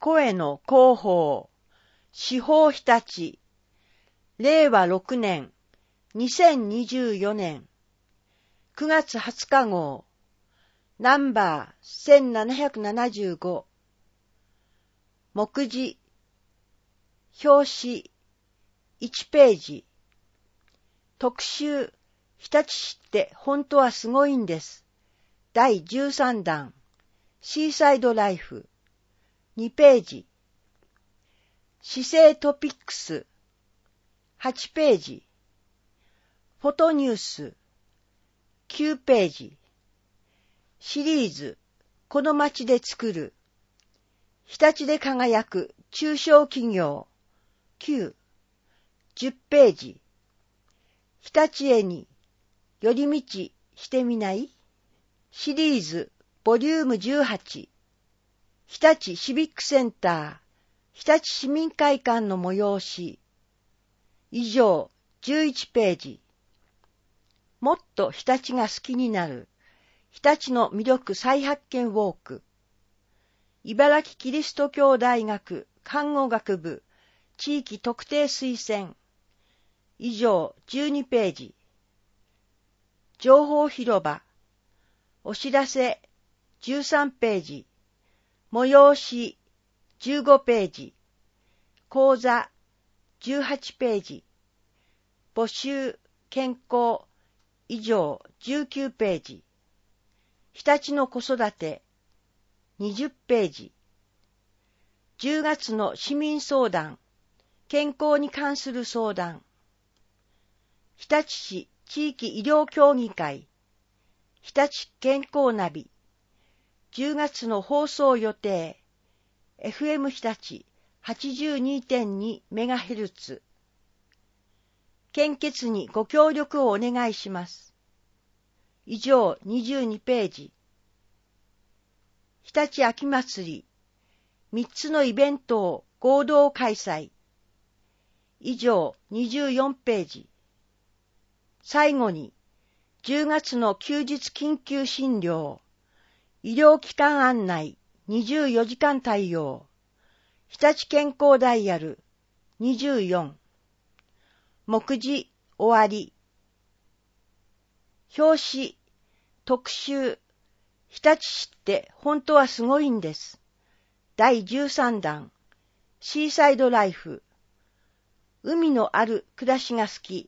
声の広報、司法日立、令和6年、2024年、9月20日号、ナンバー1775、目次、表紙、1ページ、特集、日立市って本当はすごいんです。第13弾、シーサイドライフ、2ページ、市政トピックス、8ページ、フォトニュース、9ページ、シリーズ、この街で作る、日立で輝く中小企業、9、10ページ、日立へに寄り道してみない？シリーズ、ボリューム18、日立シビックセンター、日立市民会館の催し、以上11ページ。もっと日立が好きになる、日立の魅力再発見ウォーク。茨城キリスト教大学看護学部地域特定推薦。以上12ページ。情報広場。お知らせ13ページ。催し15ページ。講座18ページ。募集健康以上19ページ。日立の子育て20ページ。10月の市民相談、健康に関する相談。日立市地域医療協議会、日立健康ナビ。10月の放送予定。FM 日立 82.2MHz。献血にご協力をお願いします。以上22ページ。日立秋祭り、3つのイベントを合同開催。以上24ページ。最後に、10月の休日緊急診療、医療機関案内24時間対応、日立健康ダイヤル24。目次終わり。表紙、特集、日立市って本当はすごいんです。第13弾、シーサイドライフ。海のある暮らしが好き。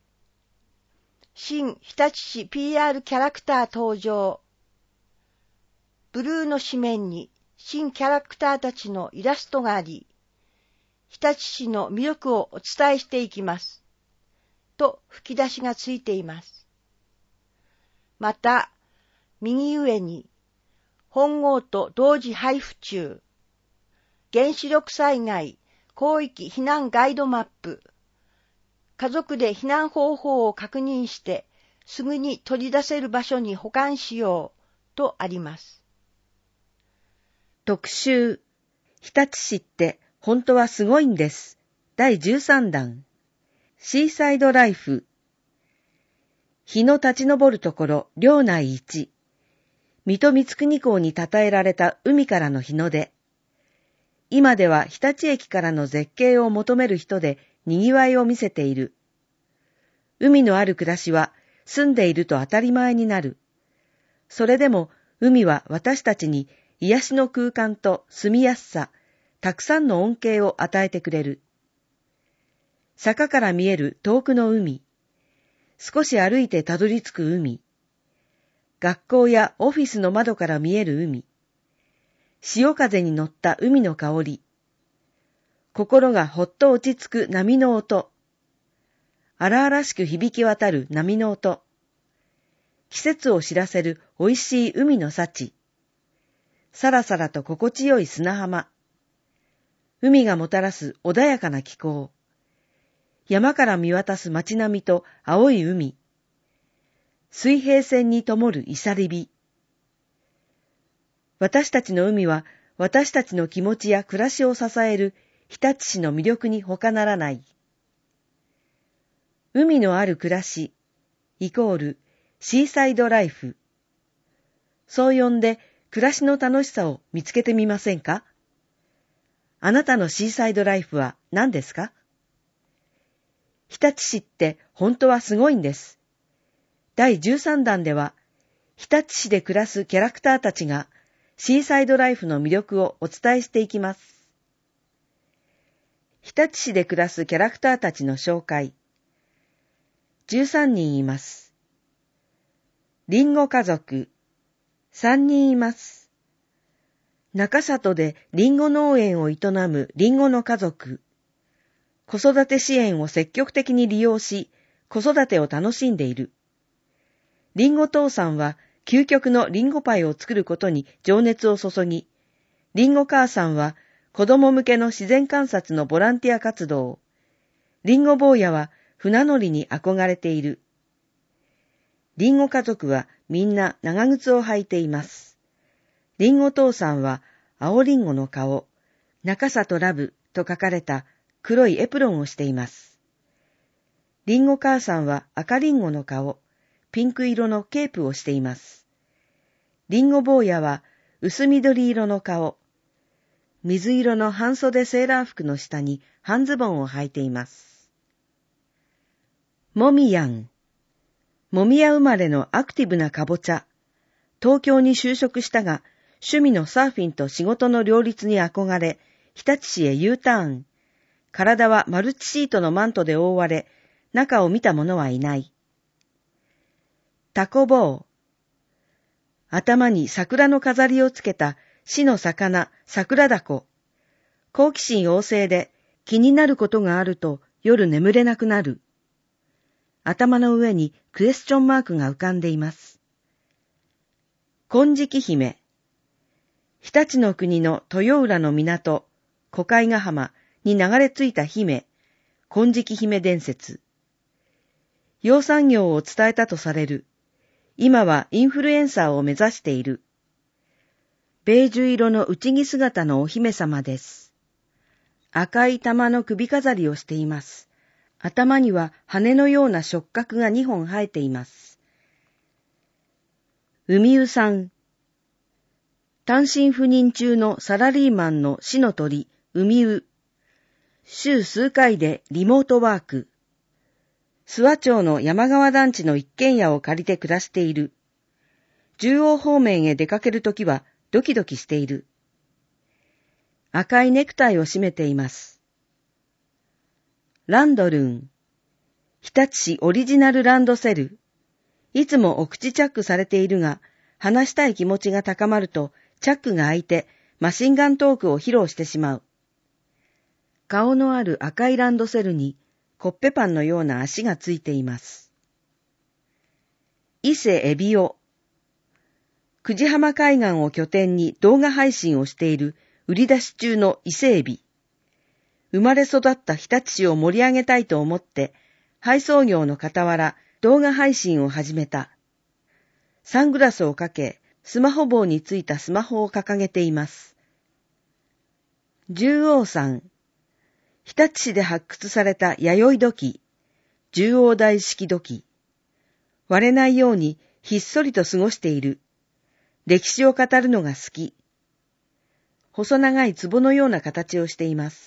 新日立市 PR キャラクター登場。ブルーの紙面に新キャラクターたちのイラストがあり、日立市の魅力をお伝えしていきます。と吹き出しがついています。また、右上に、本号と同時配布中、原子力災害広域避難ガイドマップ、家族で避難方法を確認して、すぐに取り出せる場所に保管しようとあります。 特集、日立市って本当はすごいんです。第13弾、シーサイドライフ。日の立ち上るところ、領内一。水戸光圀公に称えられた海からの日の出。今では日立駅からの絶景を求める人で賑わいを見せている。海のある暮らしは住んでいると当たり前になる。それでも海は私たちに癒しの空間と住みやすさ、たくさんの恩恵を与えてくれる。坂から見える遠くの海。少し歩いてたどり着く海。学校やオフィスの窓から見える海。潮風に乗った海の香り。心がほっと落ち着く波の音。荒々しく響き渡る波の音。季節を知らせる美味しい海の幸。さらさらと心地よい砂浜。海がもたらす穏やかな気候。山から見渡す街並みと青い海。水平線に灯るいさり火。私たちの海は私たちの気持ちや暮らしを支える日立市の魅力に他ならない。海のある暮らし、イコールシーサイドライフ。そう呼んで暮らしの楽しさを見つけてみませんか？ あなたのシーサイドライフは何ですか？日立市って本当はすごいんです。第13弾では、日立市で暮らすキャラクターたちがシーサイドライフの魅力をお伝えしていきます。日立市で暮らすキャラクターたちの紹介。13人います。リンゴ家族、3人います。中里でリンゴ農園を営むリンゴの家族。子育て支援を積極的に利用し、子育てを楽しんでいる。リンゴ父さんは究極のリンゴパイを作ることに情熱を注ぎ、リンゴ母さんは子供向けの自然観察のボランティア活動。リンゴ坊やは船乗りに憧れている。リンゴ家族はみんな長靴を履いています。リンゴ父さんは青リンゴの顔、中里ラブと書かれた黒いエプロンをしています。リンゴ母さんは赤リンゴの顔、ピンク色のケープをしています。リンゴ坊やは薄緑色の顔、水色の半袖セーラー服の下に半ズボンを履いています。もみやん。もみや生まれのアクティブなかぼちゃ。東京に就職したが、趣味のサーフィンと仕事の両立に憧れ、日立市へ U ターン。体はマルチシートのマントで覆われ、中を見た者はいない。タコボウ。頭に桜の飾りをつけた死の魚、桜ダコ。好奇心旺盛で気になることがあると夜眠れなくなる。頭の上にクエスチョンマークが浮かんでいます。金色姫。日立の国の豊浦の港、小海ヶ浜に流れ着いた姫、金色姫伝説。養蚕業を伝えたとされる。今はインフルエンサーを目指している。ベージュ色の内着姿のお姫様です。赤い玉の首飾りをしています。頭には羽のような触覚が2本生えています。海生さん。単身赴任中のサラリーマンの死の鳥、海生。週数回でリモートワーク。諏訪町の山川団地の一軒家を借りて暮らしている。中央方面へ出かけるときはドキドキしている。赤いネクタイを締めています。ランドルン。日立市オリジナルランドセル。いつもお口チャックされているが、話したい気持ちが高まると、チャックが開いてマシンガントークを披露してしまう。顔のある赤いランドセルにコッペパンのような足がついています。伊勢エビオ。久慈浜海岸を拠点に動画配信をしている売り出し中の伊勢エビ。生まれ育った日立市を盛り上げたいと思って、配送業の傍ら動画配信を始めた。サングラスをかけ、スマホ棒についたスマホを掲げています。獣王さん。日立市で発掘された弥生土器、獣王大式土器。割れないようにひっそりと過ごしている。歴史を語るのが好き。細長い壺のような形をしています。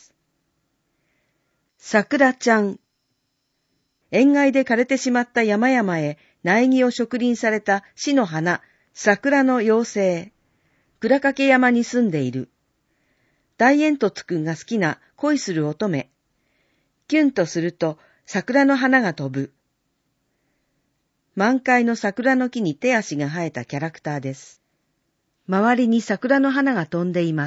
桜ちゃん。塩害で枯れてしまった山々へ苗木を植林された死の花、桜の妖精。倉掛山に住んでいる。大煙突くんが好きな恋する乙女。キュンとすると桜の花が飛ぶ。満開の桜の木に手足が生えたキャラクターです。周りに桜の花が飛んでいます。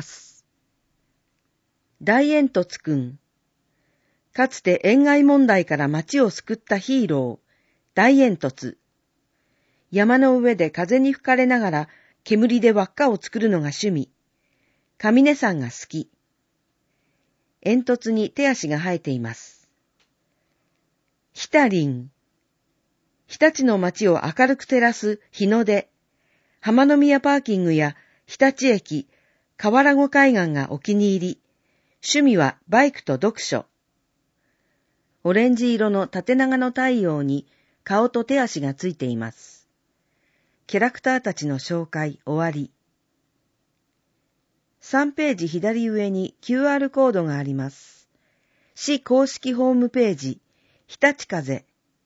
大煙突くん。かつて塩害問題から町を救ったヒーロー、大煙突。山の上で風に吹かれながら煙で輪っかを作るのが趣味。上根さんが好き。煙突に手足が生えています。ひたりん。日立の町を明るく照らす日の出。浜宮パーキングや日立駅、河原湖海岸がお気に入り。趣味はバイクと読書。オレンジ色の縦長の太陽に顔と手足がついています。キャラクターたちの紹介終わり。 3ページ左上に QR コードがあります。市公式ホームページ、日立風。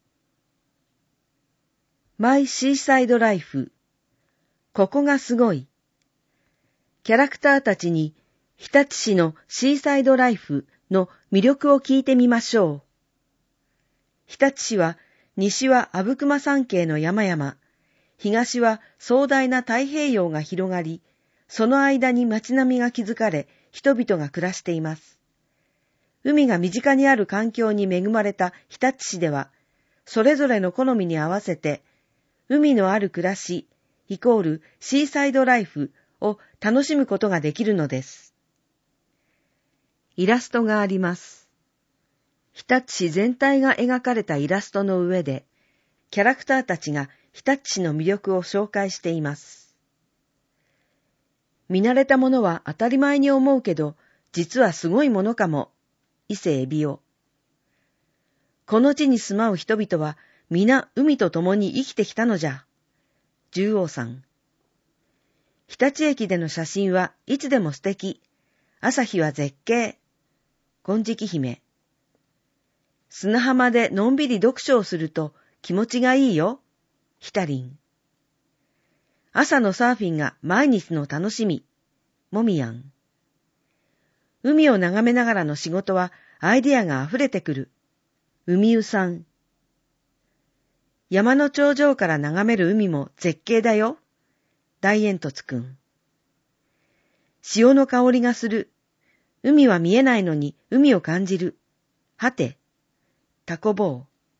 マイシーサイドライフ。ここがすごい。キャラクターたちに日立市のシーサイドライフの魅力を聞いてみましょう。日立市は西は阿武隈山系の山々、東は壮大な太平洋が広がり、その間に街並みが築かれ、人々が暮らしています。海が身近にある環境に恵まれた日立市では、それぞれの好みに合わせて、海のある暮らし、イコールシーサイドライフを楽しむことができるのです。イラストがあります。日立市全体が描かれたイラストの上で、キャラクターたちが日立市の魅力を紹介しています。見慣れたものは当たり前に思うけど、実はすごいものかも。伊勢エビオ。この地に住まう人々は、皆海と共に生きてきたのじゃ。獣王さん。日立駅での写真はいつでも素敵。朝日は絶景。金色姫。砂浜でのんびり読書をすると気持ちがいいよ。ヒタリン。朝のサーフィンが毎日の楽しみ。モミヤン。海を眺めながらの仕事はアイデアがあふれてくる。海うさん。山の頂上から眺める海も絶景だよ。大煙突くん。潮の香りがする。海は見えないのに海を感じる。はて。タコボウ。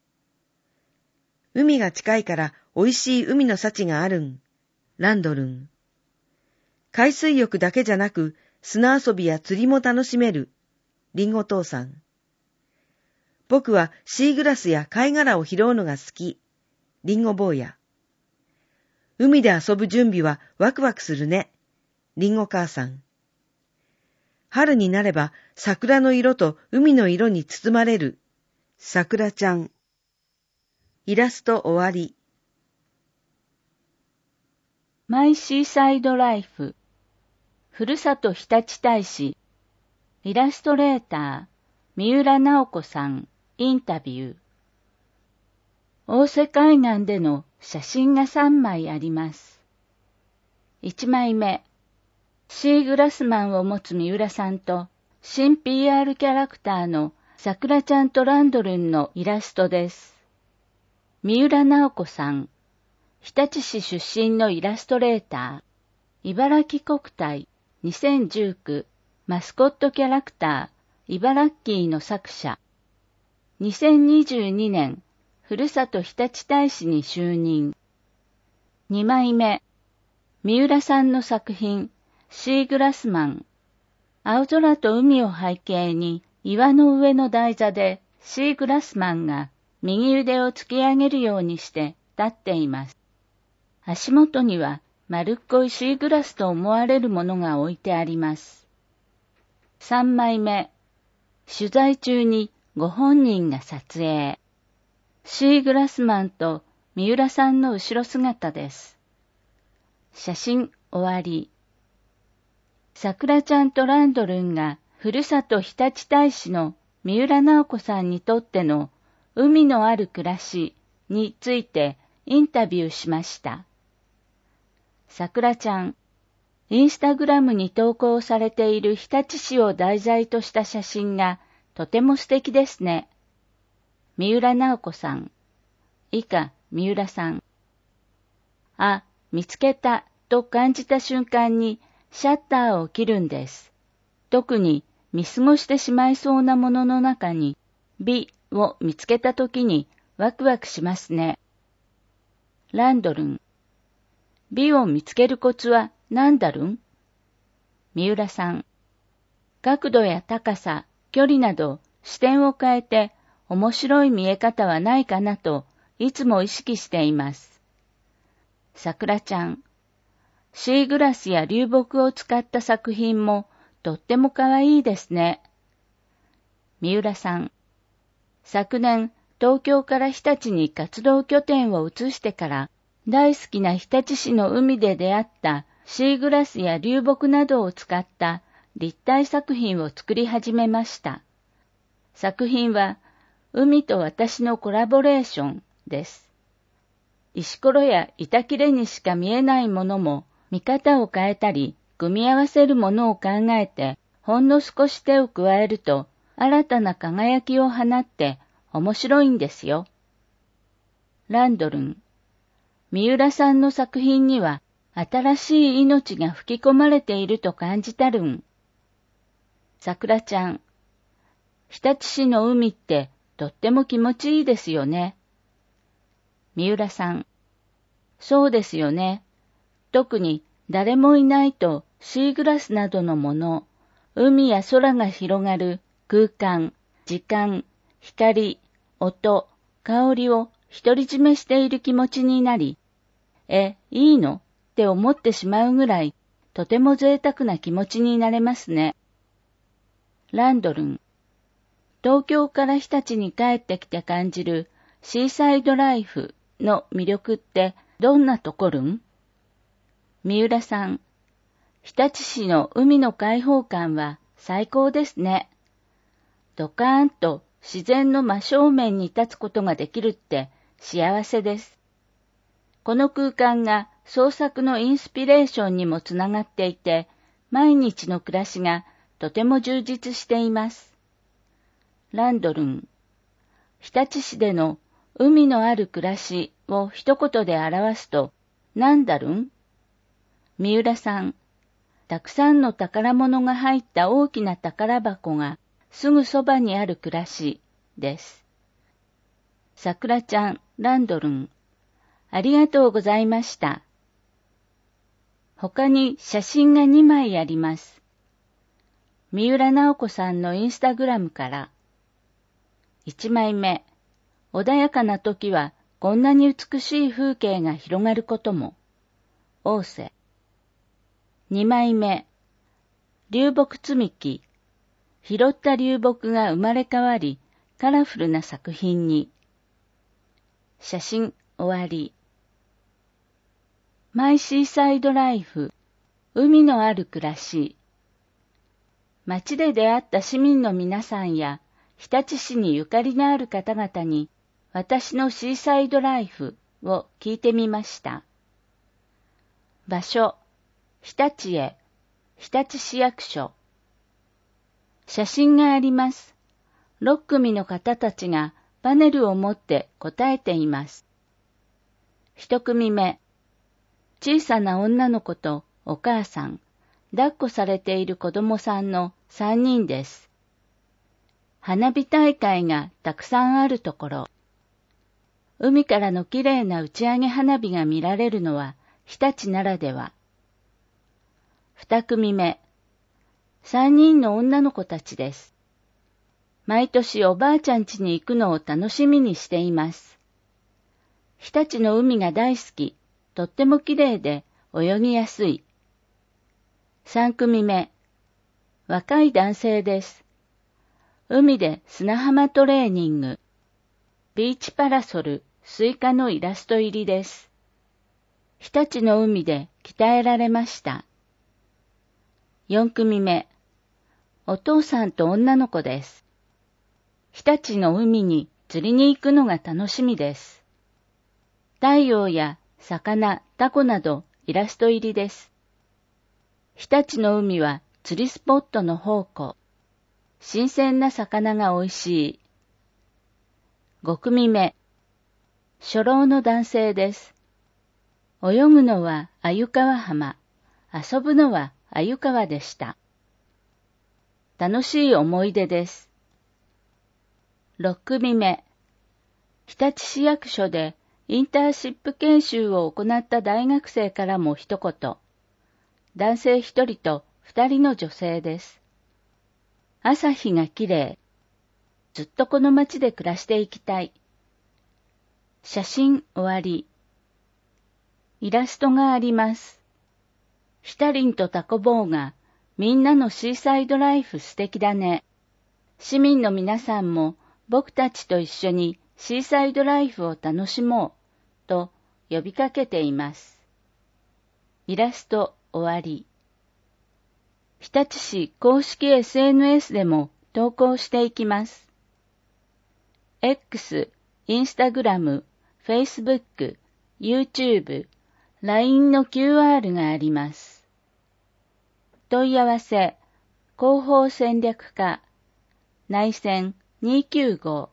海が近いから美味しい海の幸があるん。ランドルン。海水浴だけじゃなく砂遊びや釣りも楽しめる。リンゴ父さん。僕はシーグラスや貝殻を拾うのが好き。リンゴ坊や。海で遊ぶ準備はワクワクするね。リンゴ母さん。春になれば桜の色と海の色に包まれる。桜ちゃん。イラスト終わり。 マイシーサイドライフ。ふるさと日立大使。イラストレーター、三浦直子さん。インタビュー。大瀬海岸での写真が3枚あります。1枚目。シーグラスマンを持つ三浦さんと、新 PR キャラクターのさくらちゃんとランドルンのイラストです。三浦直子さん。日立市出身のイラストレーター。茨城国体2019マスコットキャラクター、茨城の作者。2022年、ふるさと日立大使に就任。2枚目。三浦さんの作品、シーグラスマン。青空と海を背景に岩の上の台座でシーグラスマンが右腕を突き上げるようにして立っています。足元には丸っこいシーグラスと思われるものが置いてあります。3枚目。取材中にご本人が撮影。シーグラスマンと三浦さんの後ろ姿です。写真終わり。さくらちゃんとランドルンがふるさと日立大使の三浦直子さんにとっての海のある暮らしについてインタビューしました。さくらちゃん、インスタグラムに投稿されている日立市を題材とした写真がとても素敵ですね。三浦直子さん。以下、三浦さん。あ、見つけたと感じた瞬間にシャッターを切るんです。特に見過ごしてしまいそうなものの中に美を見つけたときにワクワクしますね。ランドルン。美を見つけるコツは何だるん？三浦さん。角度や高さ、距離など視点を変えて面白い見え方はないかなといつも意識しています。さくらちゃん。シーグラスや流木を使った作品もとってもかわいいですね。三浦さん。昨年、東京から日立に活動拠点を移してから、大好きな日立市の海で出会ったシーグラスや流木などを使った立体作品を作り始めました。作品は海と私のコラボレーションです。石ころや板切れにしか見えないものも見方を変えたり組み合わせるものを考えてほんの少し手を加えると新たな輝きを放って面白いんですよ。ランドルン。三浦さんの作品には新しい命が吹き込まれていると感じたるん。桜ちゃん。日立市の海ってとっても気持ちいいですよね。三浦さん。そうですよね。特に誰もいないとシーグラスなどのもの、海や空が広がる空間、時間、光、音、香りを独り占めしている気持ちになり、いいのって思ってしまうぐらい、とても贅沢な気持ちになれますね。ランドルン。東京から日立に帰ってきて感じるシーサイドライフの魅力ってどんなところん？三浦さん。日立市の海の開放感は最高ですね。ドカーンと自然の真正面に立つことができるって幸せです。この空間が創作のインスピレーションにもつながっていて、毎日の暮らしがとても充実しています。ランドルン。日立市での海のある暮らしを一言で表すと、なんだるん？三浦さん。たくさんの宝物が入った大きな宝箱がすぐそばにある暮らしです。桜ちゃん、ランドルン。ありがとうございました。他に写真が2枚あります。三浦直子さんのインスタグラムから。1枚目。穏やかな時はこんなに美しい風景が広がることも。大瀬。2枚目。流木積み木。拾った流木が生まれ変わり、カラフルな作品に。写真終わり。マイシーサイドライフ。海のある暮らし。街で出会った市民の皆さんや、日立市にゆかりのある方々に、私のシーサイドライフを聞いてみました。場所、日立へ、日立市役所。写真があります。6組の方たちがパネルを持って答えています。1組目、小さな女の子とお母さん、抱っこされている子供さんの3人です。花火大会がたくさんあるところ。海からのきれいな打ち上げ花火が見られるのは日立ならでは。2組目、3人の女の子たちです。毎年おばあちゃん家に行くのを楽しみにしています。日立の海が大好き、とってもきれいで泳ぎやすい。3組目、若い男性です。海で砂浜トレーニング。ビーチパラソル、スイカのイラスト入りです。日立の海で鍛えられました。4組目、お父さんと女の子です。日立の海に釣りに行くのが楽しみです。太陽や魚、タコなどイラスト入りです。日立の海は釣りスポットの宝庫。新鮮な魚が美味しい。5組目、初老の男性です。泳ぐのは鮎川浜、遊ぶのは鮎川でした。楽しい思い出です。6組目、日立市役所でインターンシップ研修を行った大学生からも一言。男性1人と2人の女性です。朝日がきれい。ずっとこの町で暮らしていきたい。写真終わり。イラストがあります。ヒタリンとタコボーがみんなのシーサイドライフ素敵だね。市民の皆さんも僕たちと一緒にシーサイドライフを楽しもうと呼びかけています。イラスト終わり。日立市公式 SNS でも投稿していきます。X、Instagram、Facebook、YouTube、LINE の QR があります。問い合わせ、広報戦略課、内線295。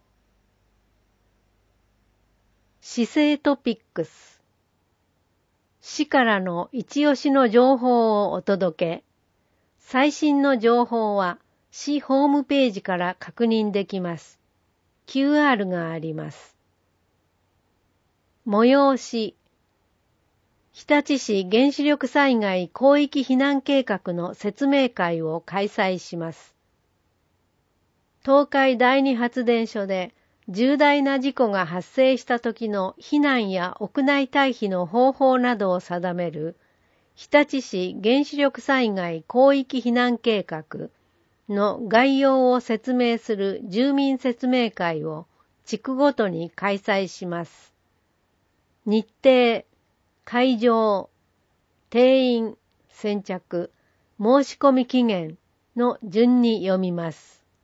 市政トピックス。市からの一押しの情報をお届け。最新の情報は市ホームページから確認できます。QR があります。催し。日立市原子力災害広域避難計画の説明会を開催します。東海第二発電所で重大な事故が発生した時の避難や屋内退避の方法などを定める日立市原子力災害広域避難計画の概要を説明する住民説明会を地区ごとに開催します。日程、会場、定員、先着、申し込み期限の順に読みます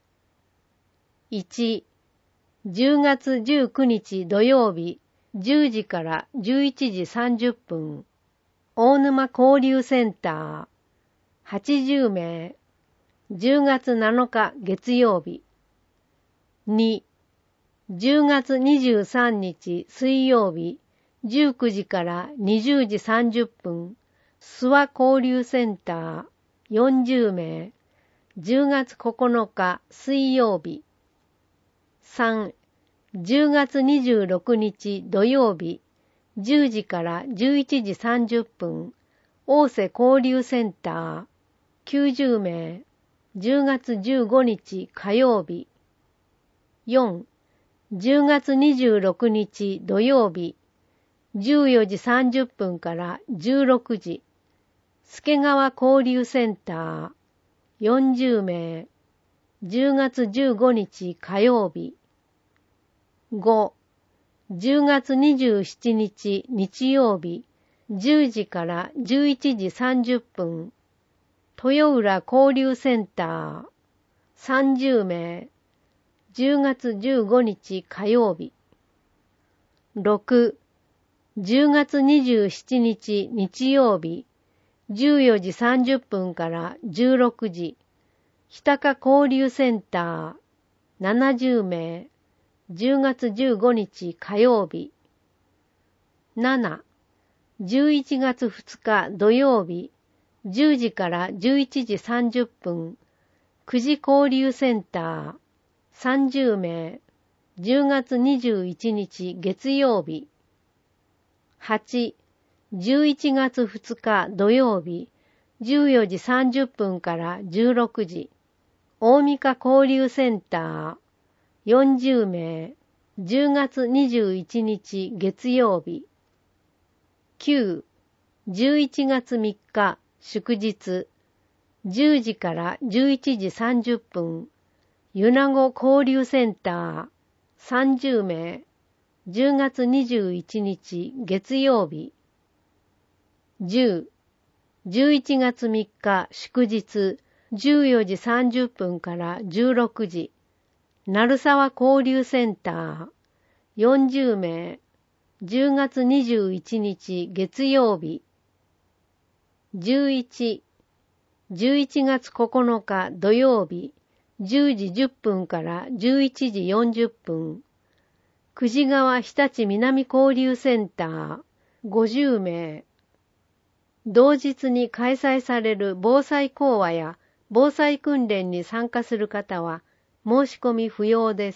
。1、10月19日土曜日10時から11時30分、大沼交流センター、80名、10月7日月曜日。2、10月23日水曜日、19時から20時30分、諏訪交流センター、40名、10月9日水曜日。3、10月26日土曜日、10時から11時30分、大瀬交流センター、90名、10月15日火曜日。4、10月26日土曜日、14時30分から16時、助川交流センター、40名、10月15日火曜日。5、10月27日日曜日、10時から11時30分、豊浦交流センター、30名、10月15日火曜日。6、10月27日日曜日、14時30分から16時、日高交流センター、70名、10月15日火曜日。7、11月2日土曜日、10時から11時30分、久慈交流センター、30名、10月21日月曜日。8、11月2日土曜日、14時30分から16時、大三香交流センター、40名、10月21日月曜日。9、11月3日祝日、10時から11時30分、米子交流センター、30名、10月21日月曜日。10、11月3日祝日、14時30分から16時、鳴沢交流センター、40名、10月21日月曜日。11、11月9日土曜日、10時10分から11時40分、久慈川日立南交流センター、50名。同日に開催される防災講話や防災訓練に参加する方は申し込み不要です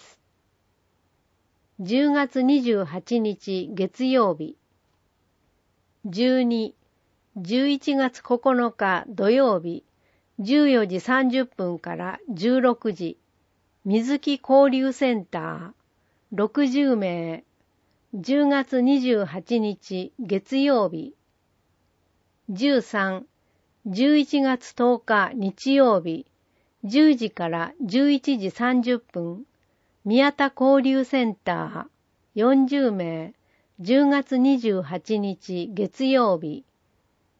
。10月28日月曜日。12、11月9日土曜日、14時30分から16時、水木交流センター、60名、10月28日月曜日。13、11月10日日曜日、10時から11時30分、宮田交流センター、40名、10月28日月曜日。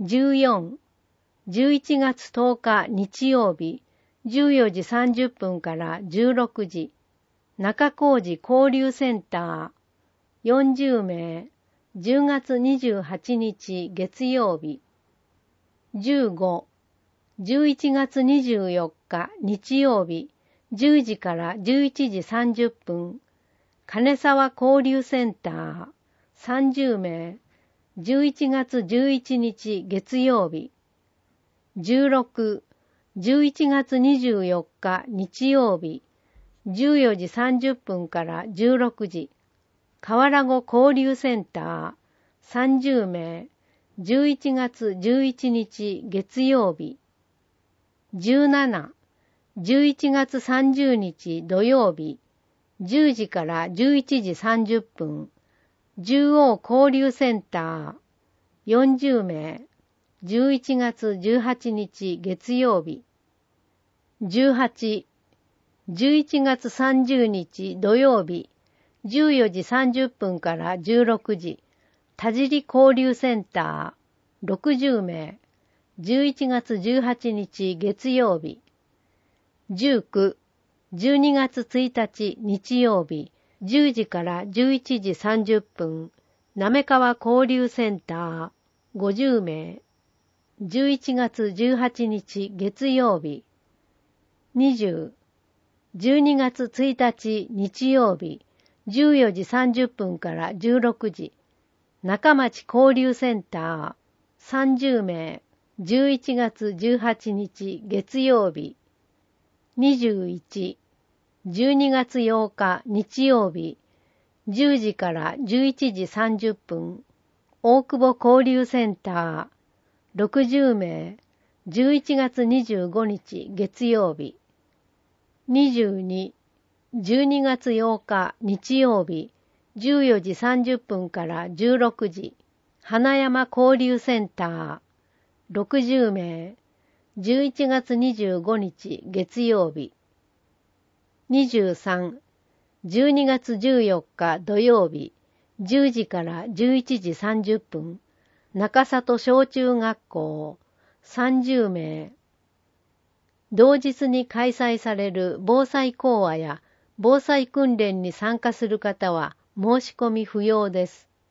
14、11月10日日曜日、14時30分から16時、中小路交流センター、40名、10月28日月曜日。15、11月24日日曜日、10時から11時30分、金沢交流センター、30名、11月11日月曜日。16、11月24日日曜日、14時30分から16時、河原湖交流センター、30名、11月11日月曜日。17、11月30日土曜日、10時から11時30分、十王交流センター、40名、11月18日月曜日。18、11月30日土曜日、14時30分から16時、田尻交流センター、60名、11月18日月曜日。19、12月1日日曜日、10時から11時30分、滑川交流センター、50名、11月18日月曜日。20、12月1日日曜日、14時30分から16時、中町交流センター、30名、11月18日月曜日。21、12月8日日曜日、10時から11時30分、大久保交流センター、60名、11月25日月曜日。22、12月8日日曜日、14時30分から16時、花山交流センター、60名、11月25日月曜日。23、12月14日土曜日、10時から11時30分、中里小中学校、30名。同日に開催される防災講話や防災訓練に参加する方は申し込み不要です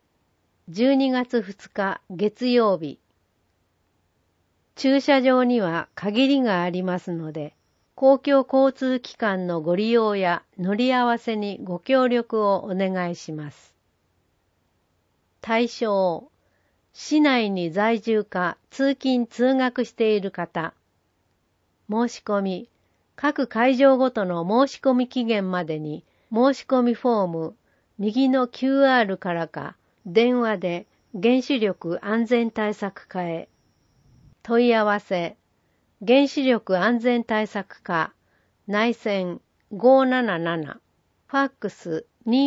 。12月2日月曜日。駐車場には限りがありますので、公共交通機関のご利用や乗り合わせにご協力をお願いします。対象、市内に在住か通勤通学している方。申し込み、各会場ごとの申し込み期限までに申し込みフォーム、右の QR からか電話で原子力安全対策課へ。問い合わせ、原子力安全対策課、内線577、ファックス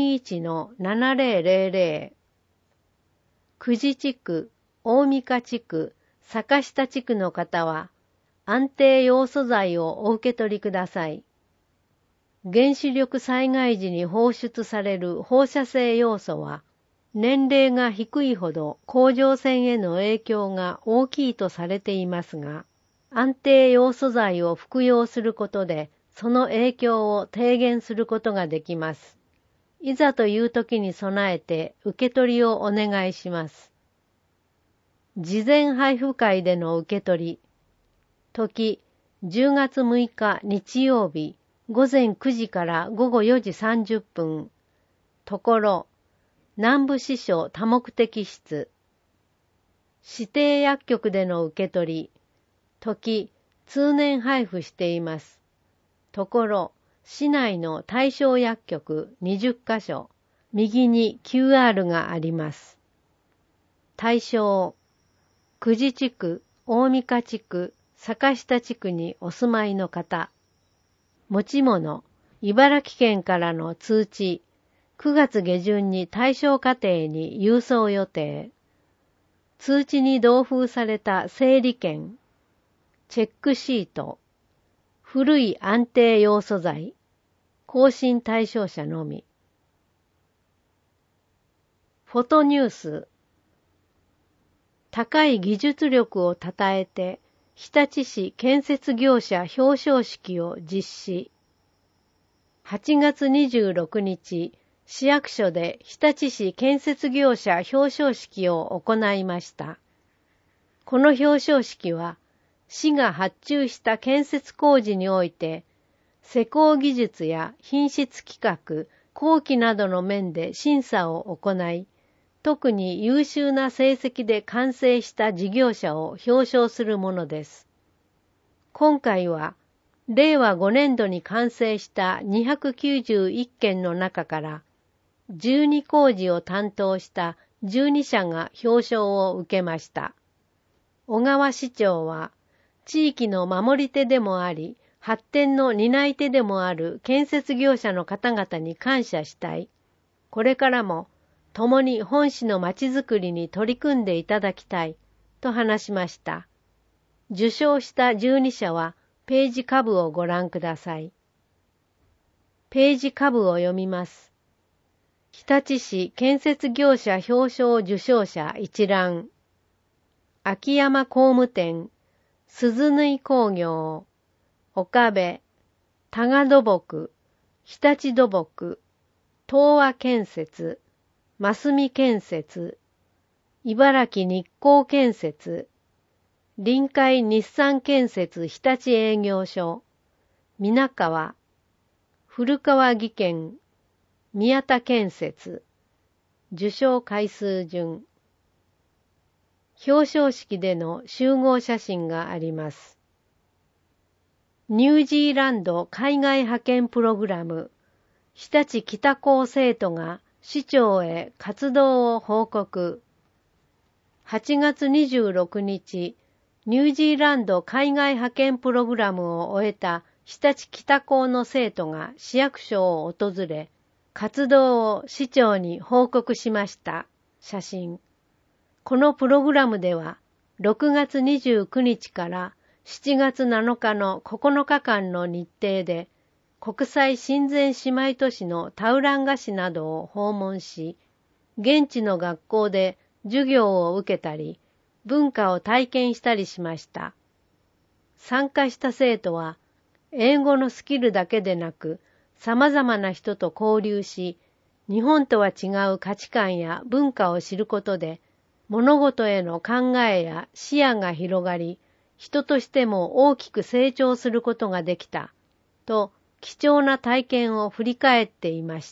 21-7000。久慈地区、大三香地区、坂下地区の方は、安定ヨウ素剤をお受け取りください。原子力災害時に放出される放射性ヨウ素は、年齢が低いほど甲状腺への影響が大きいとされていますが、安定ヨウ素剤を服用することで、その影響を低減することができます。いざという時に備えて受け取りをお願いします。事前配布会での受け取り。時、10月6日日曜日、午前9時から午後4時30分。ところ、南部支所多目的室。指定薬局での受け取り。時、通年配布しています。ところ、市内の対象薬局20カ所、右に QR があります。対象、久慈地区、大三香地区、坂下地区にお住まいの方。持ち物、茨城県からの通知、9月下旬に対象家庭に郵送予定。通知に同封された整理券、チェックシート、古い安定ヨウ素剤、更新対象者のみ。フォトニュース。 高い技術力を称えて、日立市建設業者表彰式を実施。8月26日、市役所で日立市建設業者表彰式を行いました。この表彰式は、市が発注した建設工事において、施工技術や品質規格、工期などの面で審査を行い、特に優秀な成績で完成した事業者を表彰するものです。今回は、令和5年度に完成した291件の中から、12工事を担当した12社が表彰を受けました。小川市長は、地域の守り手でもあり、発展の担い手でもある建設業者の方々に感謝したい。これからも共に本市のまちづくりに取り組んでいただきたいと話しました。受賞した12社はページ下部をご覧ください。ページ下部を読みます。日立市建設業者表彰受賞者一覧。秋山工務店、鈴縫工業、岡部、多賀土木、日立土木、東和建設、真澄建設、茨城日光建設、臨海日産建設日立営業所、皆川、古川技研、宮田建設、受賞回数順。表彰式での集合写真があります。ニュージーランド海外派遣プログラム、日立北高生徒が市長へ活動を報告。8月26日、ニュージーランド海外派遣プログラムを終えた日立北高の生徒が市役所を訪れ、活動を市長に報告しました。写真。このプログラムでは、6月29日から7月7日の9日間の日程で、国際親善姉妹都市のタウランガ市などを訪問し、現地の学校で授業を受けたり、文化を体験したりしました。参加した生徒は、英語のスキルだけでなく、様々な人と交流し、日本とは違う価値観や文化を知ることで、物事への考えや視野が広がり、人としても大きく成長することができた、と貴重な体験を振り返っていました。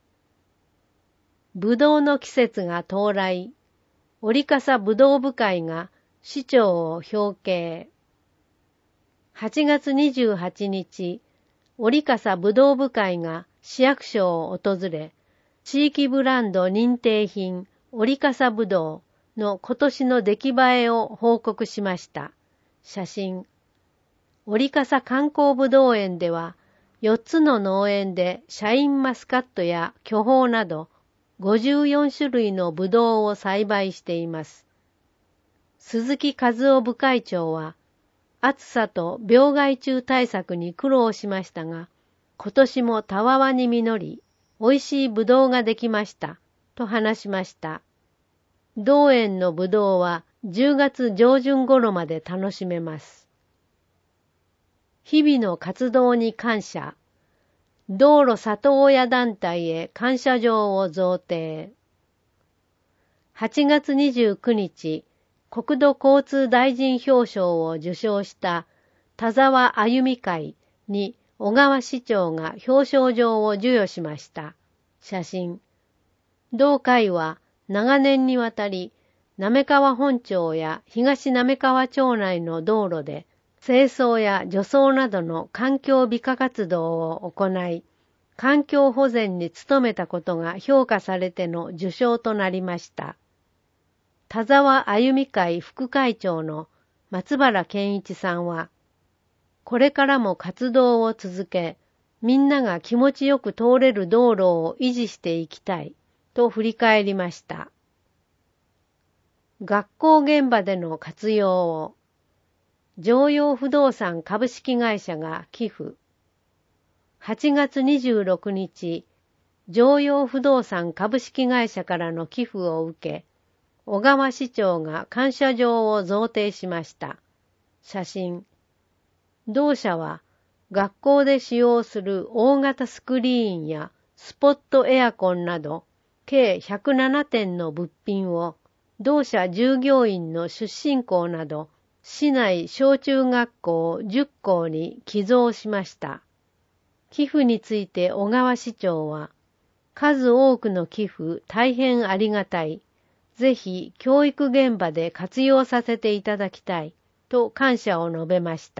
ぶどうの季節が到来、折笠ぶどう部会が市長を表敬。8月28日、折笠ぶどう部会が市役所を訪れ、地域ブランド認定品折笠ぶどうの今年の出来栄えを報告しました。写真。折笠観光ぶどう園では、4つの農園でシャインマスカットや巨峰など54種類のぶどうを栽培しています。鈴木和夫部会長は、暑さと病害虫対策に苦労しましたが、今年もたわわに実り、美味しいぶどうができました。と話しました。同園のぶどうは10月上旬頃まで楽しめます。日々の活動に感謝。道路里親団体へ感謝状を贈呈。8月29日、国土交通大臣表彰を受賞した田沢あゆみ会に小川市長が表彰状を授与しました。写真。同会は長年にわたり、滑川本町や東滑川町内の道路で清掃や除草などの環境美化活動を行い、環境保全に努めたことが評価されての受賞となりました。田沢あゆみ会副会長の松原健一さんは、これからも活動を続け、みんなが気持ちよく通れる道路を維持していきたいと振り返りました。学校現場での活用を、常陽不動産株式会社が寄付。8月26日、常陽不動産株式会社からの寄付を受け、 小川市長が感謝状を贈呈しました。写真。同社は学校で使用する大型スクリーンやスポットエアコンなど計107点の物品を同社従業員の出身校など市内小中学校10校に寄贈しました。寄付について小川市長は、数多くの寄付大変ありがたい。ぜひ教育現場で活用させていただきたいと感謝を述べました。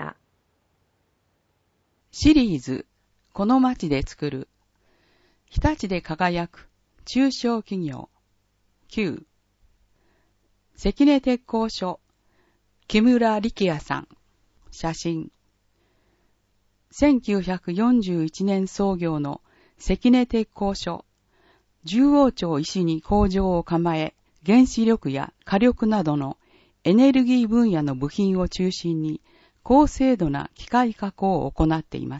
シリーズ、この町で作る、日立で輝く中小企業、9、関根鉄工所、木村力也さん、写真。1941年創業の関根鉄工所、十王町石に工場を構え、原子力や火力などのエネルギー分野の部品を中心に高精度な機械加工を行っています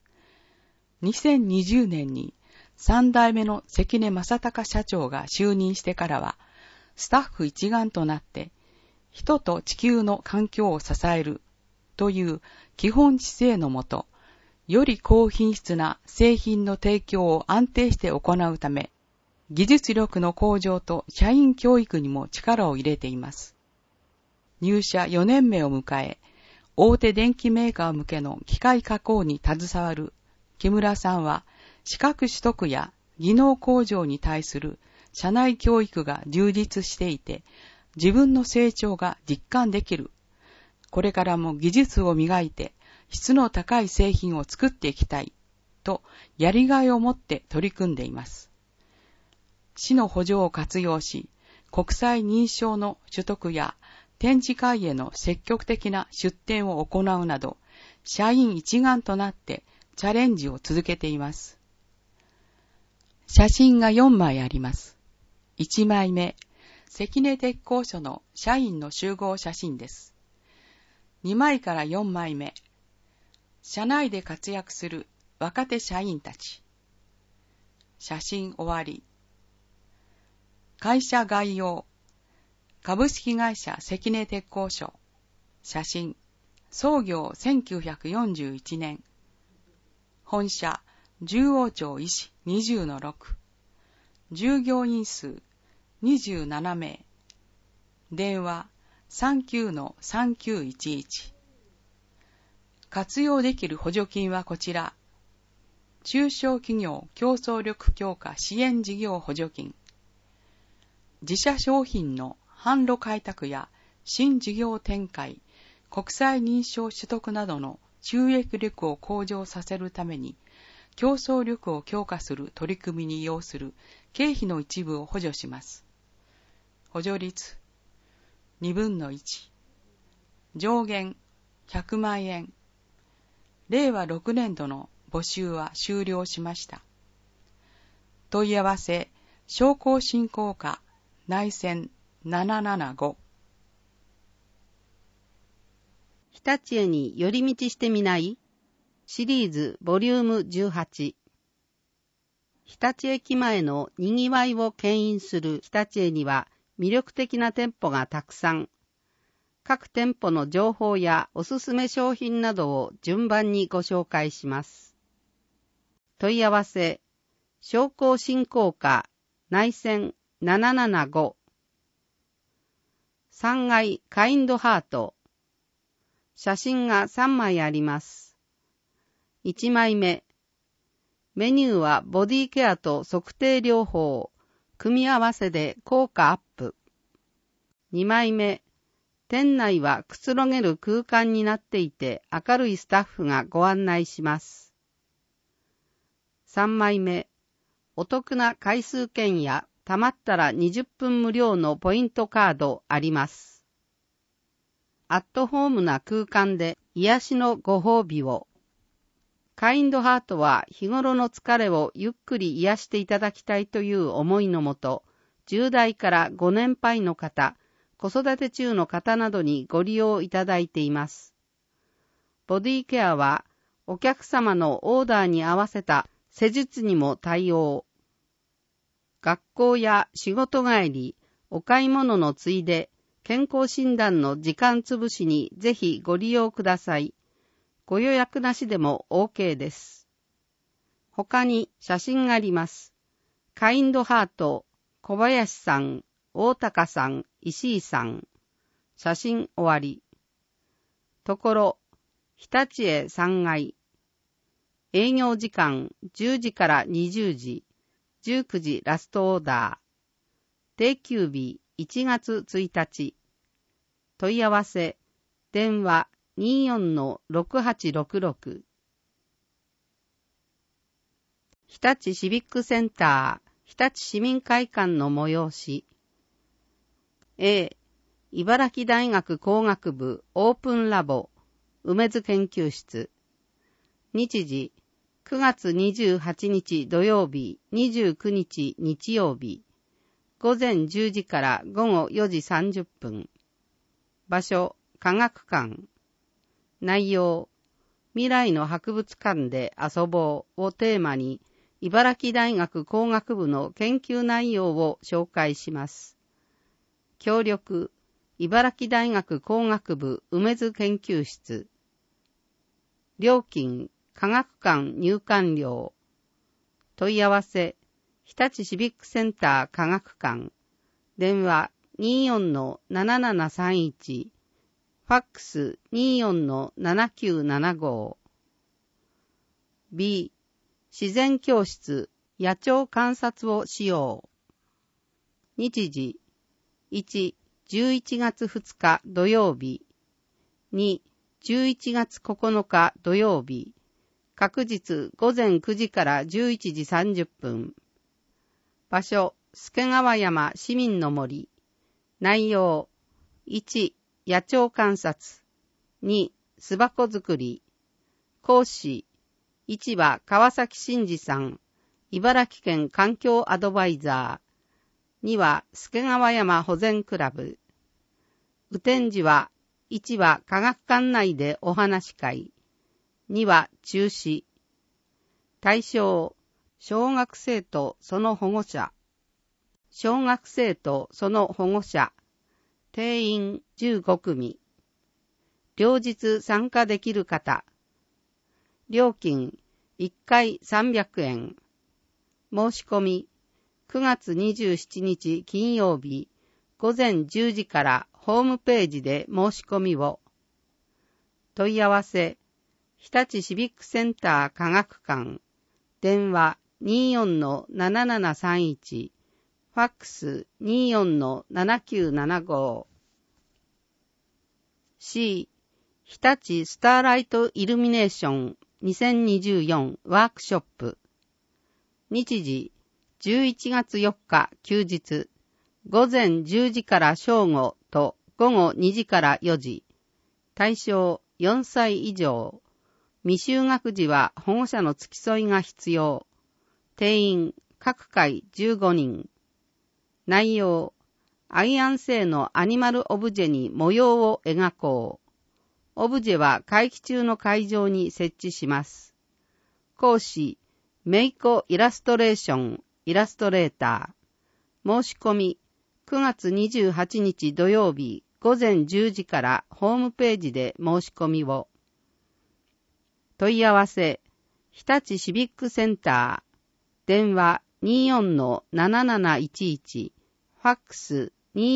。2020年に3代目の関根正隆社長が就任してからは、スタッフ一丸となって人と地球の環境を支えるという基本姿勢のもと、より高品質な製品の提供を安定して行うため、技術力の向上と社員教育にも力を入れています。入社4年目を迎え、大手電機メーカー向けの機械加工に携わる木村さんは、資格取得や技能向上に対する社内教育が充実していて、自分の成長が実感できる。これからも技術を磨いて質の高い製品を作っていきたいとやりがいを持って取り組んでいます。市の補助を活用し、国際認証の取得や展示会への積極的な出展を行うなど、社員一丸となってチャレンジを続けています。写真が4枚あります。1枚目、関根鉄工所の社員の集合写真です。2枚から4枚目、社内で活躍する若手社員たち。写真終わり。会社概要。株式会社関根鉄工所。写真。創業1941年。本社、十王町石 20-6。従業員数27名。電話 39-3911。活用できる補助金はこちら。中小企業競争力強化支援事業補助金。自社商品の販路開拓や新事業展開、国際認証取得などの収益力を向上させるために、競争力を強化する取り組みに要する経費の一部を補助します。補助率2分の1。上限100万円。令和6年度の募集は終了しました。問い合わせ、商工振興課内線775。 日立へに寄り道してみないシリーズボリューム18。日立駅前のにぎわいを牽引する日立へには魅力的な店舗がたくさん。各店舗の情報やおすすめ商品などを順番にご紹介します。問い合わせ、商工振興課内線775。3階カインドハート。写真が3枚あります。1枚目。メニューはボディケアと測定療法、組み合わせで効果アップ。2枚目。店内はくつろげる空間になっていて明るいスタッフがご案内します。3枚目。お得な回数券やたまったら20分無料のポイントカードあります。アットホームな空間で癒しのご褒美を。カインドハートは日頃の疲れをゆっくり癒していただきたいという思いのもと、10代からご年配の方、子育て中の方などにご利用いただいています。ボディケアはお客様のオーダーに合わせた施術にも対応。学校や仕事帰り、 お買い物のついで、健康診断の時間つぶしにぜひご利用ください。ご予約なしでも OK です。他に写真があります。カインドハート、小林さん、大高さん、石井さん。写真終わり。ところ、日立へ3階。営業時間10時から20時、19時ラストオーダー。定休日1月1日。問い合わせ、電話 24-6866。日立シビックセンター、日立市民会館の催し。A、茨城大学工学部オープンラボ、梅津研究室。日時、9月28日土曜日、29日日曜日。午前10時から午後4時30分。場所、科学館。内容、未来の博物館で遊ぼうをテーマに、茨城大学工学部の研究内容を紹介します。協力、茨城大学工学部梅津研究室。料金、科学館入館料。問い合わせ、日立シビックセンター科学館。電話 24-7731。ファックス 24-7975。B、自然教室、野鳥観察をしよう。日時、1、11月2日土曜日。2、11月9日土曜日。各日午前9時から11時30分。場所、助川山市民の森。内容、1、野鳥観察。2、巣箱作り。講師、1は川崎真嗣さん、茨城県環境アドバイザー。2は助川山保全クラブ。雨天時は、1は科学館内でお話会。2は中止。対象、小学生とその保護者。小学生とその保護者。定員15組。両日参加できる方。料金1回300円。申し込み9月27日金曜日午前10時からホームページで申し込みを。問い合わせ、日立シビックセンター科学館。電話 24-7731。ファックス 24-7975。C、日立スターライトイルミネーション2024ワークショップ。日時、11月4日休日、午前10時から正午と午後2時から4時。対象4歳以上。未就学児は保護者の付き添いが必要。定員各回15人。内容、アイアン製のアニマルオブジェに模様を描こう。オブジェは会期中の会場に設置します。講師、メイコイラストレーション、イラストレーター。申し込み、9月28日土曜日午前10時からホームページで申し込みを。問い合わせ、日立シビックセンター。電話 24-7711。ファックス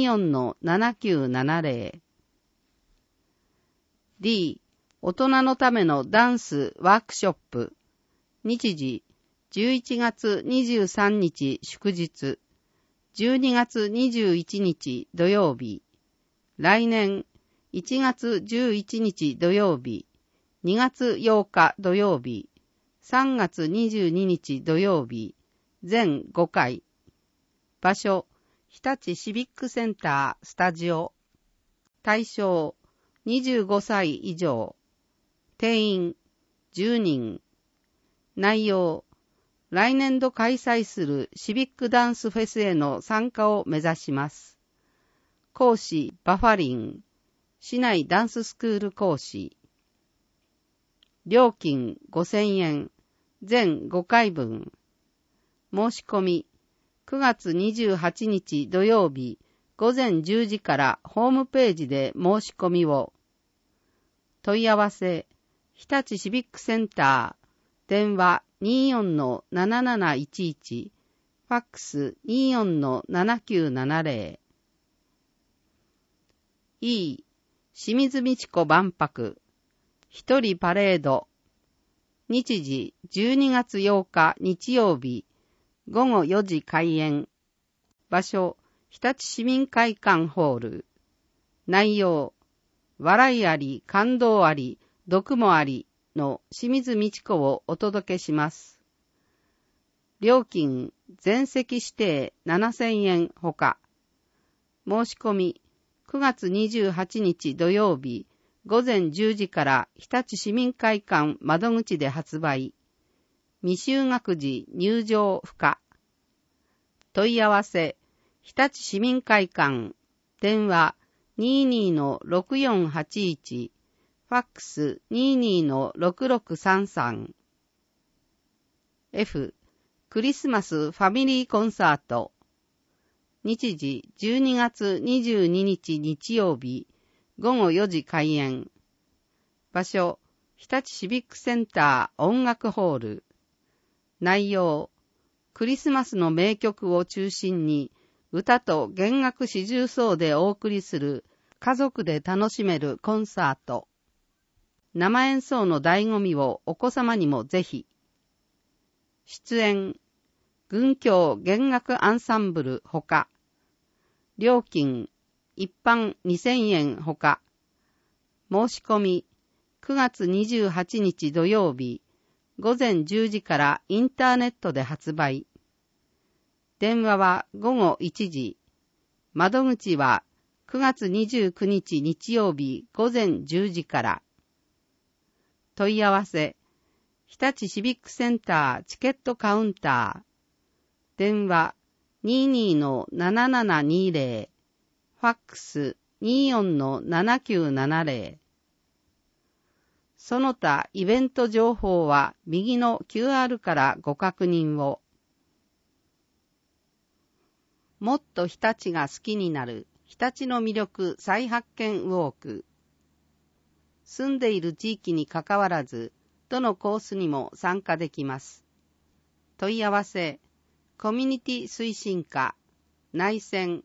24-7970。D、大人のためのダンスワークショップ。日時、11月23日祝日、12月21日土曜日。来年、1月11日土曜日、2月8日土曜日、3月22日土曜日、全5回。場所、日立シビックセンタースタジオ。対象、25歳以上。定員、10人。内容、来年度開催するシビックダンスフェスへの参加を目指します。講師、バファリン。市内ダンススクール講師。料金5000円。全5回分。申し込み、9月28日土曜日午前10時からホームページで申し込みを。問い合わせ、日立シビックセンター、電話 24-7711、ファックス 24-7970。E、清水美智子万博、一人パレード。日時12月8日日曜日、午後4時開演。場所、日立市民会館ホール。内容、笑いあり、感動あり、毒もありの清水美智子をお届けします。料金、全席指定7000円ほか。申し込み、9月28日土曜日、午前10時から日立市民会館窓口で発売。未就学時入場不可。問い合わせ、日立市民会館、電話 22-6481、ファックス 22-6633。F、クリスマスファミリーコンサート。日時12月22日日曜日、午後4時開演。場所、日立シビックセンター音楽ホール。内容、クリスマスの名曲を中心に、歌と弦楽四重奏でお送りする家族で楽しめるコンサート。生演奏の醍醐味をお子様にもぜひ。出演、群響弦楽アンサンブルほか。料金、一般2000円ほか。申し込み、9月28日土曜日、午前10時からインターネットで発売。電話は午後1時。窓口は9月29日日曜日午前10時から。問い合わせ、日立シビックセンターチケットカウンター。電話 22-7720、ファックス 24-7970。その他イベント情報は右の QR からご確認を。もっと日立が好きになる日立の魅力再発見ウォーク。住んでいる地域にかかわらず、どのコースにも参加できます。問い合わせ、コミュニティ推進課、内線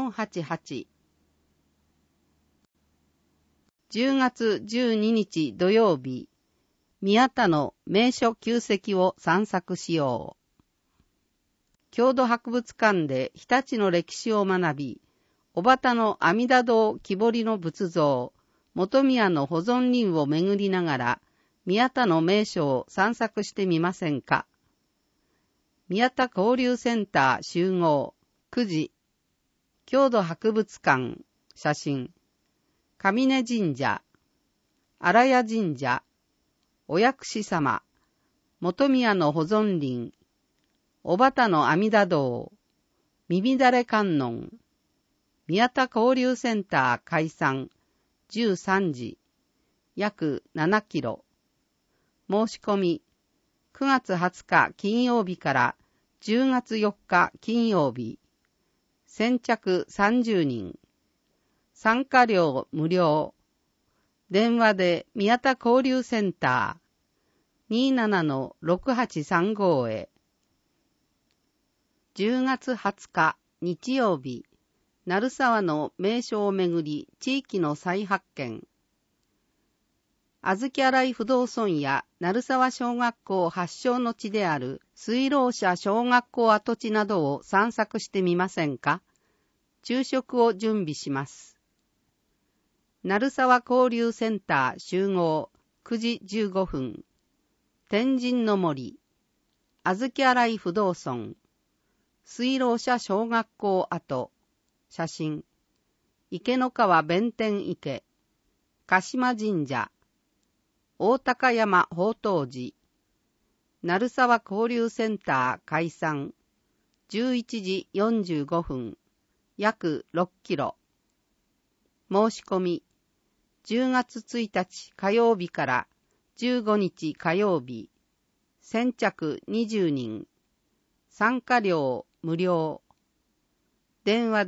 488。10月12日土曜日、宮田の名所旧跡を散策しよう。郷土博物館で日立の歴史を学び、小畑の阿弥陀堂木彫りの仏像、本宮の保存林を巡りながら、宮田の名所を散策してみませんか。宮田交流センター集合、9時。郷土博物館、写真。上根神社、荒谷神社、お薬師様、本宮の保存林、小畑の阿弥陀堂、耳だれ観音、宮田交流センター開山、13時、約7キロ。申し込み、9月20日金曜日から10月4日金曜日。先着30人。参加料無料。電話で宮田交流センター 27-6835 へ。10月20日日曜日、鳴沢の名所をめぐり地域の再発見。あずきあらい不動尊や鳴沢小学校発祥の地である水老社小学校跡地などを散策してみませんか。昼食を準備します。鳴沢交流センター集合9時15分。天神の森、あずきあらい不動尊、水老社小学校跡、写真、池の川弁天池、鹿島神社、大高山宝当寺、鳴沢交流センター開山、11時45分、約6キロ。申し込み、10月1日火曜日から15日火曜日、先着20人、参加料無料。電話で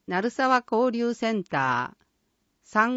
鳴沢交流センター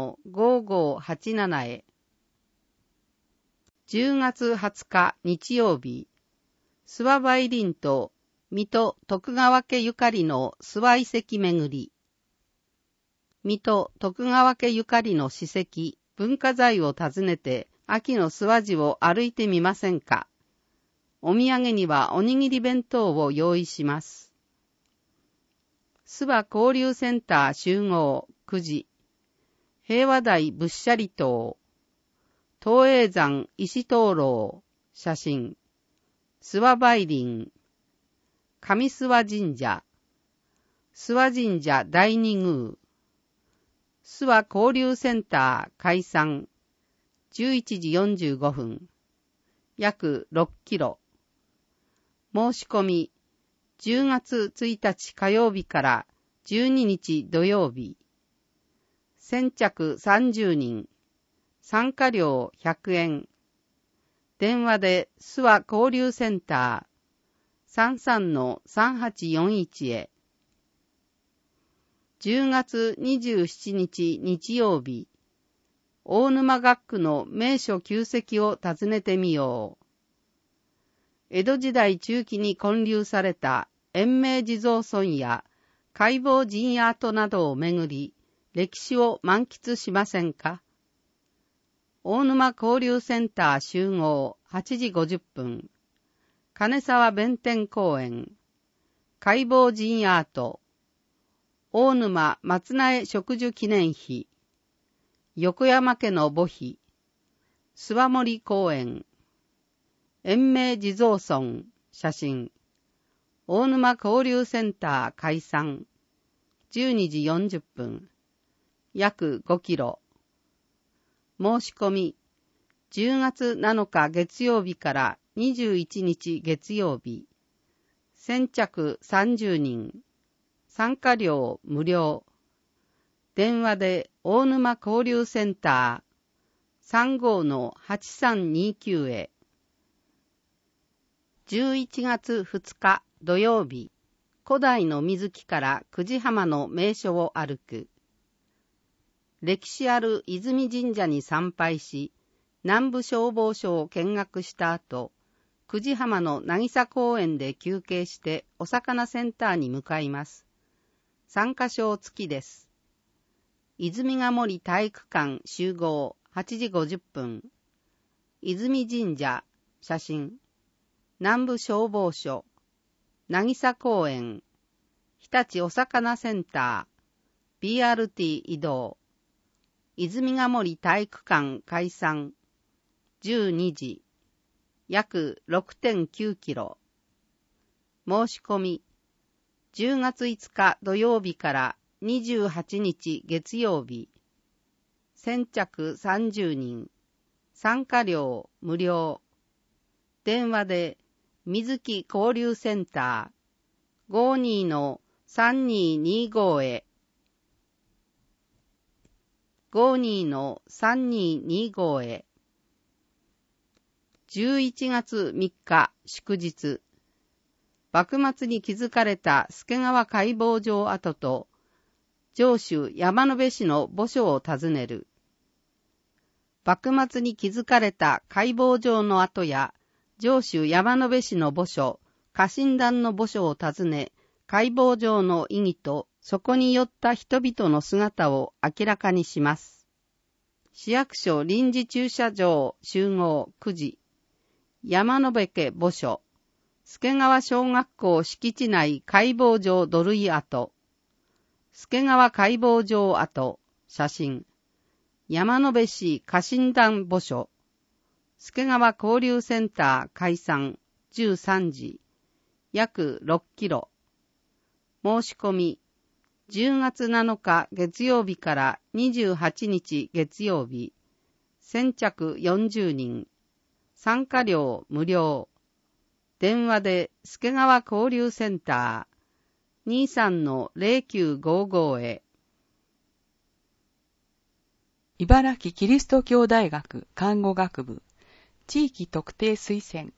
35-5587 へ。10月20日日曜日、諏訪梅林と水戸徳川家ゆかりの諏訪遺跡巡り。水戸徳川家ゆかりの史跡、文化財を訪ねて、秋の諏訪寺を歩いてみませんか。お土産にはおにぎり弁当を用意します。諏訪交流センター集合9時。平和台仏舎利塔。東栄山石灯籠。写真。諏訪梅林。上諏訪神社。諏訪神社第二宮。諏訪交流センター開山。11時45分。約6キロ。申し込み。10月1日火曜日から12日土曜日。先着30人。参加料100円。電話で諏訪交流センター 33-3841 へ。10月27日日曜日。大沼学区の名所旧跡を訪ねてみよう。江戸時代中期に建立された延命地蔵尊や解剖陣屋跡などをめぐり、歴史を満喫しませんか。大沼交流センター集合8時50分。金沢弁天公園。解剖陣屋跡。大沼松苗植樹記念碑。横山家の墓碑。諏訪森公園。延命地蔵尊。写真。大沼交流センター開山。12時40分。約5キロ。申し込み。10月7日月曜日から21日月曜日。先着30人。参加料無料。電話で大沼交流センター 35-8329 へ。11月2日土曜日。古代の水木から久慈浜の名所を歩く。歴史ある泉神社に参拝し、南部消防署を見学した後、久慈浜の渚公園で休憩してお魚センターに向かいます。参加証付きです。泉ヶ森体育館集合8時50分。泉神社、写真。南部消防署。渚公園。日立お魚センター。BRT 移動。泉ヶ森体育館開山。12時。約 6.9 キロ。申し込み。10月5日土曜日から28日月曜日。先着30人。参加料無料。電話で水木交流センター 52-3225 へ。52-3225 へ。11月3日祝日。幕末に築かれた助川解剖場跡と上州山辺市の墓所を訪ねる。幕末に築かれた解剖場の跡や上州山辺市の墓所、家臣団の墓所を訪ね、解剖場の意義とそこに寄った人々の姿を明らかにします。市役所臨時駐車場集合9時。山辺家墓所。助川小学校敷地内解剖場土塁跡。助川解剖場跡。写真。山辺市家臣団墓所。助川交流センター開山。13時。約6キロ。申し込み。10月7日月曜日から28日月曜日。先着40人。参加料無料。電話で助川交流センター 23-0955 へ。 茨城キリスト教大学看護学部地域特定推薦。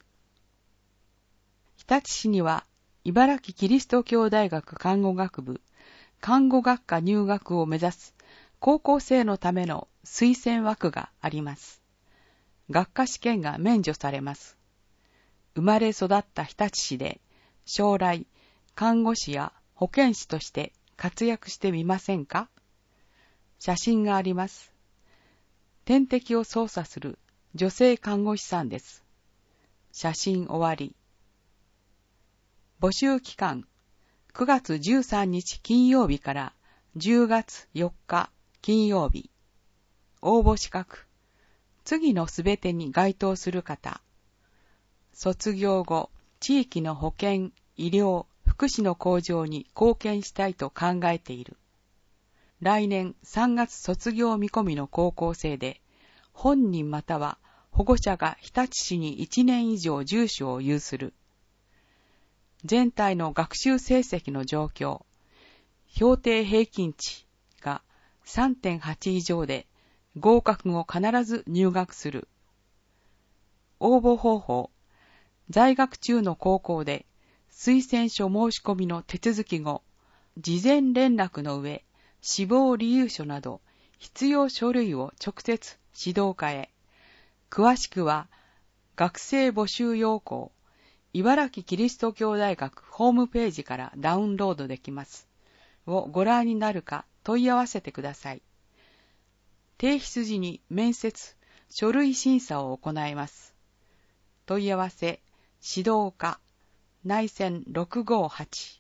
日立市には茨城キリスト教大学看護学部看護学科入学を目指す高校生のための推薦枠があります。学科試験が免除されます。生まれ育った日立市で将来看護師や保健師として活躍してみませんか？写真があります。点滴を操作する女性看護師さんです。写真終わり。募集期間9月13日金曜日から10月4日金曜日。応募資格。次のすべてに該当する方。卒業後、地域の保健、医療、福祉の向上に貢献したいと考えている。来年3月卒業見込みの高校生で、本人または保護者が日立市に1年以上住所を有する。全体の学習成績の状況。評定平均値が 3.8 以上で合格後必ず入学する。応募方法。在学中の高校で推薦書申し込みの手続き後、事前連絡の上、死亡理由書など必要書類を直接指導課へ。詳しくは学生募集要項、茨城キリスト教大学ホームページからダウンロードできます。をご覧になるか問い合わせてください。提出時に面接、書類審査を行います。問い合わせ、指導課、内線658。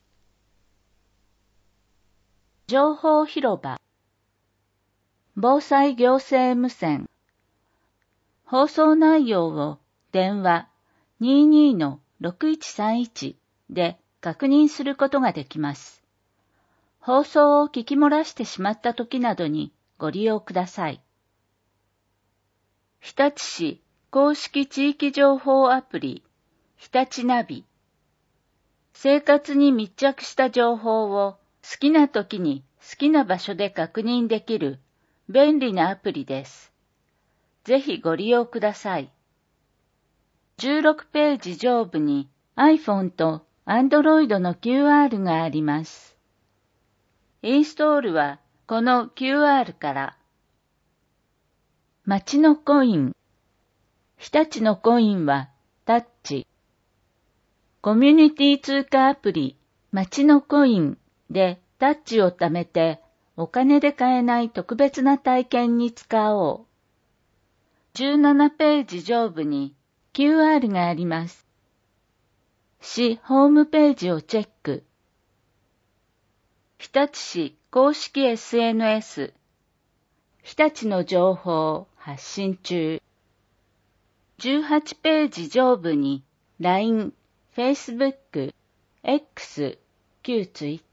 情報広場。防災行政無線。放送内容を電話 22-6131 で確認することができます。放送を聞き漏らしてしまった時などにご利用ください。日立市公式地域情報アプリ日立ナビ。生活に密着した情報を好きな時に好きな場所で確認できる便利なアプリです。ぜひご利用ください。16ページ上部に iPhone と Android の QR があります。インストールはこの QR から。町のコイン。日立のコインはタッチ。コミュニティ通貨アプリ町のコインでタッチを貯めてお金で買えない特別な体験に使おう。17ページ上部に QR があります。市ホームページをチェック。日立市公式 SNS。日立の情報発信中。18ページ上部に LINE、Facebook、X、旧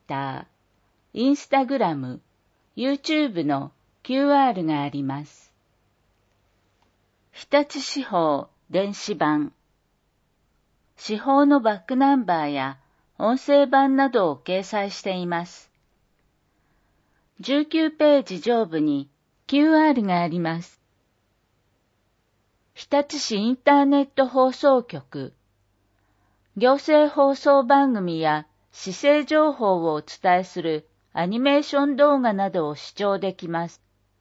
Twitter、Instagram、YouTube の QR があります。日立市法電子版。市法のバックナンバーや音声版などを掲載しています。19ページ上部に QR があります。日立市インターネット放送局。行政放送番組や市政情報をお伝えするアニメーション動画などを視聴できます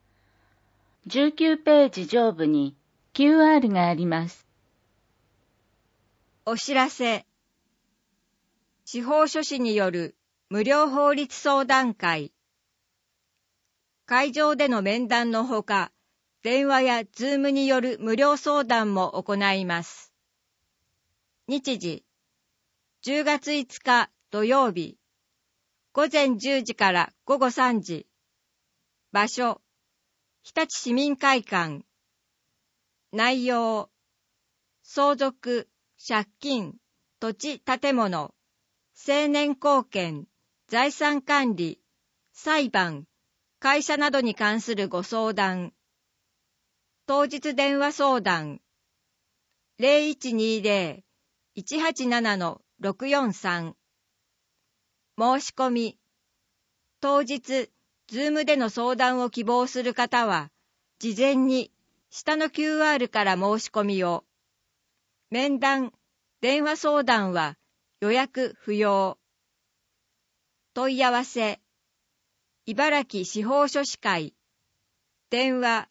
。19ページ上部に QR があります。 お知らせ。司法書士による無料法律相談会。会場での面談のほか、電話やズームによる無料相談も行います。日時、10月5日土曜日、午前10時から午後3時。場所、日立市民会館。内容、相続、借金、土地建物、成年後見、財産管理、裁判、会社などに関するご相談。当日電話相談。0120-187-643。申し込み。当日、ズームでの相談を希望する方は、事前に下の QR から申し込みを。面談、電話相談は予約不要。問い合わせ茨城司法書士会、電話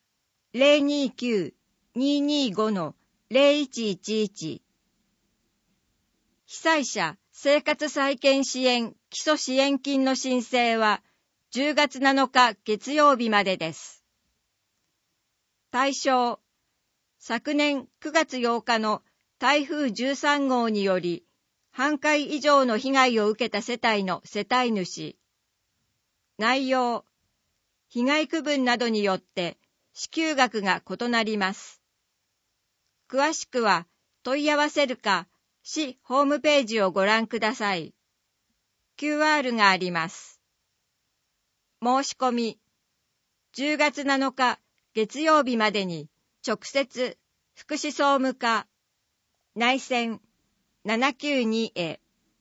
029-225-0111 被災者生活再建支援基礎支援金の申請は10月7日月曜日までです。対象、昨年9月8日の台風13号により半壊以上の被害を受けた世帯の世帯主。内容、被害区分などによって支給額が異なります。詳しくは問い合わせるか市ホームページをご覧ください。QR があります。申し込み、10月7日月曜日までに直接福祉総務課内線792へ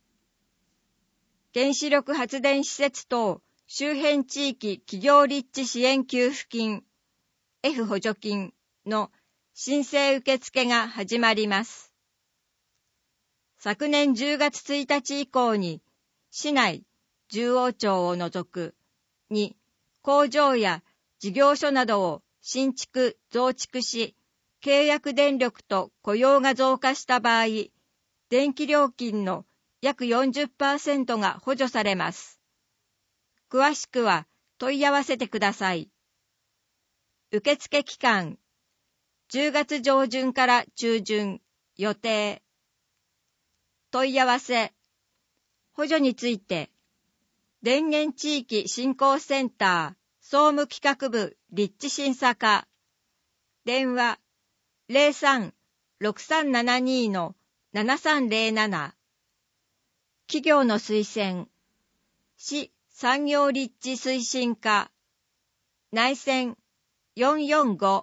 原子力発電施設等周辺地域企業立地支援給付金 F 補助金の申請受付が始まります。昨年10月1日以降に市内十王町を除くに工場や事業所などを新築増築し契約電力と雇用が増加した場合、電気料金の約 40% が補助されます。詳しくは問い合わせてください。受付期間、10月上旬から中旬予定。問い合わせ、補助について、電源地域振興センター総務企画部立地審査課、電話03-6372-7307、企業の推薦、市産業立地推進課、内線445。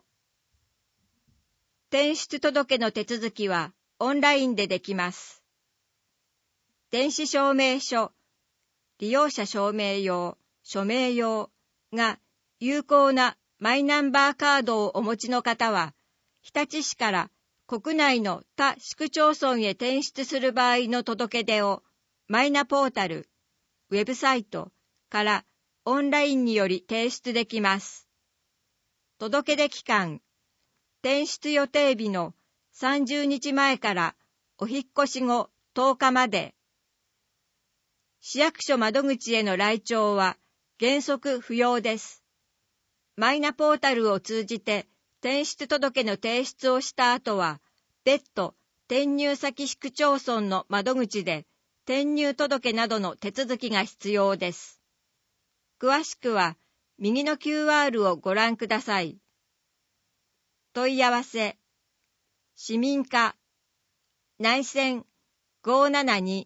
転出届の手続きはオンラインでできます。電子証明書、利用者証明用、署名用が有効なマイナンバーカードをお持ちの方は、日立市から国内の他市区町村へ転出する場合の届け出をマイナポータル、ウェブサイトからオンラインにより提出できます。届け出期間、転出予定日の30日前からお引越し後10日まで。市役所窓口への来庁は原則不要です。マイナポータルを通じて転出届の提出をした後は、別途転入先市区町村の窓口で転入届などの手続きが必要です。詳しくは右の QR をご覧ください。問い合わせ、市民課、内線572。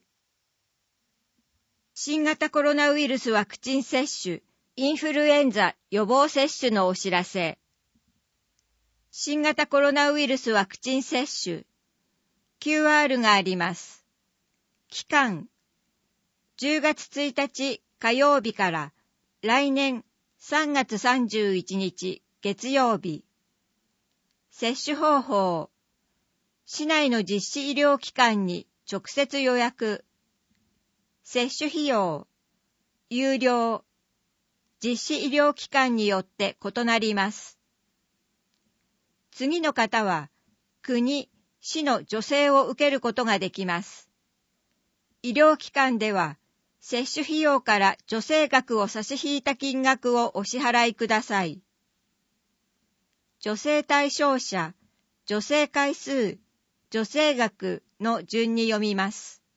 新型コロナウイルスワクチン接種、インフルエンザ予防接種のお知らせ。新型コロナウイルスワクチン接種、QR があります。期間、10月1日火曜日から来年3月31日月曜日。接種方法、市内の実施医療機関に直接予約。接種費用、有料、実施医療機関によって異なります。次の方は、国、市の助成を受けることができます。医療機関では、接種費用から助成額を差し引いた金額をお支払いください。助成対象者、助成回数、助成額の順に読みます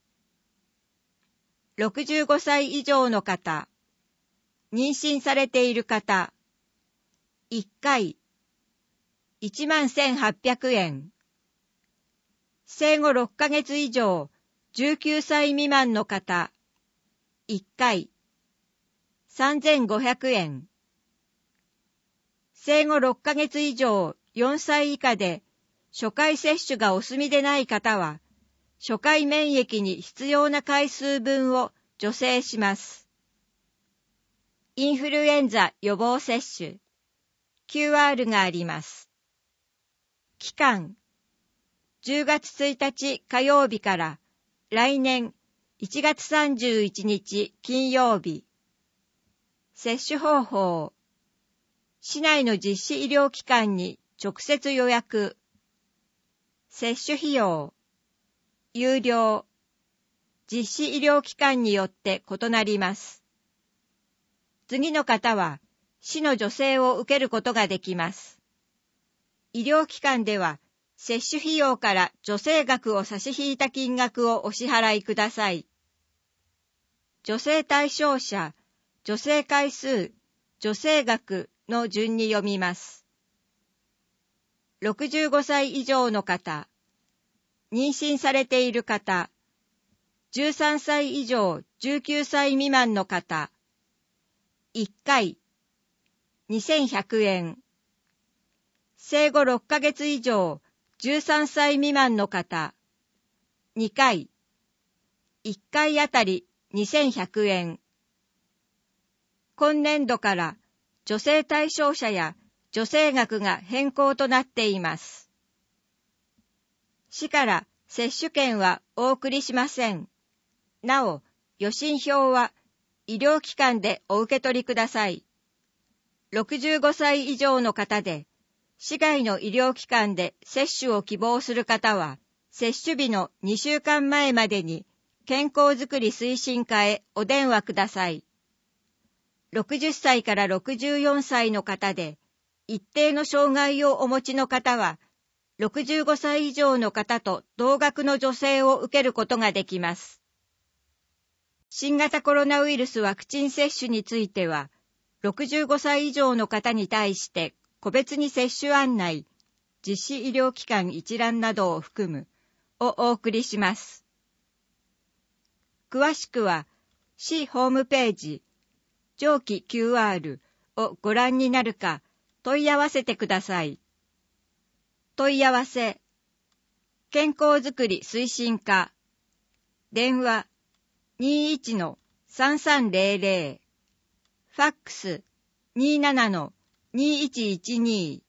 。65歳以上の方、妊娠されている方、1回、11,800円。生後6ヶ月以上、19歳未満の方、1回、3,500円。生後6ヶ月以上、4歳以下で、初回接種がお済みでない方は、初回免疫に必要な回数分を助成します。インフルエンザ予防接種、QR があります。期間、10月1日火曜日から来年1月31日金曜日。 接種方法。市内の実施医療機関に直接予約。接種費用。有料。実施医療機関によって異なります。次の方は、市の助成を受けることができます。医療機関では、接種費用から助成額を差し引いた金額をお支払いください。助成対象者、助成回数、助成額の順に読みます。65歳以上の方、妊娠されている方、13歳以上19歳未満の方、1回、2100円。生後6ヶ月以上13歳未満の方、2回、1回あたり2100円。今年度から助成対象者や助成額が変更となっています。市から接種券はお送りしません。なお、予診票は医療機関でお受け取りください。65歳以上の方で、市外の医療機関で接種を希望する方は、接種日の2週間前までに健康づくり推進課へお電話ください。60歳から64歳の方で、一定の障害をお持ちの方は、65歳以上の方と同額の助成を受けることができます。新型コロナウイルスワクチン接種については、65歳以上の方に対して個別に接種案内、実施医療機関一覧などを含むをお送りします。詳しくは、市ホームページ、上記 QR をご覧になるか問い合わせてください。問い合わせ、健康づくり推進課、電話 21-3300、ファックス 27-2112。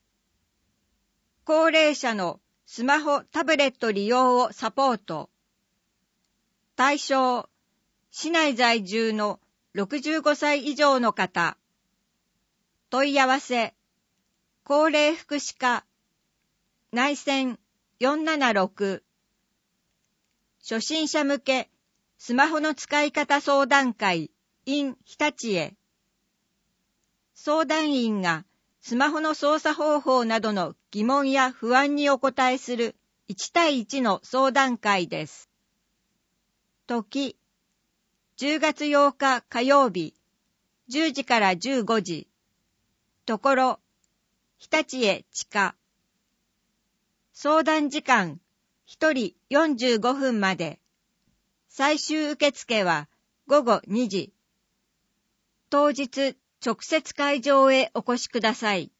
高齢者のスマホ・タブレット利用をサポート。対象、市内在住の65歳以上の方。問い合わせ、高齢福祉課、内線476。初心者向けスマホの使い方相談会 in 日立へ。相談員がスマホの操作方法などの疑問や不安にお答えする1対1の相談会です。時、10月8日火曜日、10時から15時。ところ、日立へ地下。相談時間、1人45分まで。最終受付は午後2時。当日、直接会場へお越しください。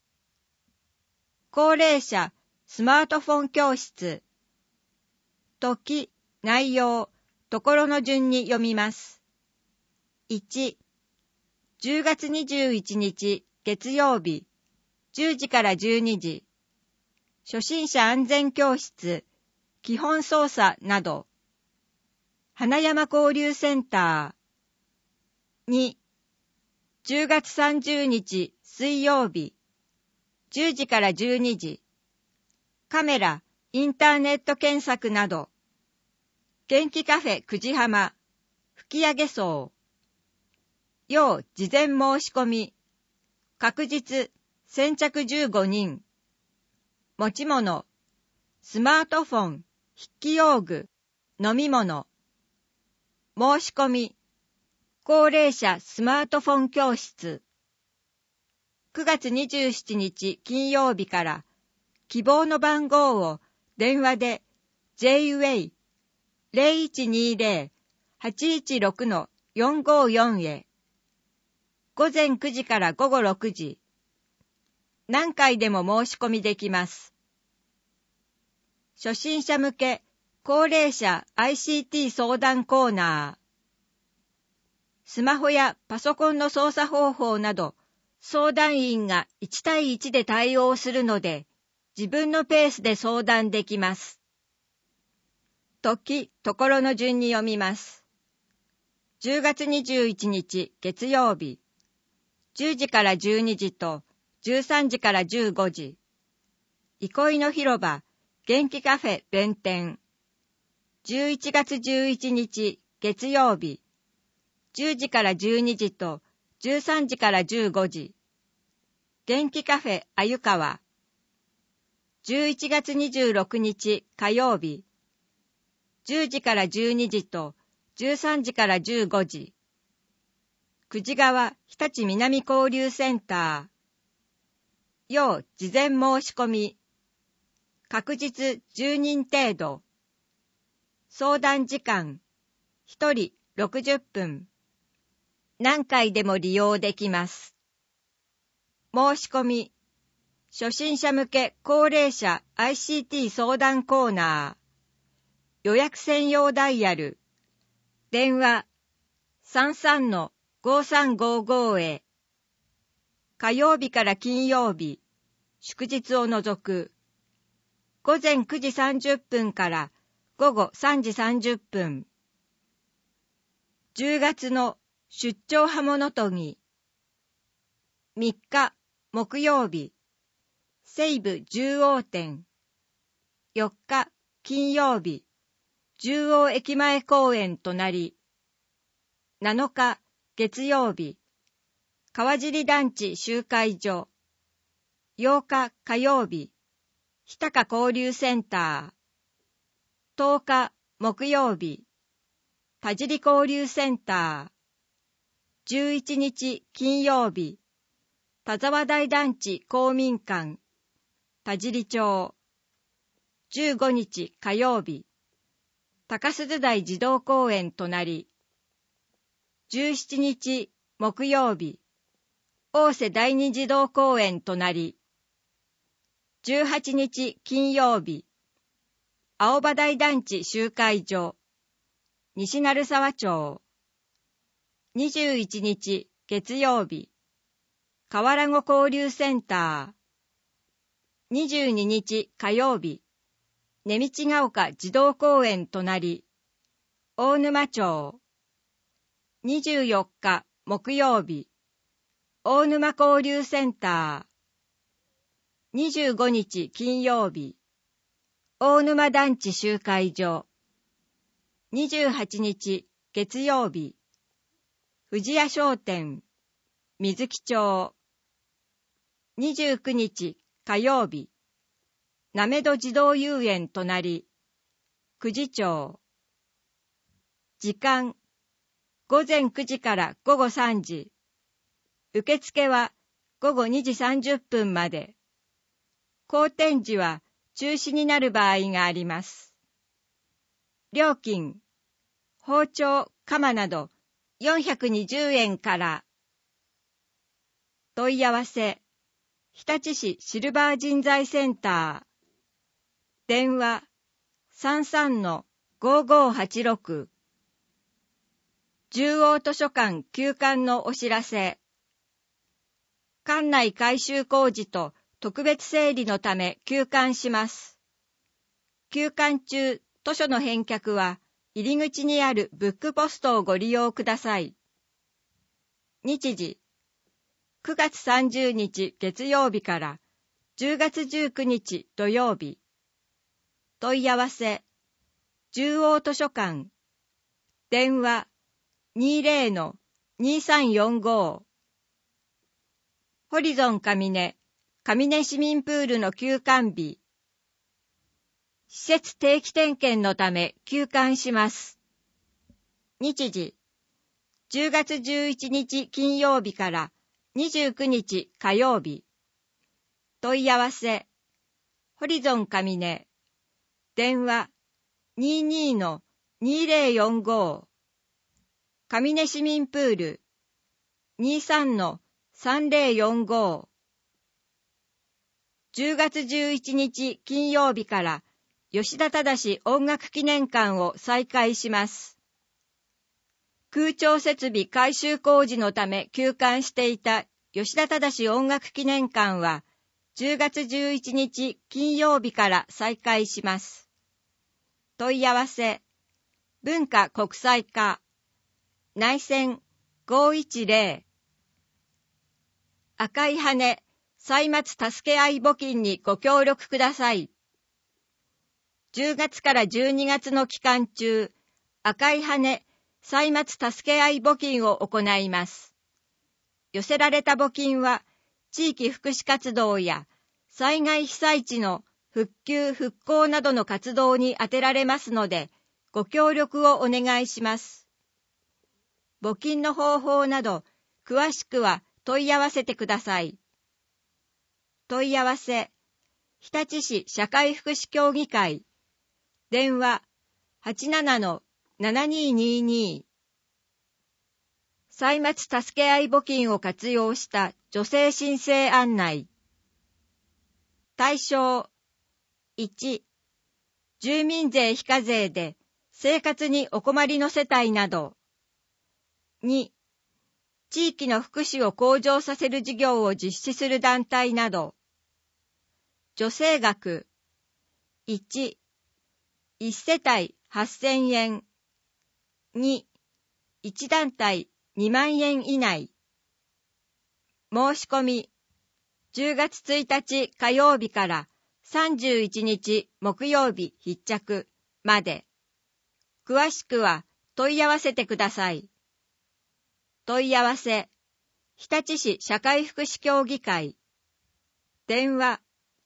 高齢者スマートフォン教室。時、内容、ところの順に読みます。1、10月21日月曜日、10時から12時。初心者安全教室、基本操作など。花山交流センター。2、10月30日水曜日、10時から12時。カメラ、インターネット検索など。元気カフェ久慈浜、吹上荘。要事前申し込み。確実、先着15人。持ち物、スマートフォン、筆記用具、飲み物。申し込み、高齢者スマートフォン教室。9月27日金曜日から希望の番号を電話で J-Way 0120-816-454 へ。午前9時から午後6時。何回でも申し込みできます。初心者向け高齢者 ICT 相談コーナー。スマホやパソコンの操作方法など、相談員が1対1で対応するので、自分のペースで相談できます。時、ところの順に読みます。 10月21日月曜日、10時から12時と13時から15時。憩いの広場、元気カフェ弁天。11月11日月曜日、10時から12時と13時から15時。元気カフェあゆかわ。11月26日火曜日、10時から12時と13時から15時。久慈川日立南交流センター。要事前申し込み。確実10人程度。相談時間、1人60分。何回でも利用できます。申し込み。初心者向け高齢者 ICT 相談コーナー。予約専用ダイヤル。電話 33-5355 へ。火曜日から金曜日、祝日を除く。午前9時30分から午後3時30分。10月の出張刃物研ぎ。3日木曜日、西武十王店。4日金曜日、十王駅前公園隣。7日月曜日、川尻団地集会所。8日火曜日、日高交流センター。10日木曜日、田尻交流センター。11日金曜日、田沢台団地公民館、田尻町。15日火曜日、高鈴台児童公園隣。17日木曜日、大瀬第二児童公園隣。18日金曜日、青葉台団地集会所、西鳴沢町。21日月曜日、河原湖交流センター。22日火曜日、根道ヶ丘児童公園隣。大沼町。24日木曜日、大沼交流センター。25日金曜日、大沼団地集会所。28日月曜日、富士屋商店、水木町。29日火曜日、なめど児童遊園隣、久慈町。時間、午前9時から午後3時。受付は午後2時30分まで。後展示は中止になる場合があります。料金、包丁、鎌など420円から。問い合わせ、日立市シルバー人材センター。電話 33-5586。十王図書館休館のお知らせ。館内改修工事と特別整理のため休館します。休館中、図書の返却は入り口にあるブックポストをご利用ください。日時、9月30日月曜日から10月19日土曜日。問い合わせ、十王図書館。電話 20-2345。ホリゾン上根市民プールの休館日。施設定期点検のため休館します。日時、10月11日金曜日から29日火曜日。問い合わせ、ホリゾン上根。電話 22-2045。上根市民プール 23-3045。10月11日金曜日から吉田忠音楽記念館を再開します。空調設備改修工事のため休館していた吉田忠音楽記念館は10月11日金曜日から再開します。問い合わせ、文化国際課内線510赤い羽歳末助け合い募金にご協力ください。10月から12月の期間中、赤い羽歳末助け合い募金を行います。寄せられた募金は、地域福祉活動や災害被災地の復旧・復興などの活動に充てられますので、ご協力をお願いします。募金の方法など、詳しくは問い合わせてください。問い合わせ、日立市社会福祉協議会、電話 87-7222 歳末助け合い募金を活用した助成申請案内。対象1、住民税非課税で生活にお困りの世帯など。2、地域の福祉を向上させる事業を実施する団体など。助成額1、1世帯8000円。2、1団体2万円以内。申し込み、10月1日火曜日から31日木曜日必着まで。詳しくは問い合わせてください。問い合わせ、日立市社会福祉協議会。電話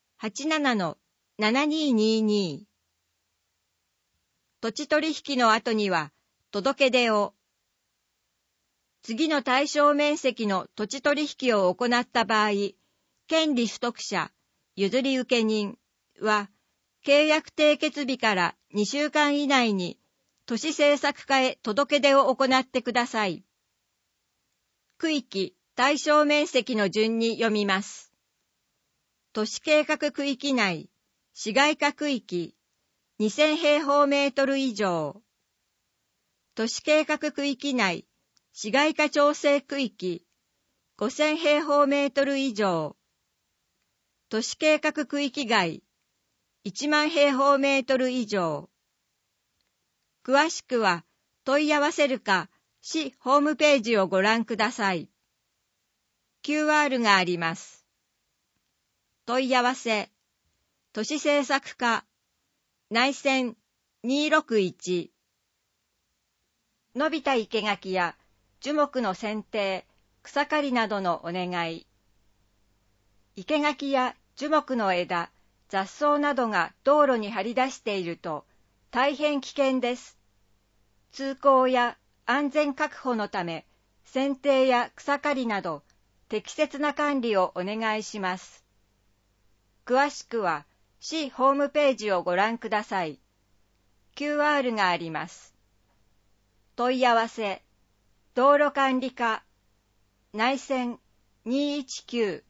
87-7222 土地取引の後には届け出を。次の対象面積の土地取引を行った場合、権利取得者、譲り受け人は、契約締結日から2週間以内に都市政策課へ届け出を行ってください。区域、対象面積の順に読みます。都市計画区域内、市街化区域、2000平方メートル以上。都市計画区域内、市街化調整区域、5000平方メートル以上。都市計画区域外、1万平方メートル以上。詳しくは問い合わせるか、市ホームページをご覧ください。QR があります。問い合わせ、都市政策課、内線261。伸びた生垣や樹木の剪定、草刈りなどのお願い。生垣や樹木の枝、雑草などが道路に張り出していると大変危険です。通行や安全確保のため、剪定や草刈りなど適切な管理をお願いします。詳しくは市ホームページをご覧ください。QR があります。問い合わせ、道路管理課、内線219。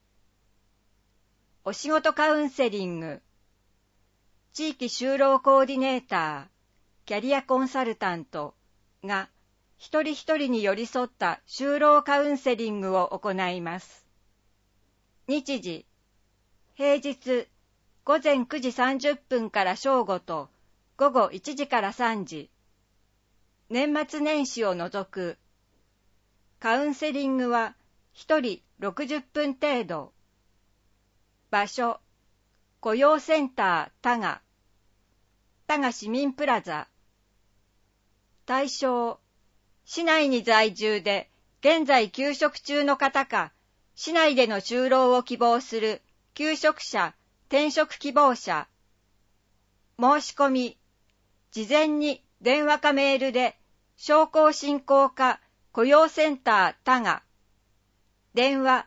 お仕事カウンセリング、地域就労コーディネーター、キャリアコンサルタントが一人一人に寄り添った就労カウンセリングを行います。日時、平日午前9時30分から正午と午後1時から3時。年末年始を除く。カウンセリングは1人60分程度。場所、雇用センター多賀市民プラザ。対象、市内に在住で現在休職中の方か、市内での就労を希望する休職者、転職希望者。申し込み、事前に電話かメールで、商工振興課雇用センター多賀。電話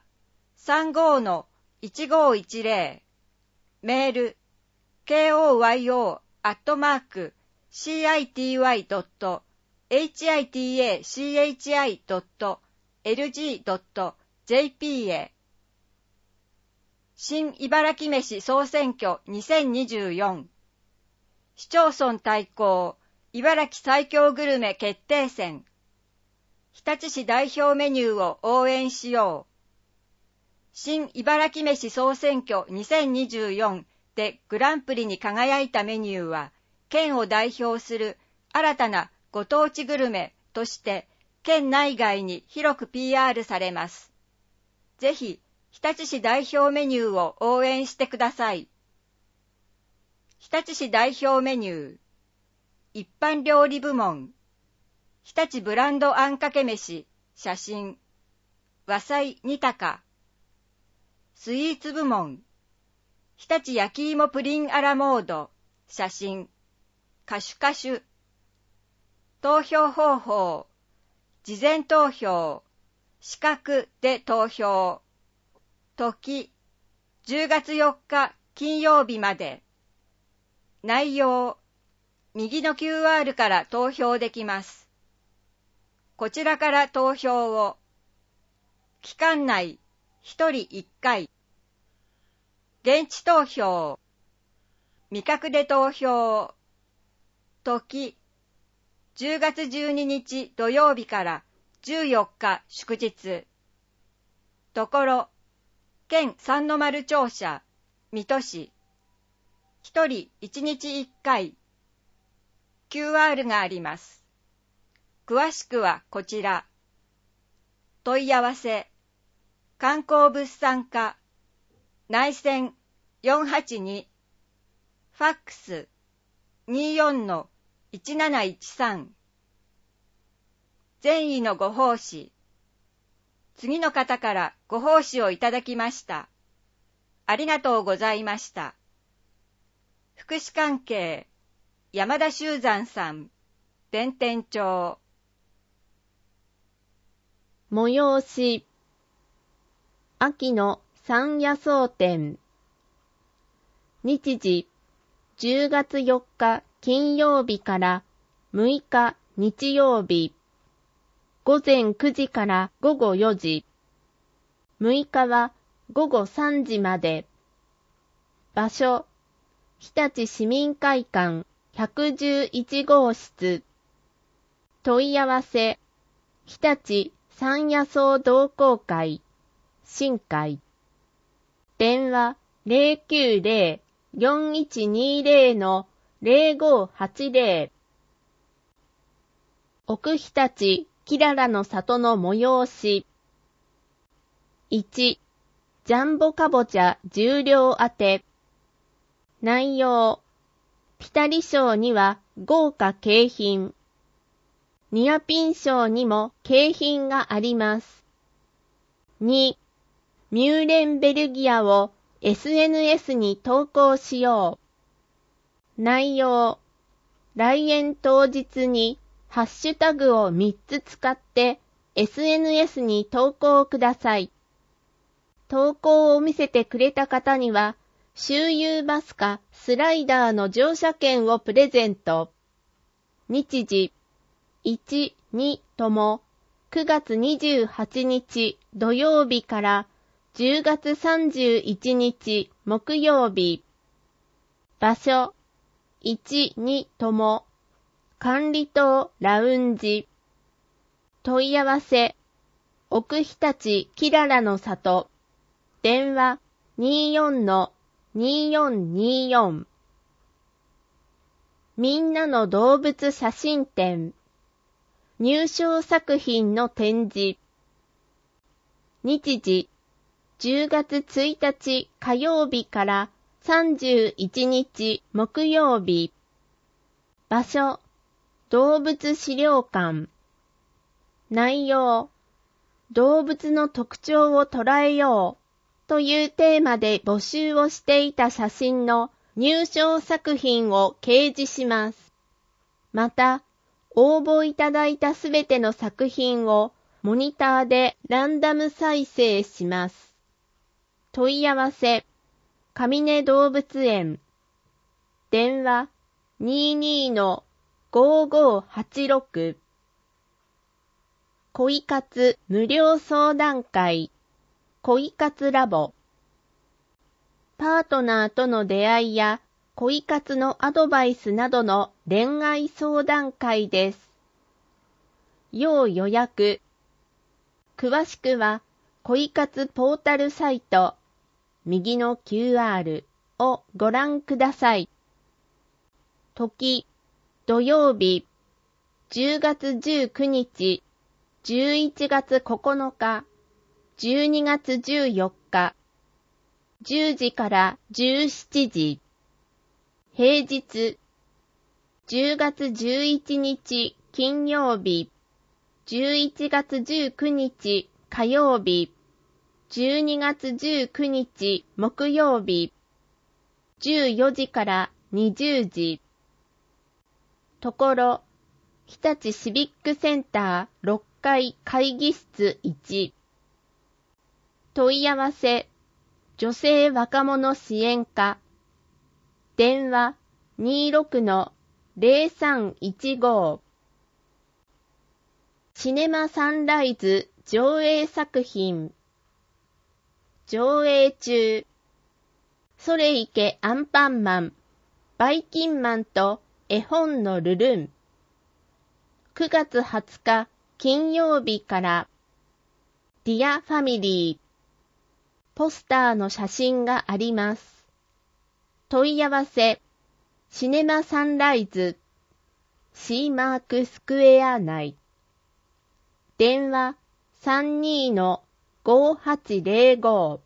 35-1510。メール koyo.hitachi.lg.jp へ。新茨城飯総選挙2024。市町村対抗茨城最強グルメ決定戦。日立市代表メニューを応援しよう。新茨城飯総選挙2024でグランプリに輝いたメニューは、県を代表する新たなご当地グルメとして県内外に広く PR されます。ぜひ、日立市代表メニューを応援してください。日立市代表メニュー、一般料理部門、日立ブランドあんかけ飯、写真、和菜煮高、スイーツ部門、日立焼き芋プリンアラモード、写真、カシュカシュ、投票方法、事前投票、視覚で投票、時、10月4日金曜日まで、内容、右の QR から投票できます。こちらから投票を、期間内1人1回、現地投票、味覚で投票、時、10月12日土曜日から14日祝日、ところ、県三の丸庁舎、水戸市、1人1日1回、QR があります。詳しくはこちら。問い合わせ、観光物産課、内線482、ファックス 24-1713。善意のご奉仕。次の方からご奉仕をいただきました。ありがとうございました。福祉関係、山田修山さん、弁天町。 催し、秋の山野草展。日時、10月4日金曜日から6日日曜日。午前9時から午後4時。6日は午後3時まで。場所、日立市民会館111号室。問い合わせ、日立山野草同好会、新会。電話090-4120-0580。奥日立きららの里の催し。1、ジャンボかぼちゃ10両当て。内容、ピタリ賞には豪華景品。ニアピン賞にも景品があります。2、ミューレンベルギアを SNS に投稿しよう。内容、来園当日にハッシュタグを3つ使って SNS に投稿ください。投稿を見せてくれた方には、周遊バスかスライダーの乗車券をプレゼント。日時、1、2とも9月28日土曜日から10月31日木曜日。場所、1、2とも管理棟ラウンジ。問い合わせ、奥日立きららの里。電話24-2424。みんなの動物写真展。入賞作品の展示。日時、10月1日火曜日から31日木曜日。場所、動物資料館。内容、動物の特徴を捉えようというテーマで募集をしていた写真の入賞作品を掲示します。また、応募いただいたすべての作品をモニターでランダム再生します。問い合わせ、上根動物園。電話22-5586。恋活無料相談会。恋活ラボ。パートナーとの出会いや恋活のアドバイスなどの恋愛相談会です。要予約。詳しくは恋活ポータルサイト、右の QR をご覧ください。時、土曜日、10月19日、 11月9日、12月14日、10時から17時。平日、10月11日金曜日、11月19日火曜日、12月19日木曜日、14時から20時。ところ、日立シビックセンター6階会議室1。問い合わせ、女性若者支援課。電話 26-0315。シネマサンライズ上映作品。上映中。それいけアンパンマン、バイキンマンと絵本のルルン。9月20日金曜日から。ディアファミリー。ポスターの写真があります。問い合わせ、シネマサンライズ、シーマークスクエア内。電話 32-5805。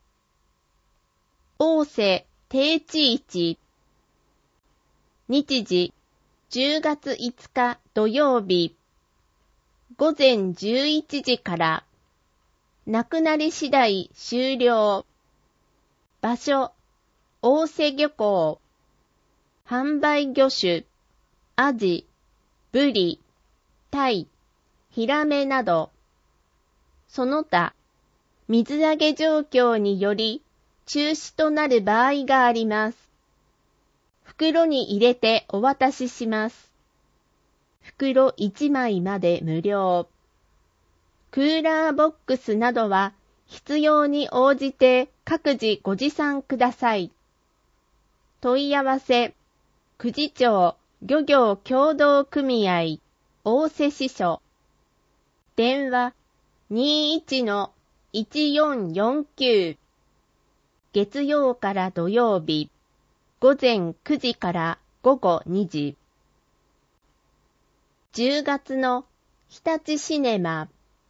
大瀬定置市。日時、10月5日土曜日。午前11時から。なくなり次第終了。場所、大瀬漁港。販売魚種、アジ、ブリ、タイ、ヒラメなど。その他、水揚げ状況により中止となる場合があります。袋に入れてお渡しします。袋1枚まで無料。クーラーボックスなどは必要に応じて各自ご持参ください。問い合わせ、久慈町漁業協同組合大瀬支所。電話 21-1449。月曜から土曜日、午前9時から午後2時。10月の日立シネマ。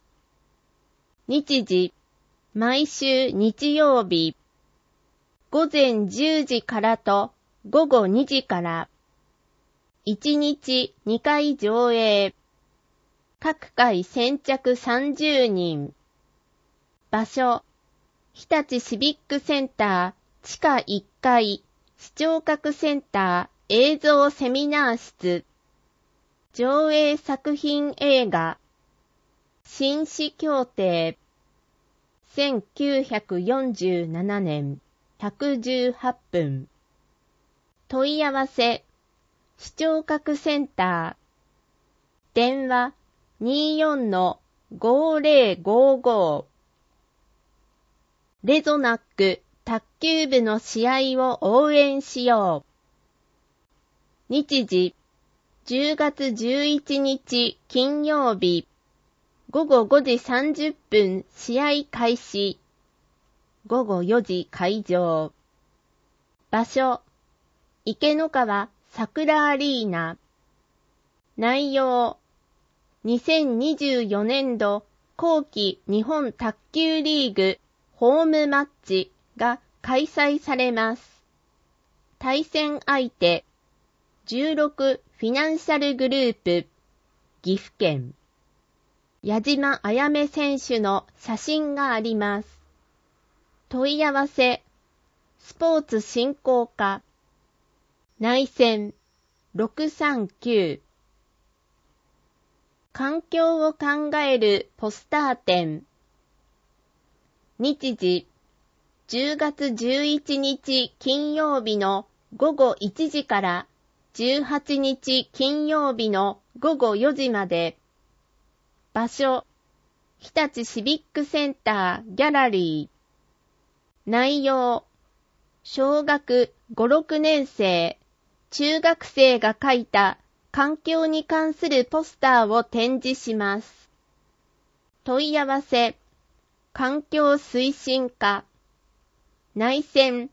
日時、毎週日曜日、午前10時からと午後2時から、1日2回上映。各回先着30人。場所、日立シビックセンター地下1階視聴覚センター映像セミナー室。上映作品映画紳士協定1947年118分。問い合わせ、視聴覚センター。電話 24-5055。レゾナック卓球部の試合を応援しよう。日時、10月11日金曜日。午後5時30分試合開始。午後4時会場。場所、池の川桜アリーナ。内容、2024年度後期日本卓球リーグホームマッチが開催されます。対戦相手、16フィナンシャルグループ、岐阜県。矢島あやめ選手の写真があります。問い合わせ、スポーツ振興課。内線639。環境を考えるポスター展。日時、10月11日金曜日の午後1時から18日金曜日の午後4時まで。場所、日立シビックセンターギャラリー。内容、小学5、6年生、中学生が書いた環境に関するポスターを展示します。問い合わせ、環境推進課。内線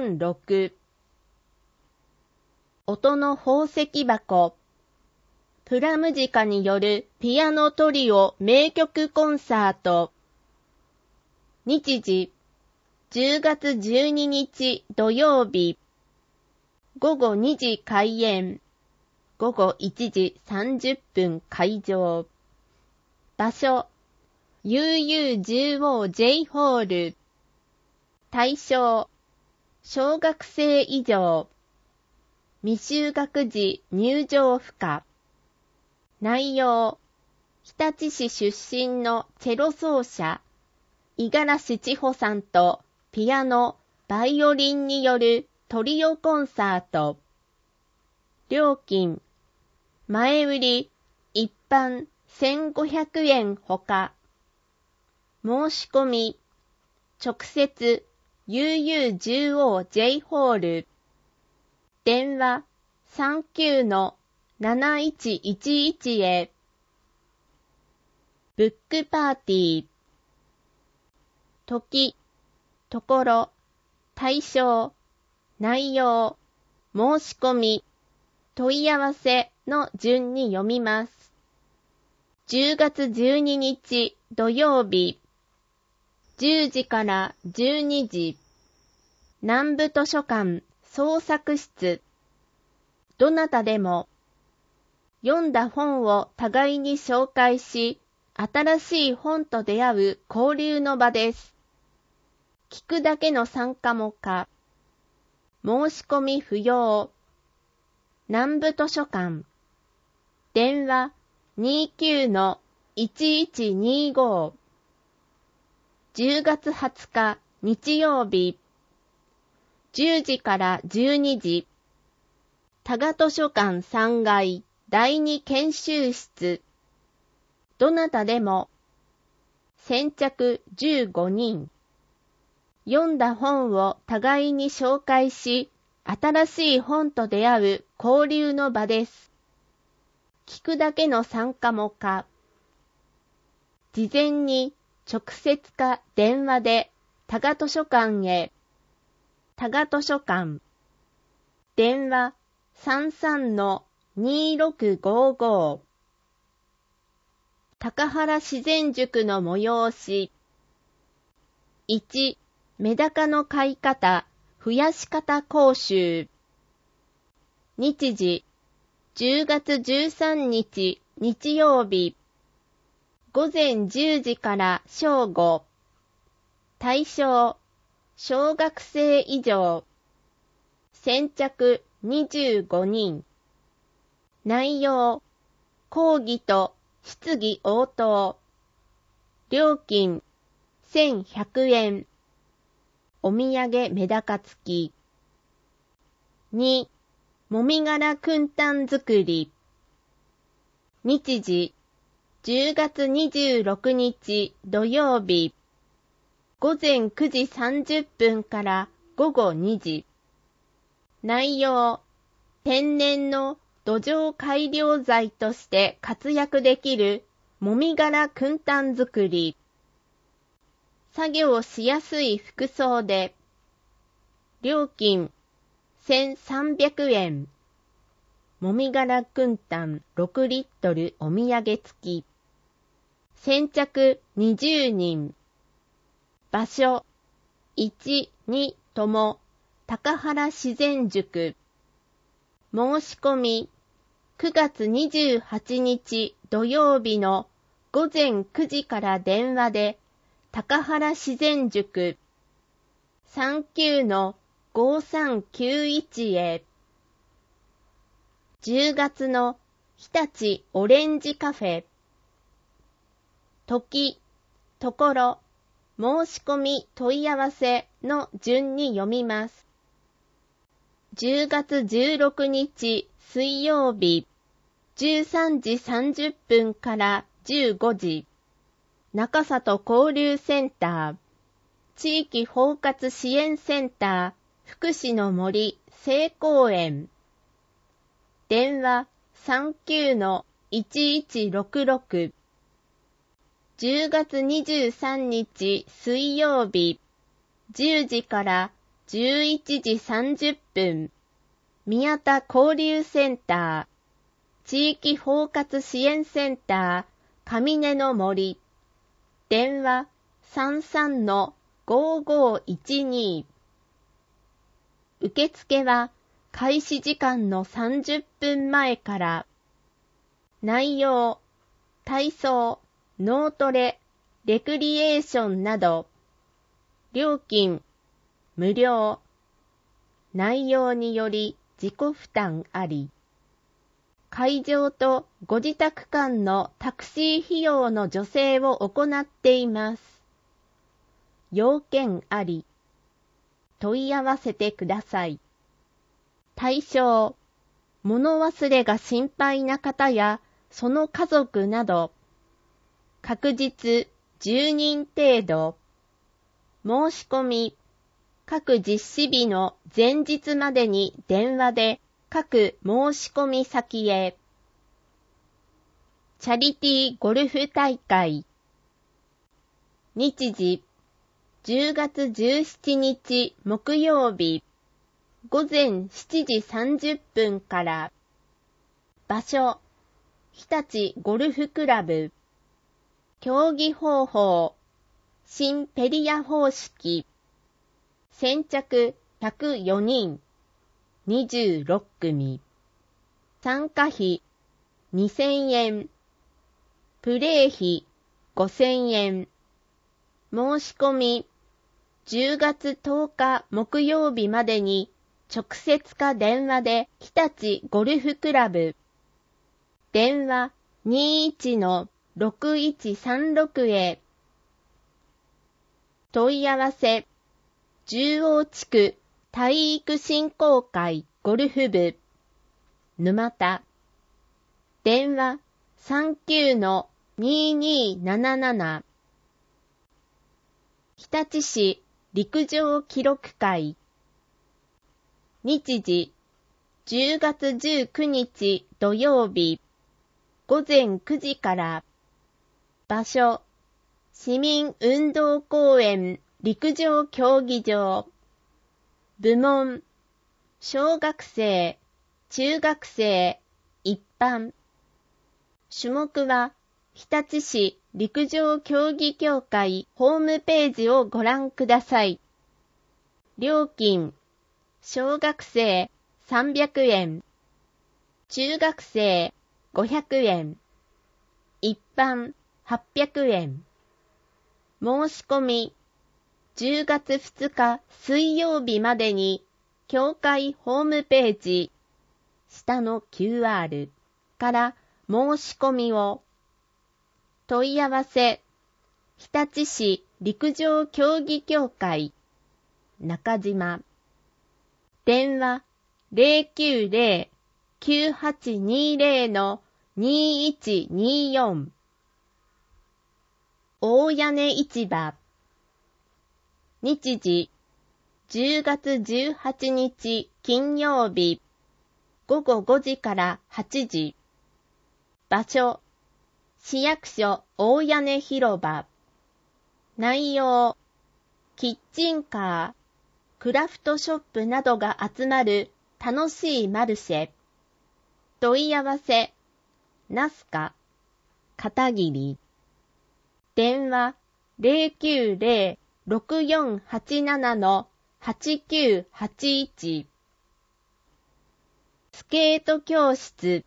746。音の宝石箱。 プラムジカによるピアノトリオ名曲コンサート。日時、10月12日土曜日、午後2時開演、午後1時30分開場。場所、UU10OJ ホール。対象、小学生以上。未就学児入場不可。内容、日立市出身のチェロ奏者、五十嵐千穂さんとピアノ、バイオリンによるトリオコンサート。料金、前売り、一般1500円ほか。申し込み、直接、UU10OJ ホール。電話、39-7111へ。ブックパーティー。時、ところ、対象、内容、申し込み、問い合わせの順に読みます。10月12日土曜日、10時から12時、南部図書館創作室。どなたでも、読んだ本を互いに紹介し、新しい本と出会う交流の場です。聞くだけの参加も可。申し込み不要。南部図書館。電話 29-1125。10月20日日曜日。10時から12時。多賀図書館3階第2研修室。どなたでも。先着15人。読んだ本を互いに紹介し、新しい本と出会う交流の場です。聞くだけの参加も可。事前に直接か電話で多賀図書館へ。多賀図書館。電話 33-2655。高原自然塾の催し。1、メダカの飼い方、増やし方講習。日時、10月13日日曜日。午前10時から正午。対象、小学生以上。先着25人。内容、講義と質疑応答。料金、1100円。お土産メダカ付き。2、もみ殻くんたん作り。日時、10月26日土曜日。午前9時30分から午後2時。内容、天然の土壌改良材として活躍できるもみ殻くんたん作り。作業しやすい服装で。料金、1300円。もみ殻くんたん6リットルお土産付き。先着20人。場所、1、2とも、高原自然塾。申し込み、9月28日土曜日の午前9時から電話で、高原自然塾 39-5391 へ。10月の日立オレンジカフェ。時、ところ、申し込み問い合わせの順に読みます。10月16日水曜日、13時30分から15時。中里交流センター、地域包括支援センター、福祉の森聖公園。電話 39-1166。10月23日水曜日、10時から11時30分。宮田交流センター、 地域包括支援センター上根の森、電話 33-5512。受付は開始時間の30分前から。内容、体操、脳トレ、レクリエーションなど。料金、無料。内容により自己負担あり。会場とご自宅間のタクシー費用の助成を行っています。要件あり。問い合わせてください。対象、物忘れが心配な方やその家族など。確実10人程度。申し込み、各実施日の前日までに電話で各申し込み先へ。チャリティーゴルフ大会。日時、10月17日木曜日、午前7時30分から。場所、日立ゴルフクラブ。競技方法、新ペリア方式。先着104人、26組。参加費2000円。プレー費5000円。申し込み10月10日木曜日までに直接か電話で日立ゴルフクラブ。電話 21-6136 へ。問い合わせ、十王地区体育振興会ゴルフ部、沼田。電話 39-2277。日立市陸上記録会。日時、10月19日土曜日、午前9時から。場所、市民運動公園陸上競技場。部門、小学生、中学生、一般。種目は、日立市陸上競技協会ホームページをご覧ください。料金、小学生300円、中学生500円、一般800円。申し込み、10月2日水曜日までに、協会ホームページ、下の QR から申し込みを。問い合わせ、日立市陸上競技協会、中島。電話 090-9820-2124。大屋根市場。日時、10月18日金曜日、午後5時から8時。場所、市役所大屋根広場。内容、キッチンカー、クラフトショップなどが集まる楽しいマルシェ。問い合わせ、ナスカ、片桐。電話 090-6487-8981。スケート教室。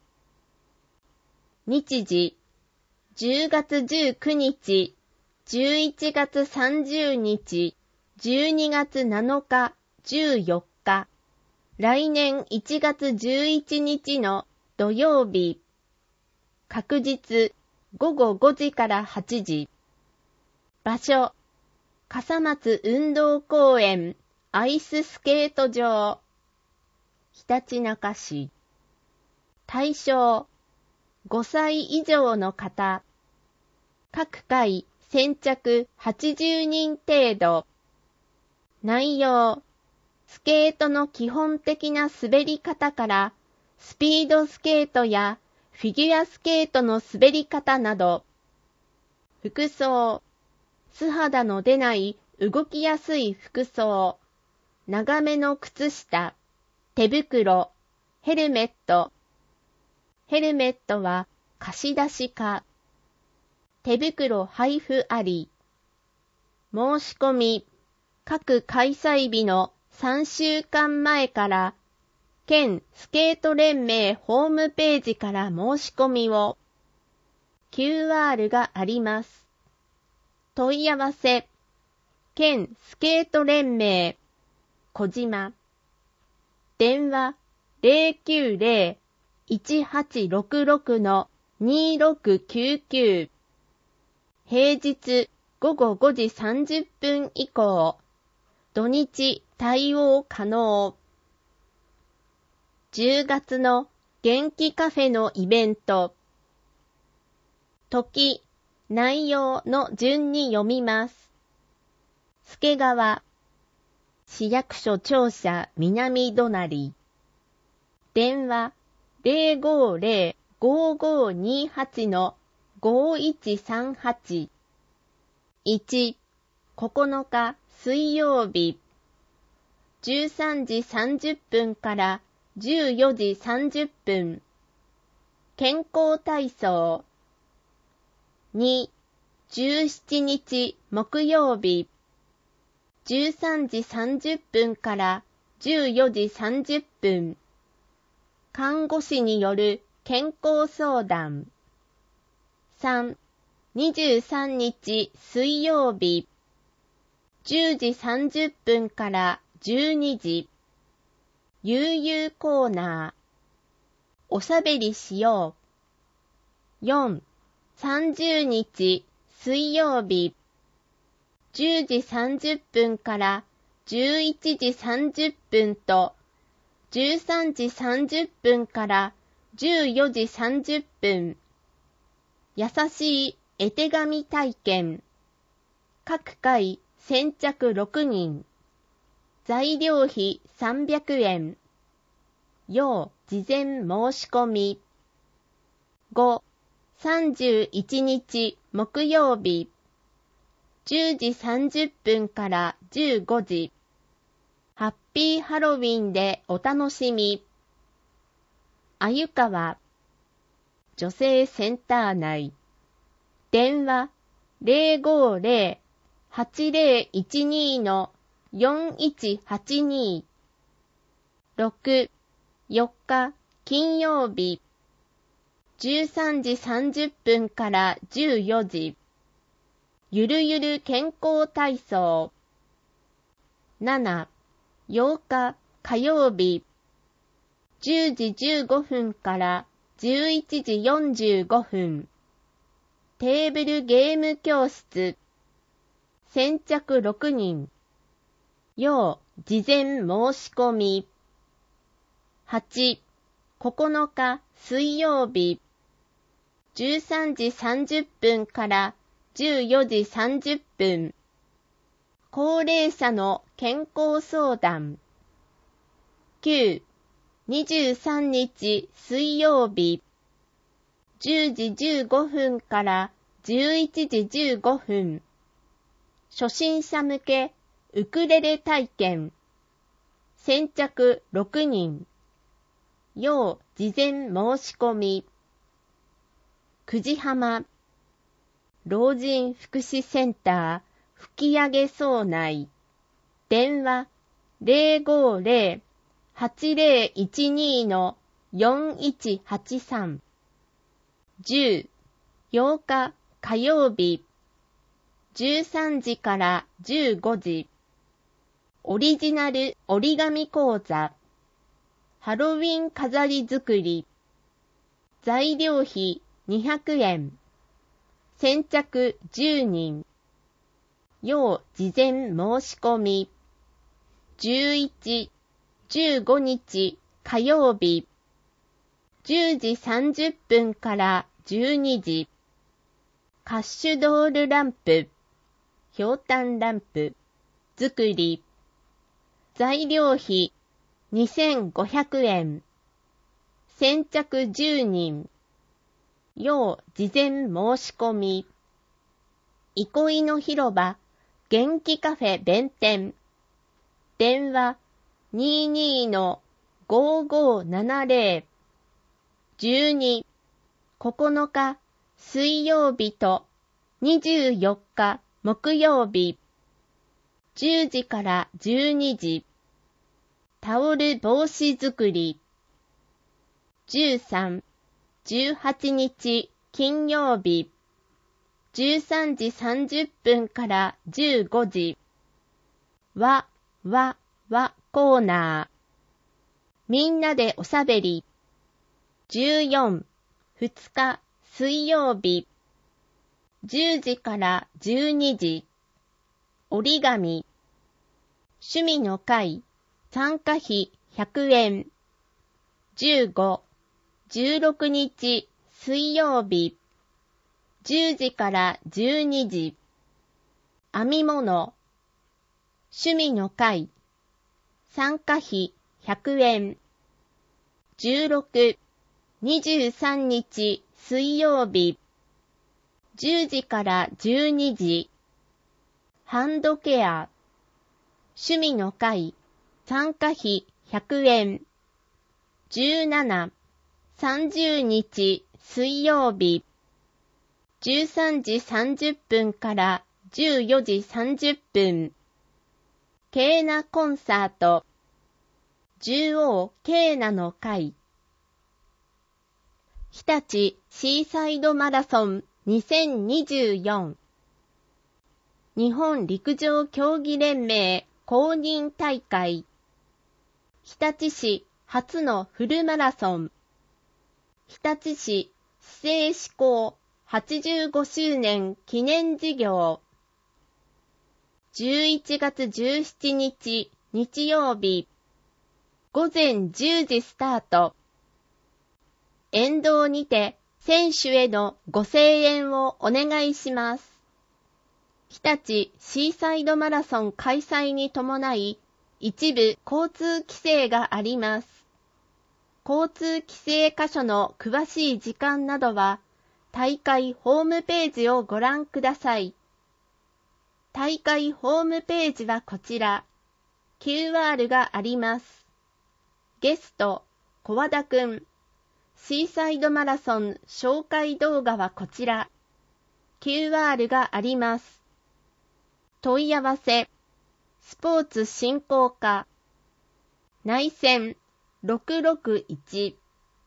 日時、10月19日、11月30日、12月7日、14日、来年1月11日の土曜日、確実午後5時から8時。場所、笠松運動公園アイススケート場。ひたちなか市。対象、5歳以上の方。各回先着80人程度。内容、スケートの基本的な滑り方から、スピードスケートやフィギュアスケートの滑り方など。服装、素肌の出ない動きやすい服装、長めの靴下、手袋、ヘルメット。 ヘルメットは貸し出しか。手袋配布あり。申し込み、各開催日の3週間前から、県スケート連盟ホームページから申し込みを。QR があります。問い合わせ、県スケート連盟、小島。電話、090-1866-2699。平日午後5時30分以降。土日対応可能。10月の元気カフェのイベント。時、内容の順に読みます。助川。市役所庁舎南隣。電話050-5528-5138。1、9日水曜日。13時30分から14時30分。健康体操。2、17日木曜日。13時30分から14時30分。看護師による健康相談。3、23日水曜日。10時30分から12時。悠々コーナー。おしゃべりしよう。4、30日水曜日。10時30分から11時30分と、13時30分から14時30分。優しい絵手紙体験。各回先着6人。材料費300円。要事前申し込み。5、31日木曜日。10時30分から15時。ハッピーハロウィンでお楽しみ。あゆかわ。女性センター内。電話050-8012-4182。6、4日金曜日。13時30分から14時。ゆるゆる健康体操。7、8日火曜日。10時15分から11時45分。テーブルゲーム教室。先着6人。要事前申し込み。8、9日水曜日。13時30分から14時30分。高齢者の健康相談。9、23日水曜日。10時15分から11時15分。初心者向けウクレレ体験。先着6人。要事前申し込み。久慈浜。老人福祉センター吹上総内。電話050-8012-4183。10、8日火曜日。13時から15時。オリジナル折り紙講座。ハロウィン飾り作り。材料費200円。先着10人。要事前申し込み。11、15日火曜日。10時30分から12時。カッシュドールランプ。ひょうたんランプ。作り。材料費2500円。先着10人。要事前申し込み。憩いの広場元気カフェ弁天。電話22-5570。13 12、9日水曜日と24日木曜日、10時から12時、タオル帽子作り。13、18日金曜日、13時30分から15時、わコーナー。みんなでおしゃべり。14、2日水曜日、10時から12時、折り紙。趣味の会、参加費100円。15、16日水曜日、10時から12時、編み物。趣味の会、参加費100円。16、23日水曜日、10時から12時、ハンドケア。趣味の会、参加費100円。17、30日水曜日、13時30分から14時30分、ケーナコンサート。獣王ケーナの会。日立シーサイドマラソン2024。日本陸上競技連盟公認大会。日立市初のフルマラソン。日立市市政施行85周年記念事業。11月17日日曜日、午前10時スタート。沿道にて選手へのご声援をお願いします。日立シーサイドマラソン開催に伴い、一部交通規制があります。交通規制箇所の詳しい時間などは、大会ホームページをご覧ください。大会ホームページはこちら。QR があります。ゲスト、小和田くん。シーサイドマラソン紹介動画はこちら。QR があります。問い合わせ。スポーツ振興課。内線661。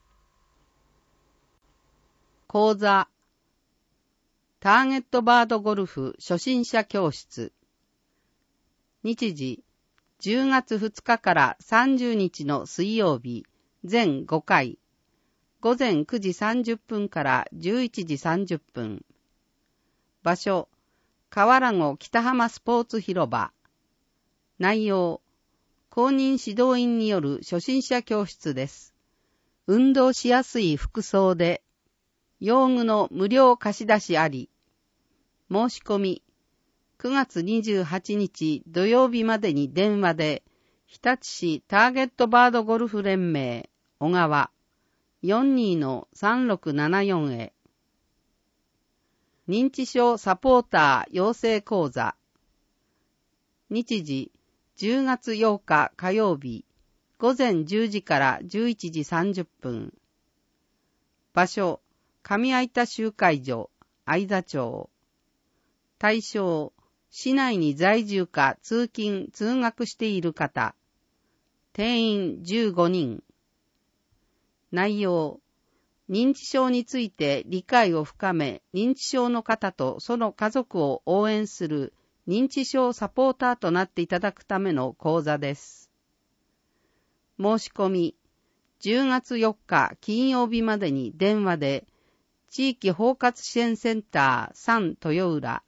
講座。ターゲットバードゴルフ初心者教室。日時、10月2日から30日の水曜日、全5回。午前9時30分から11時30分。場所、河原湖北浜スポーツ広場。内容、公認指導員による初心者教室です。運動しやすい服装で、用具の無料貸し出しあり。申し込み、9月28日土曜日までに電話で、日立市ターゲットバードゴルフ連盟、小川、42-3674へ。認知症サポーター養成講座。日時、10月8日火曜日、午前10時から11時30分。場所、上相田集会所、相田町。対象、市内に在住か通勤・通学している方。定員15人。内容、認知症について理解を深め、認知症の方とその家族を応援する認知症サポーターとなっていただくための講座です。申し込み、10月4日金曜日までに電話で、地域包括支援センター3豊浦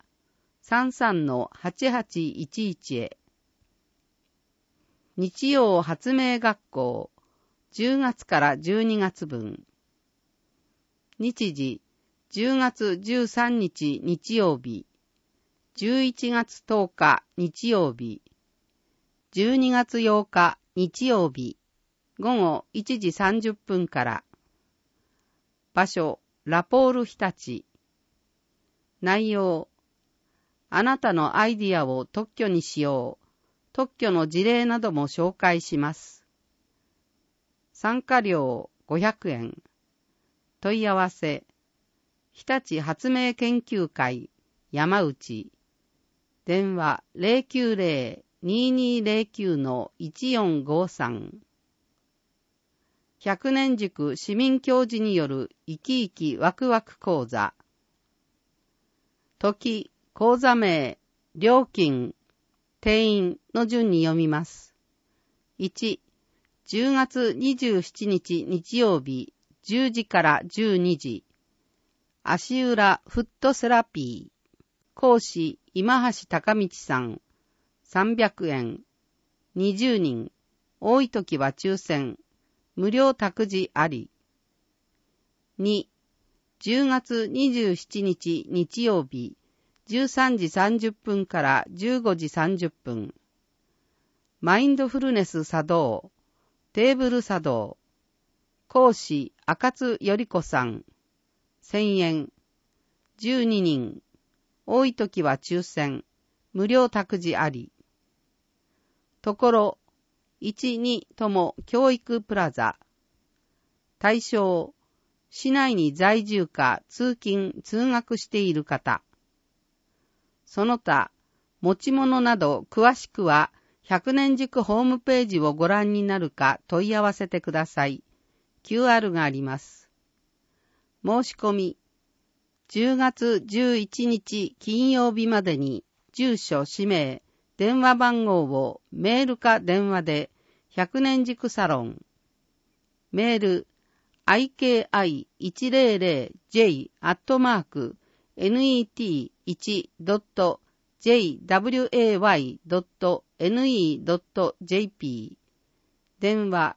33-8811 へ。日曜発明学校10月から12月分。日時10月13日日曜日、11月10日日曜日、12月8日日曜日、午後1時30分から。場所、ラポール日立。内容、あなたのアイディアを特許にしよう。特許の事例なども紹介します。参加料500円。 問い合わせ、日立発明研究会山内、電話 090-2209-1453 100年塾市民教授による生き生きワクワク講座。時、講座名、料金、定員の順に読みます。1、10月27日日曜日10時から12時。足裏フットセラピー。講師、今橋貴道さん。300円。20人。多い時は抽選。無料託児あり。2、10月27日日曜日、13時30分から15時30分。マインドフルネス作動、テーブル作動。講師、赤津より子さん。1000円。12人。多い時は抽選。無料託児あり。ところ、1、2とも教育プラザ。対象、市内に在住か通勤・通学している方。その他、持ち物など詳しくは、100年塾ホームページをご覧になるか問い合わせてください。QR があります。申し込み、10月11日金曜日までに、住所、氏名、電話番号をメールか電話で100年塾サロン。メール、iki100net.net.jway.ne.jp 電話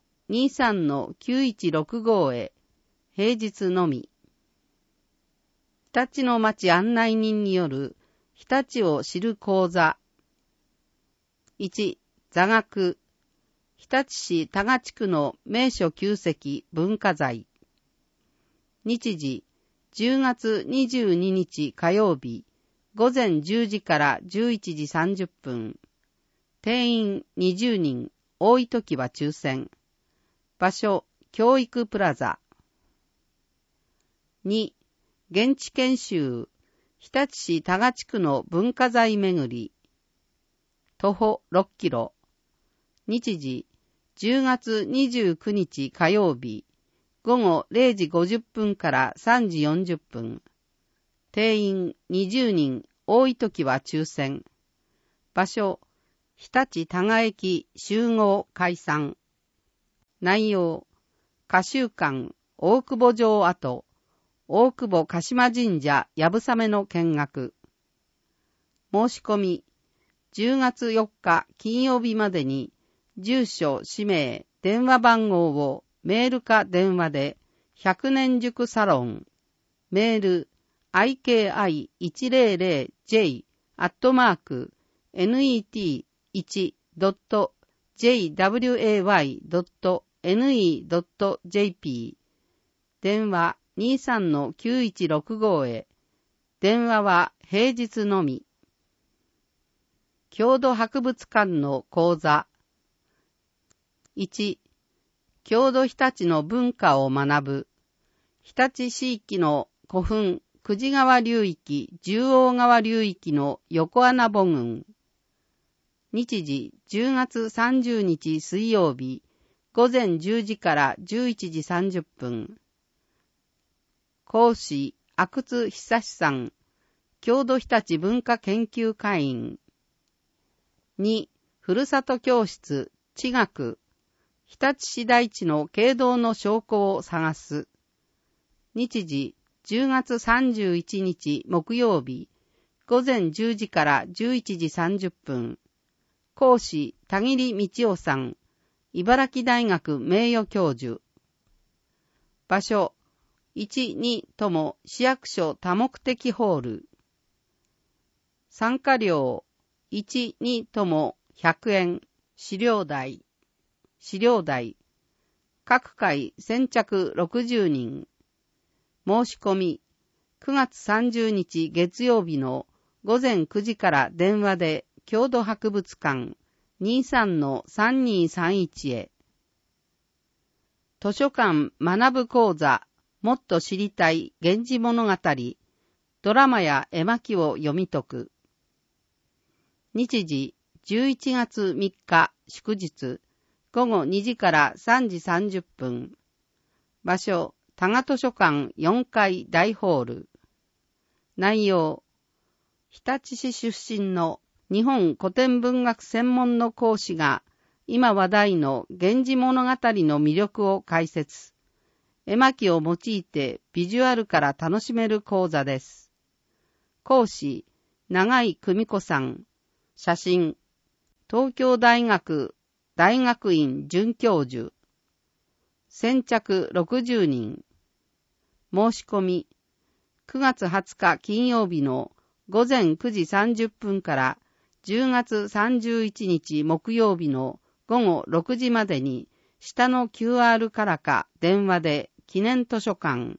23-9165 へ平日のみ。日立の町案内人による日立を知る講座。1、座学。日立市多賀地区の名所旧跡文化財。日時、10月22日火曜日、午前10時から11時30分。定員20人、多い時は抽選。場所、教育プラザ。2、現地研修。日立市多賀地区の文化財巡り。徒歩6キロ。日時、10月29日火曜日、午後0時50分から3時40分。定員20人、多い時は抽選。場所、日立多賀駅集合解散。内容、歌集館、大久保城跡、大久保鹿島神社やぶさめの見学。申し込み、10月4日金曜日までに、住所、氏名、電話番号をメールか電話で100年塾サロン。メール iki1-net.jway.ne.jp 電話 23-9165 へ。電話は平日のみ。郷土博物館の講座。1、郷土日立の文化を学ぶ。日立市域の古墳、久慈川流域、十王川流域の横穴母群。日時、10月30日水曜日、午前10時から11時30分。講師、阿久津久志さん、郷土日立文化研究会員。2、ふるさと教室、地学。日立市台地の経堂の証拠を探す。日時、10月31日木曜日、午前10時から11時30分。講師、田切道夫さん、茨城大学名誉教授。場所、1、2とも市役所多目的ホール。参加料、1、2とも100円、資料代。各回先着60人。申し込み、9月30日月曜日の午前9時から電話で郷土博物館 23-3231 へ。図書館学ぶ講座もっと知りたい源氏物語、ドラマや絵巻を読み解く。日時11月3日祝日、午後2時から3時30分。場所、多賀図書館4階大ホール。内容、日立市出身の日本古典文学専門の講師が、今話題の源氏物語の魅力を解説。絵巻を用いてビジュアルから楽しめる講座です。講師、長井久美子さん。写真、東京大学大学院准教授。先着60人。申し込み、9月20日金曜日の午前9時30分から10月31日木曜日の午後6時までに下の QR からか電話で記念図書館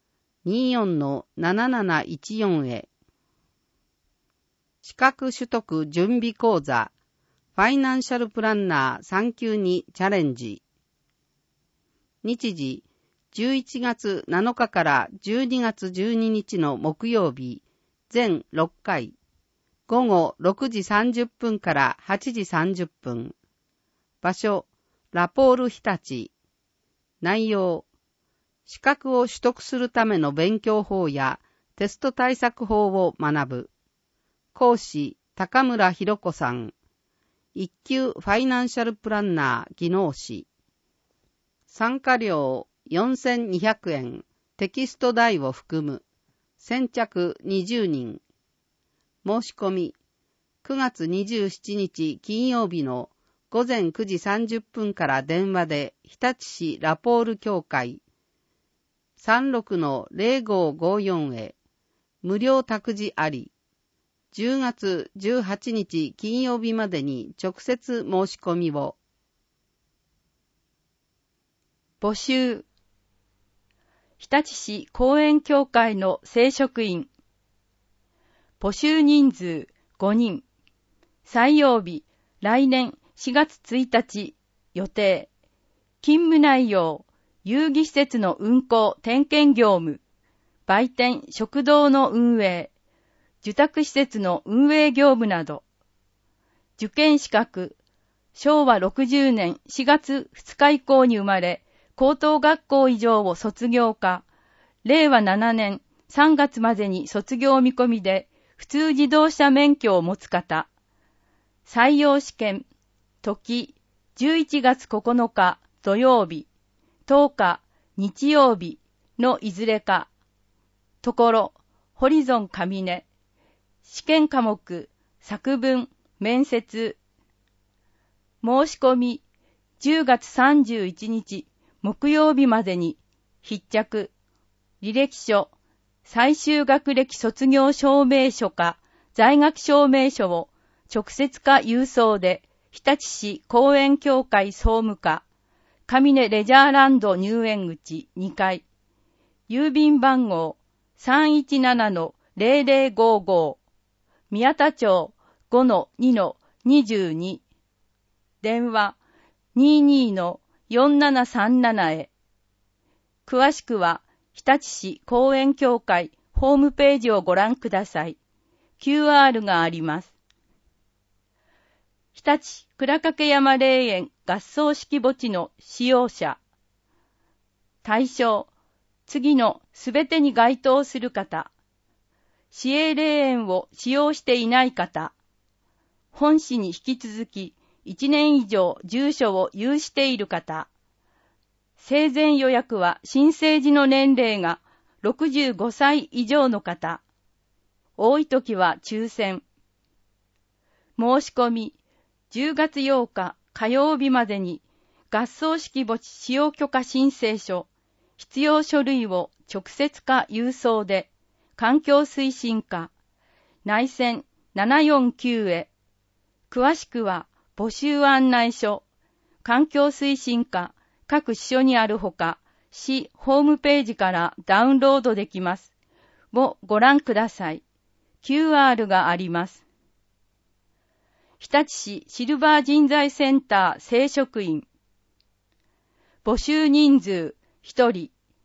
24-7714 へ。資格取得準備講座ファイナンシャルプランナー3級にチャレンジ。日時11月7日から12月12日の木曜日、全6回、午後6時30分から8時30分。場所、ラポール日立。内容、資格を取得するための勉強法やテスト対策法を学ぶ。講師、高村博子さん。一級ファイナンシャルプランナー技能士。参加料4200円、テキスト代を含む。先着20人。申し込み、9月27日金曜日の午前9時30分から電話で日立市ラポール協会 36-0554 へ。無料託児あり。10月18日金曜日までに直接申し込みを。 募集。日立市公園協会の正職員。募集人数5人。採用日、来年4月1日予定。勤務内容、遊戯施設の運行点検業務、売店食堂の運営、受託施設の運営業務など。受験資格、昭和60年4月2日以降に生まれ、高等学校以上を卒業か、令和7年3月までに卒業見込みで、普通自動車免許を持つ方。採用試験、時、11月9日土曜日、10日日曜日のいずれか。ところ、ホリゾン上根。試験科目、作文、面接。申し込み、10月31日木曜日までに、必着、履歴書、最終学歴卒業証明書か在学証明書を直接か郵送で、日立市公園協会総務課、上根レジャーランド入園口2階、郵便番号 317-0055、宮田町 5-2-22、電話 22-4737 へ。詳しくは、日立市公園協会ホームページをご覧ください。QR があります。日立倉掛山霊園合葬式墓地の使用者。対象、次のすべてに該当する方。市営霊園を使用していない方。本市に引き続き1年以上住所を有している方。生前予約は新生児の年齢が65歳以上の方。多い時は抽選。申し込み、10月8日火曜日までに合葬式墓地使用許可申請書、必要書類を直接か郵送で、環境推進課、内線749へ。詳しくは募集案内書、環境推進課、各支所にあるほか、市ホームページからダウンロードできます。をご覧ください。QR があります。日立市シルバー人材センター正職員。募集人数1人。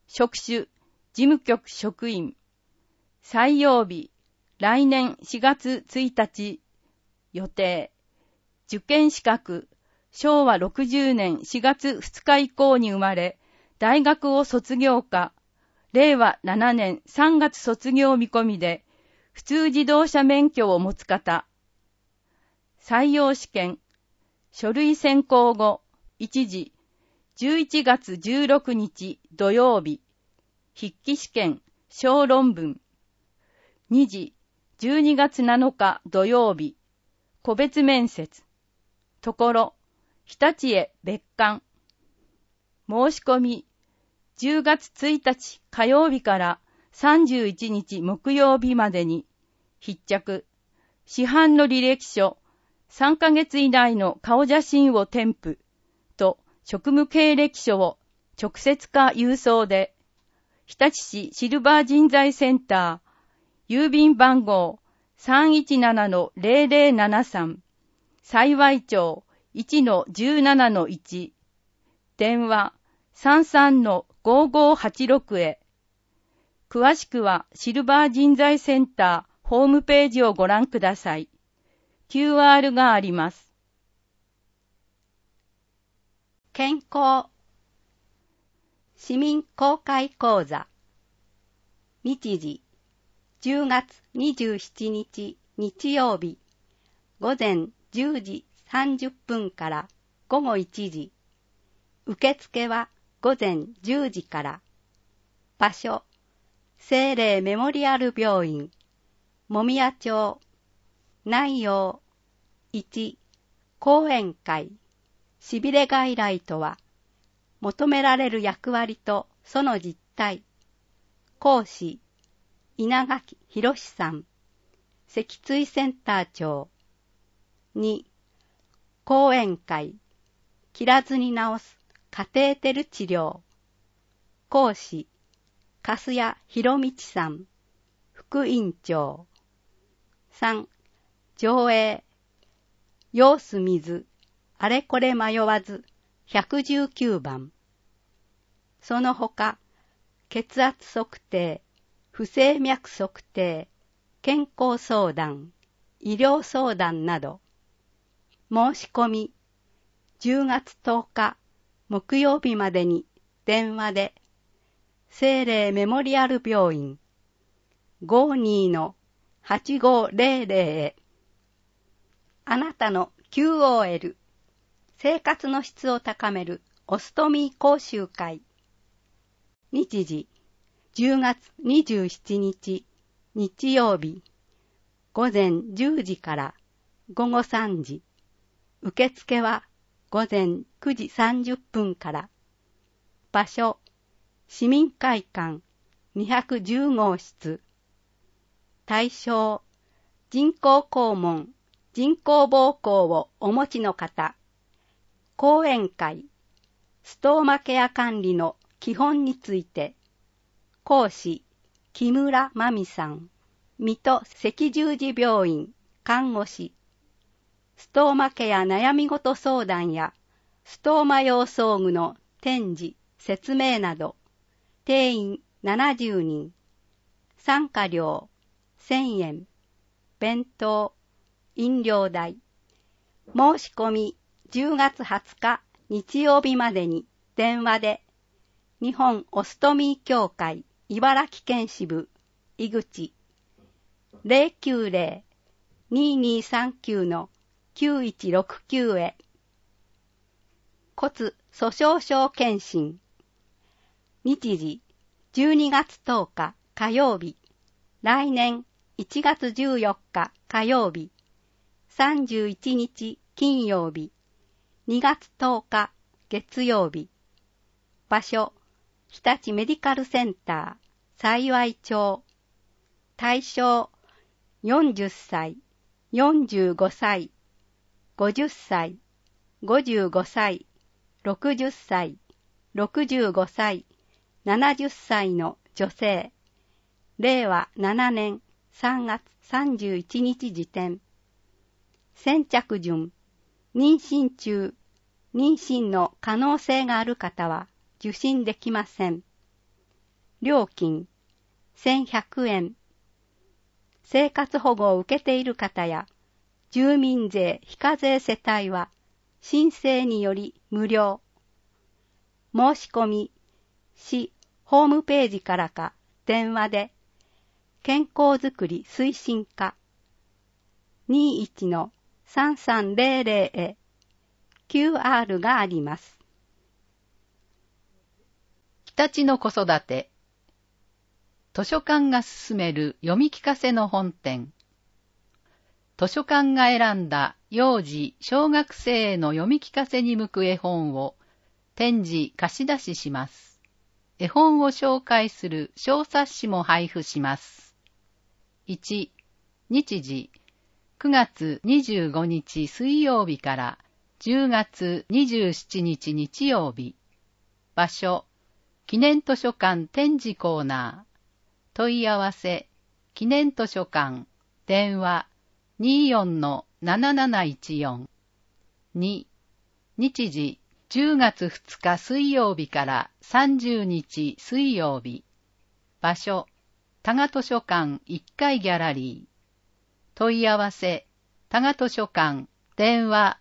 職種、事務局職員。採用日、来年4月1日。予定。受験資格、昭和60年4月2日以降に生まれ、大学を卒業か、令和7年3月卒業見込みで、普通自動車免許を持つ方。採用試験、書類選考後、1時、11月16日土曜日、筆記試験、小論文。2時、12月7日土曜日、個別面接。ところ、日立へ別館。申し込み、10月1日火曜日から31日木曜日までに、必着、市販の履歴書、3ヶ月以内の顔写真を添付、と職務経歴書を直接か郵送で、日立市シルバー人材センター、郵便番号 317-0073、幸町 1-17-1、電話 33-5586 へ。詳しくはシルバー人材センターホームページをご覧ください。QR があります。 健康市民公開講座。日時10月27日日曜日午前10時30分から午後1時。受付は午前10時から。場所、聖霊メモリアル病院、もみや町。内容、1、講演会。しびれ外来とは、求められる役割とその実態。講師、稲垣博さん、脊椎センター長。2、講演会。切らずに治すカテーテル治療。講師、粕谷博道さん、副院長。3、上映。様子見ず、あれこれ迷わず、119番。その他、血圧測定、不整脈測定、健康相談、医療相談など。申し込み、10月10日木曜日までに電話で、聖霊メモリアル病院 52-8500 へ。あなたの QOL、生活の質を高めるオストミー講習会。日時、10月27日日曜日、午前10時から午後3時。受付は午前9時30分から。場所、市民会館210号室。対象、人工肛門、人工膀胱をお持ちの方。講演会、ストーマケア管理の基本について。講師、木村真美さん。水戸赤十字病院看護師。ストーマケア悩み事相談やストーマ用装具の展示、説明など。定員70人。参加料1000円。弁当、飲料代。申し込み10月20日日曜日までに電話で。日本オストミー協会茨城県支部井口 090-2239-9169 へ。骨粗しょう症検診。日時12月10日火曜日。来年1月14日火曜日。31日金曜日。2月10日月曜日。場所、日立メディカルセンター、幸町。対象、40歳、45歳、50歳、55歳、60歳、65歳、70歳の女性。令和7年3月31日時点。先着順、妊娠中、妊娠の可能性がある方は受診できません。 料金1100円。生活保護を受けている方や、住民税非課税世帯は、申請により無料。申し込み、市ホームページからか電話で、健康づくり推進課 21-3300 へ QR があります。 日立の子育て図書館が勧める読み聞かせの本店。図書館が選んだ幼児・小学生への読み聞かせに向く絵本を展示貸し出しします。絵本を紹介する小冊子も配布します。1、日時9月25日水曜日から10月27日日曜日。場所、記念図書館展示コーナー。問い合わせ、記念図書館、電話 24-7714。2、日時10月2日水曜日から30日水曜日。場所、多賀図書館1階ギャラリー。問い合わせ、多賀図書館、電話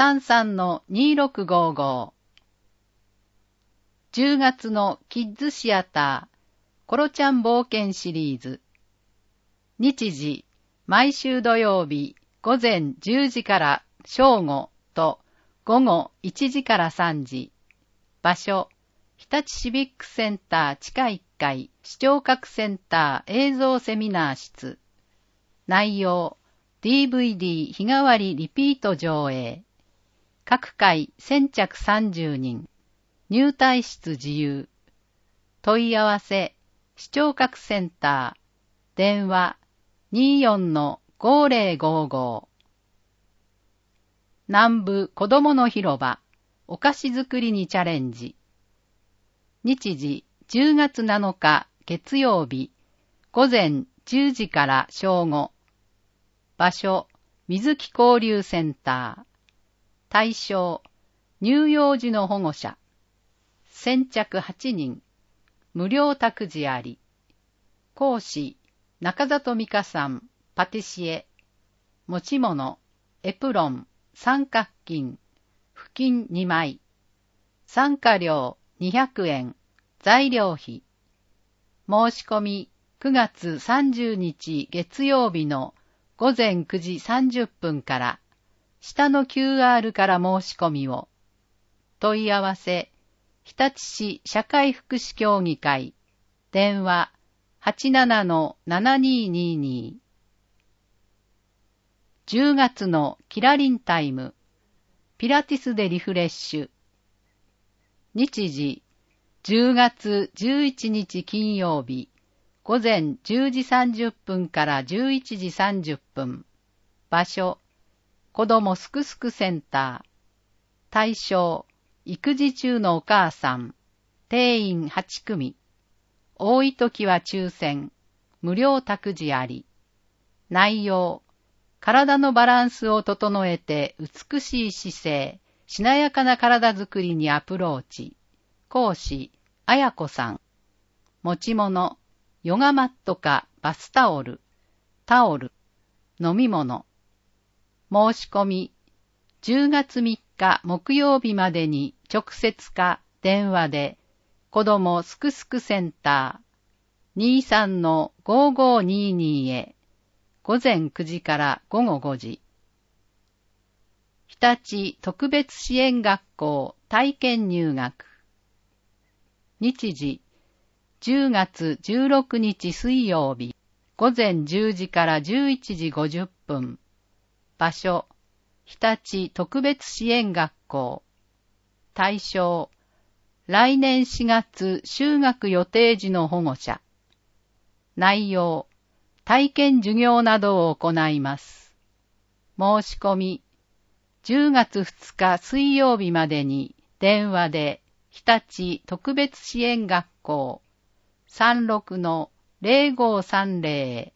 33-2655。10月のキッズシアター、コロちゃん冒険シリーズ。日時、毎週土曜日午前10時から正午と午後1時から3時。場所、日立シビックセンター地下1階視聴覚センター映像セミナー室。内容、DVD 日替わりリピート上映。各回先着30人。入退室自由。問い合わせ、視聴覚センター。電話 24-5055。南部子どもの広場、お菓子作りにチャレンジ。日時10月7日月曜日、午前10時から正午。場所、水木交流センター。対象、乳幼児の保護者。先着8人。無料託児あり。講師、中里美香さん、パティシエ。持ち物、エプロン、三角巾、布巾2枚。参加料200円、材料費。申し込み9月30日月曜日の午前9時30分から、下の QR から申し込みを。問い合わせ、日立市社会福祉協議会、電話 87-7222。10月のキラリンタイム、ピラティスでリフレッシュ。日時、10月11日金曜日、午前10時30分から11時30分。場所、子どもすくすくセンター。対象、育児中のお母さん。定員8組。多いときは抽選。無料託児あり。内容、体のバランスを整えて美しい姿勢、しなやかな体づくりにアプローチ。講師、あやこさん。持ち物、ヨガマットかバスタオル、タオル、飲み物。申し込み、10月3日木曜日までに直接か電話で、子どもすくすくセンター 23-5522 へ、午前9時から午後5時。日立特別支援学校体験入学。日時、10月16日水曜日、午前10時から11時50分。場所、日立特別支援学校。対象、来年4月就学予定時の保護者。内容、体験授業などを行います。申し込み、10月2日水曜日までに電話で日立特別支援学校 36-0530 へ。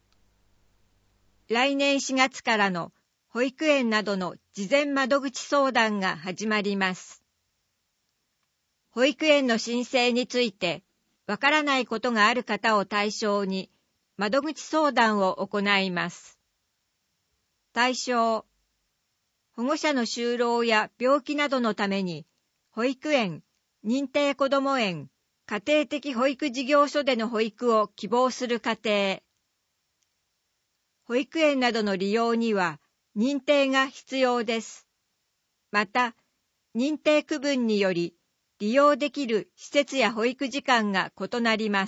来年4月からの保育園などの事前窓口相談が始まります。保育園の申請について、 わからないことがある方を対象に窓口相談を行います。対象、保護者の就労や病気などのために保育園、認定こども園、家庭的保育事業所での保育を希望する家庭。保育園などの利用には認定が必要です。また、認定区分により利用できる施設や保育時間が異なります。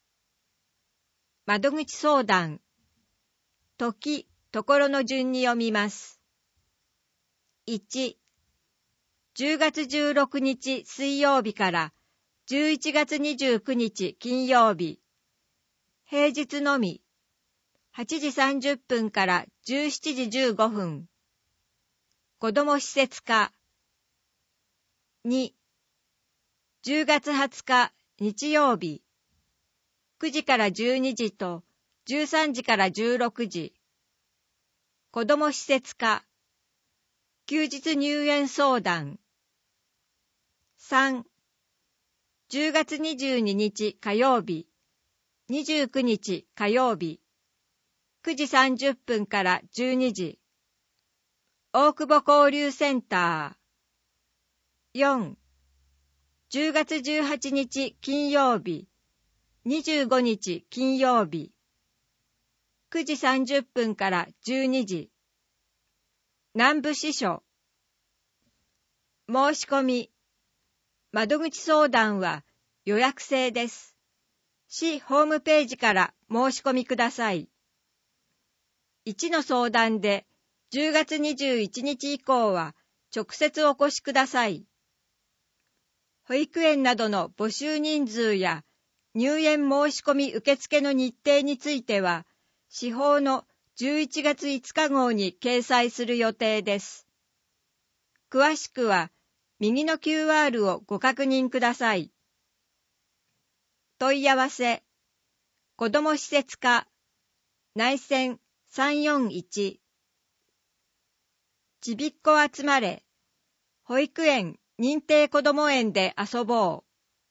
窓口相談。時、ところの順に読みます。1、10月16日水曜日から11月29日金曜日。平日のみ。8時30分から17時15分。子ども施設課。2、10月20日日曜日。9時から12時と13時から16時。子ども施設課。休日入園相談。3、10月22日火曜日。29日火曜日。9時30分から12時。大久保交流センター。4、10月18日金曜日。25日金曜日。9時30分から12時。南部支所。申し込み。窓口相談は予約制です。市ホームページから申し込みください。1の相談で10月21日以降は直接お越しください。保育園などの募集人数や入園申し込み受付の日程については、市法の11月5日号に掲載する予定です。詳しくは、右の QR をご確認ください。問い合わせ、子ども施設課、内線341。ちびっこ集まれ、保育園認定こども園で遊ぼう。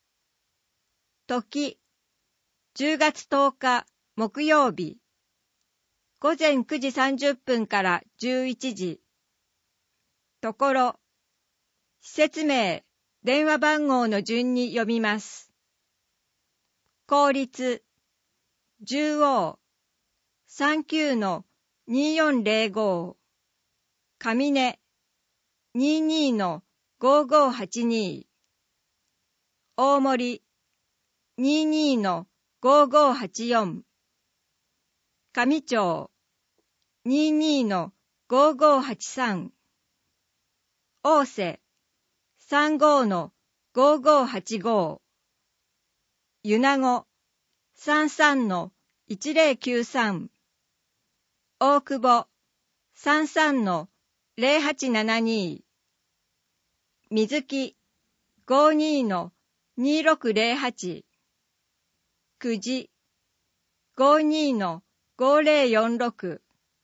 時、10月10日木曜日。午前9時30分から11時。ところ、施設名、電話番号の順に読みます。公立、10王、39-2405、上根、22-5582、大森、22-5584、上町、22-5583、大瀬、35-5585、米子、33-1093、大久保、33-0872、水木、52-2608、久慈、52-5046、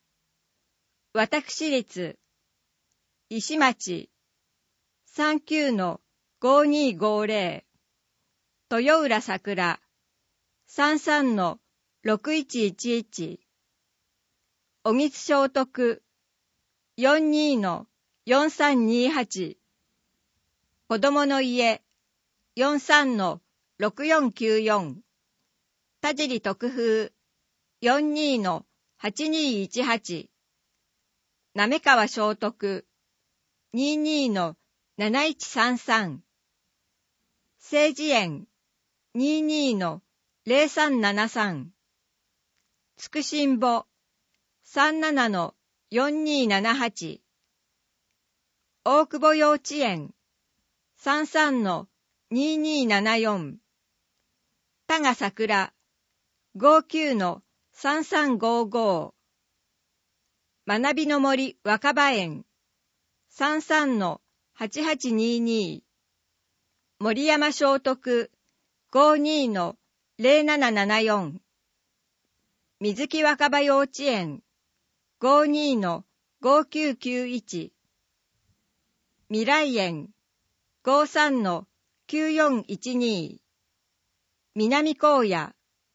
私立、石町、39-5250、豊浦桜、33-6111、小木津聖徳、42-4328、子どもの家、43-6494、田尻徳風、42-8218、滑川聖徳、22-7133、聖慈園、22-0373、つくしんぼ、37-4278、大久保幼稚園、33-2274、田賀桜、59-3355、学びの森若葉園、33-8822、森山聖徳、52-0774、水木若葉幼稚園、52-5991、未来園、53-9412、 南高野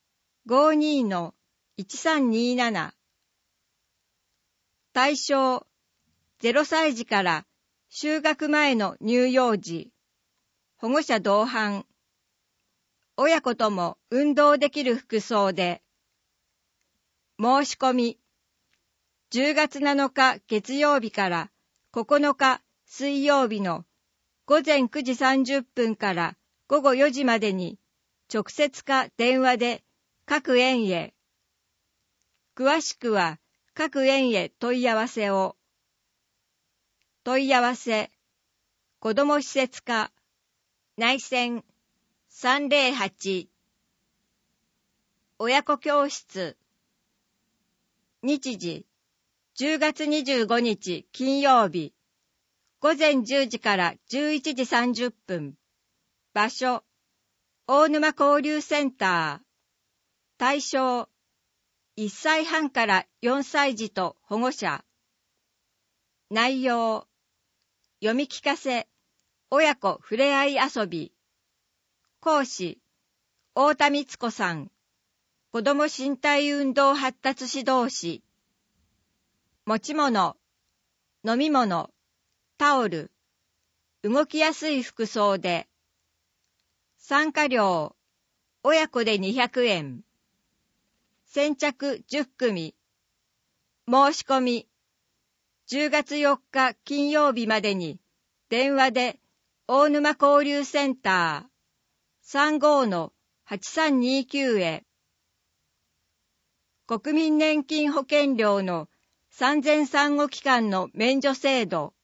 52-1327 対象0歳児から就学前の乳幼児、保護者同伴、親子とも運動できる服装で、申し込み、10月7日月曜日から9日水曜日の午前9時30分から午後4時までに直接か電話で各園へ。詳しくは各園へ問い合わせを。問い合わせ、子ども施設課、内線308。親子教室。日時、10月25日金曜日、午前10時から11時30分。場所、大沼交流センター。対象、1歳半から4歳児と保護者。内容、読み聞かせ、親子ふれあい遊び。講師、太田光子さん。子ども身体運動発達指導士。持ち物、飲み物、タオル、動きやすい服装で。参加料、親子で200円。先着10組。申し込み、10月4日金曜日までに電話で大沼交流センター 35-8329 へ。国民年金保険料の産前産後期間の免除制度。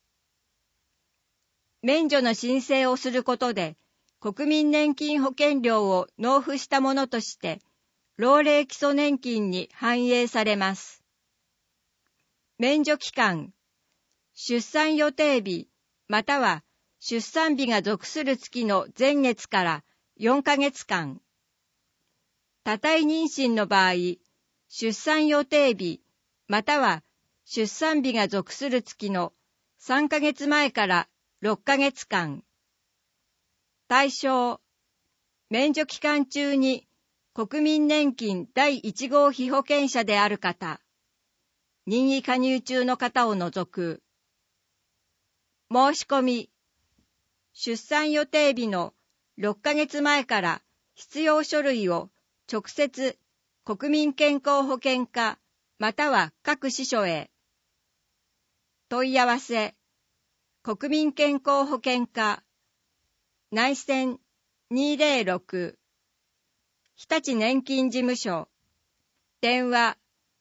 免除の申請をすることで国民年金保険料を納付したものとして老齢基礎年金に反映されます。免除期間、出産予定日または出産日が属する月の前月から4ヶ月間。多胎妊娠の場合、出産予定日または出産日が属する月の3ヶ月前から6ヶ月間。対象、免除期間中に国民年金第1号被保険者である方、任意加入中の方を除く。申し込み、出産予定日の6ヶ月前から必要書類を直接国民健康保険課または各支所へ。問い合わせ、国民健康保険課、内線206、日立年金事務所、電話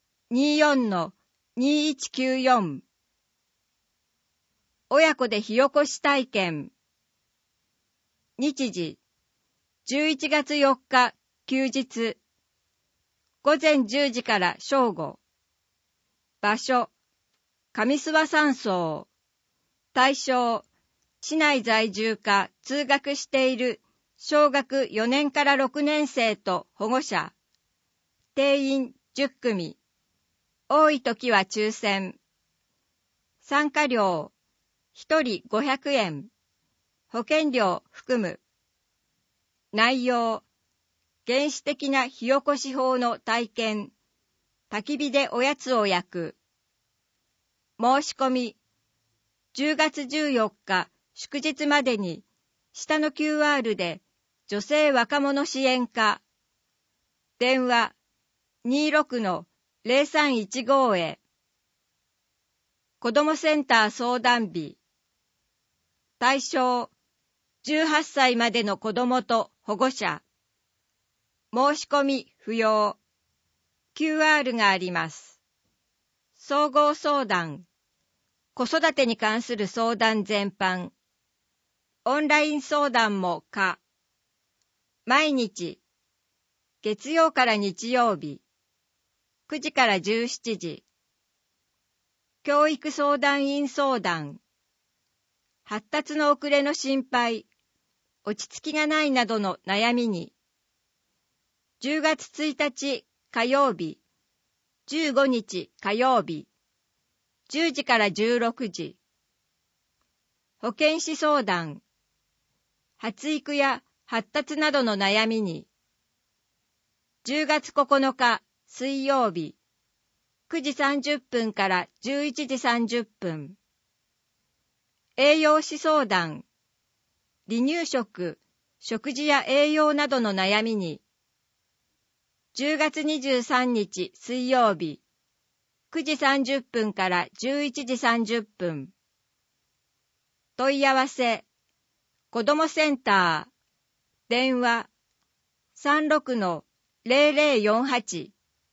24-2194。親子で火起こし体験。日時、11月4日休日、午前10時から正午。場所、上諏訪山荘。対象、市内在住か通学している小学4年から6年生と保護者。定員10組。多い時は抽選。参加料、1人500円。保険料含む。内容、原始的な火起こし法の体験。焚き火でおやつを焼く。申し込み、10月14日祝日までに下の QR で女性若者支援課。電話 26-0315 へ。子どもセンター相談日。対象、18歳までの子どもと保護者。申し込み不要。QR があります。総合相談。子育てに関する相談全般。オンライン相談も可。毎日。月曜から日曜日。9時から17時。教育相談員相談。発達の遅れの心配、落ち着きがないなどの悩みに。10月1日火曜日、15日火曜日、10時から16時。保健師相談。発育や発達などの悩みに。 10月9日水曜日、9時30分から11時30分。栄養士相談、離乳食、食事や栄養などの悩みに、10月23日水曜日、9時30分から11時30分。問い合わせ、子どもセンター、電話、36-0048。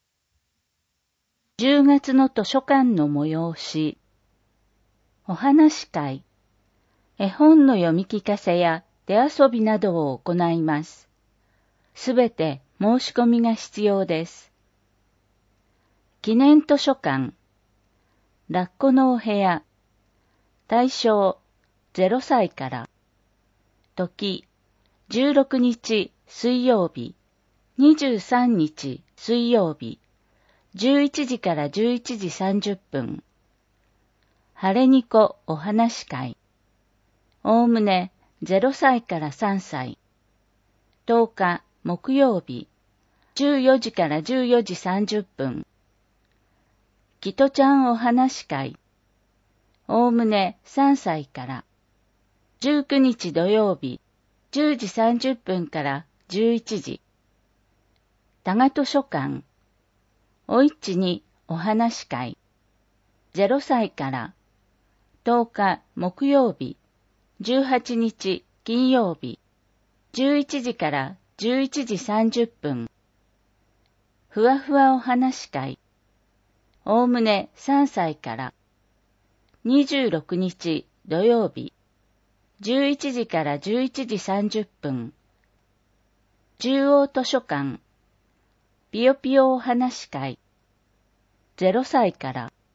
10月の図書館の催し、お話会、絵本の読み聞かせや手遊びなどを行います。すべて申し込みが必要です。記念図書館、ラッコのお部屋、対象0歳から、時16日水曜日、23日水曜日、11時から11時30分。晴れにこお話会。おおむね0歳から3歳。10日木曜日、14時から14時30分。きとちゃんお話会。おおむね3歳から。19日土曜日、10時30分から11時。多賀図書館。おいちにお話会。0歳から。10日木曜日、18日金曜日、11時から11時30分。ふわふわお話会。おおむね3歳から。26日土曜日、11時から11時30分。中央図書館。ぴよぴよお話会。0歳から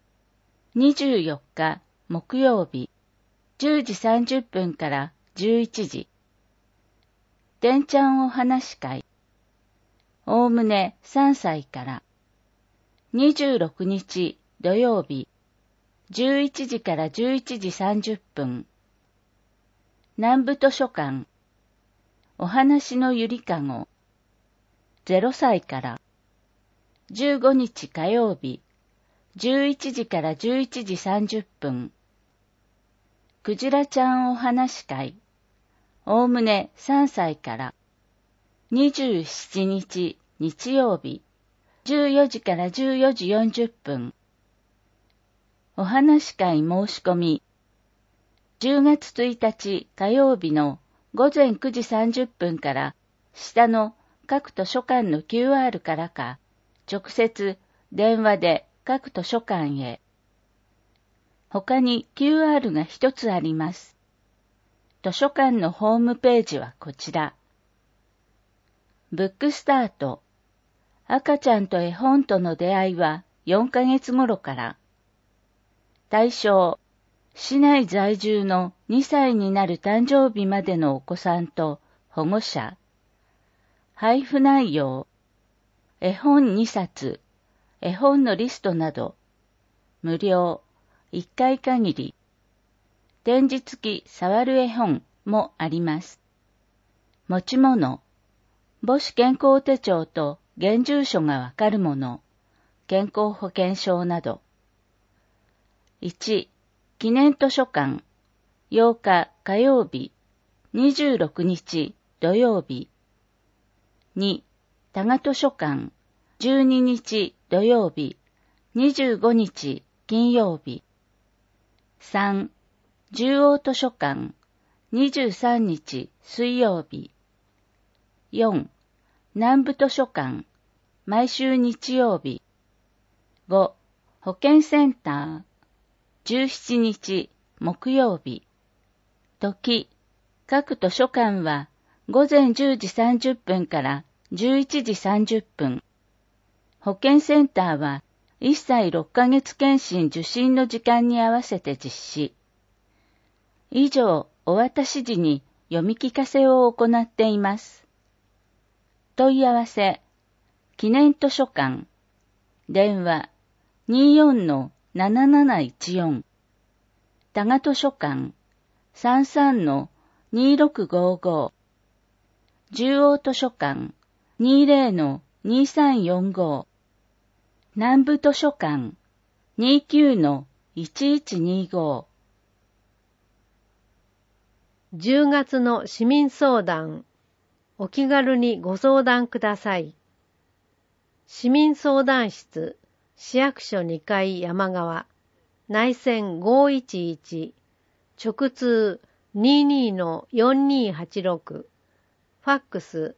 。24日木曜日、10時30分から11時。てんちゃんお話会。おおむね3歳から。26日土曜日、11時から11時30分。南部図書館。お話のゆりかご。0歳から。15日火曜日、11時から11時30分。くじらちゃんお話会。おおむね3歳から。27日日曜日、14時から14時40分。お話会申し込み。10月1日火曜日の午前9時30分から下の各図書館の QR からか、直接電話で各図書館へ。他に QR が一つあります。図書館のホームページはこちら。ブックスタート。赤ちゃんと絵本との出会いは4ヶ月頃から。対象、市内在住の2歳になる誕生日までのお子さんと保護者。配布内容、絵本2冊、絵本のリストなど、無料、1回限り。展示付き触る絵本もあります。持ち物、母子健康手帳と現住所がわかるもの、健康保険証など。1、記念図書館、8日火曜日、26日土曜日。2、多賀図書館、12日土曜日、25日金曜日。3、中央図書館、23日水曜日。4、南部図書館、毎週日曜日。5、保健センター、17日木曜日。時、各図書館は午前10時30分から11時30分。保健センターは1歳6ヶ月検診受診の時間に合わせて実施。以上、お渡し時に読み聞かせを行っています。問い合わせ、記念図書館、電話 24-7714、多賀図書館 33-2655、中央図書館 20-2655 2345南部図書館 29-1125 10月の市民相談。お気軽にご相談ください。市民相談室、市役所2階山側、内線511、直通 22-4286、ファックス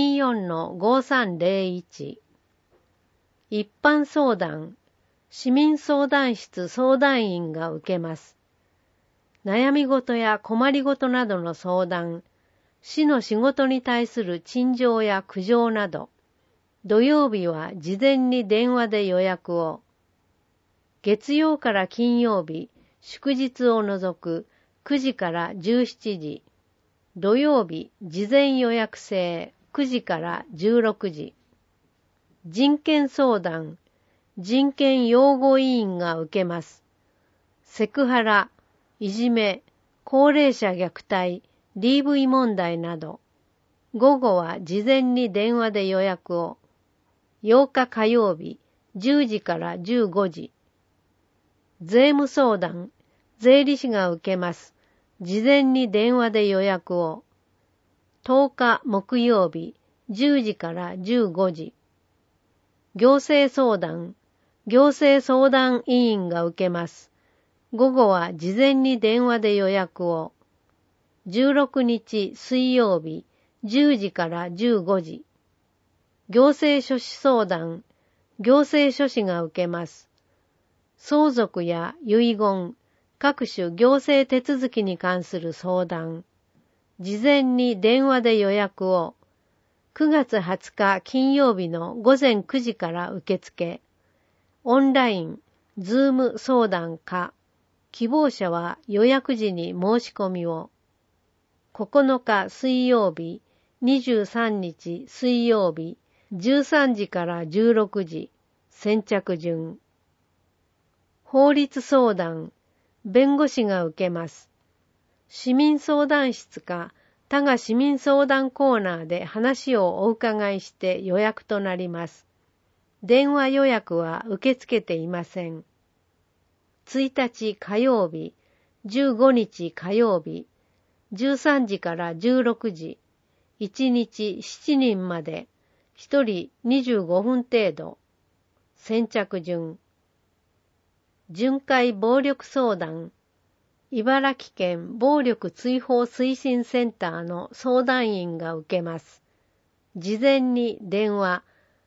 24-5301。一般相談、市民相談室相談員が受けます。悩み事や困り事などの相談、市の仕事に対する陳情や苦情など、土曜日は事前に電話で予約を、月曜から金曜日、祝日を除く9時から17時、土曜日事前予約制9時から16時、人権相談、人権擁護委員が受けます。セクハラ、いじめ、高齢者虐待、DV 問題など、午後は事前に電話で予約を、8日火曜日、10時から15時。税務相談、税理士が受けます。事前に電話で予約を、10日木曜日、10時から15時。行政相談、行政相談委員が受けます。午後は事前に電話で予約を、16日水曜日10時から15時。行政書士相談、行政書士が受けます。相続や遺言、各種行政手続きに関する相談。事前に電話で予約を、9月20日金曜日の午前9時から受付。オンライン、ズーム相談か。希望者は予約時に申し込みを。9日水曜日、23日水曜日、13時から16時、先着順。法律相談、弁護士が受けます。市民相談室か他が市民相談コーナーで話をお伺いして予約となります。電話予約は受け付けていません。1日火曜日、15日火曜日、13時から16時、1日7人まで、1人25分程度、先着順。巡回暴力相談、茨城県暴力追放推進センターの相談員が受けます。事前に電話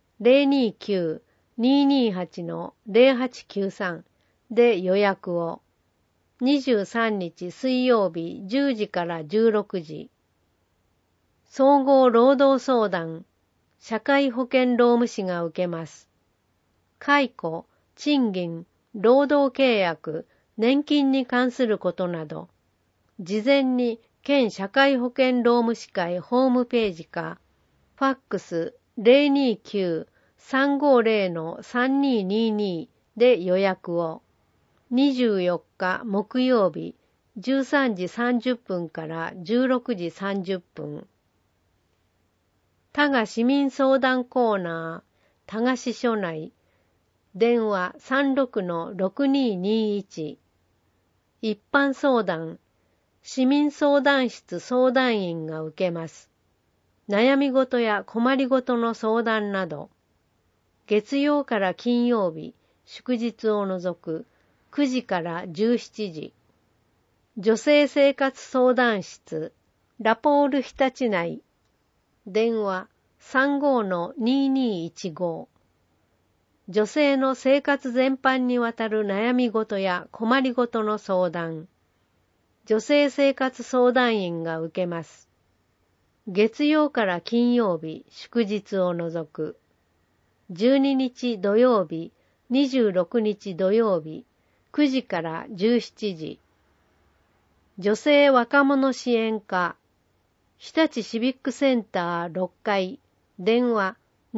029-228-0893 で予約を。23日水曜日10時から16時。総合労働相談、社会保険労務士が受けます。解雇、賃金、労働契約、年金に関することなど、事前に県社会保険労務士会ホームページか、ファックス 029-350-3222 で予約を。24日木曜日13時30分から16時30分。多賀市民相談コーナー、多賀市署内、電話 36-6221。一般相談、市民相談室相談員が受けます。悩み事や困り事の相談など、月曜から金曜日、祝日を除く9時から17時。女性生活相談室、ラポール日立内、電話 35-2215。女性の生活全般にわたる悩み事や困り事の相談。女性生活相談員が受けます。月曜から金曜日、祝日を除く。12日土曜日、26日土曜日、9時から17時。女性若者支援課、日立シビックセンター6階、電話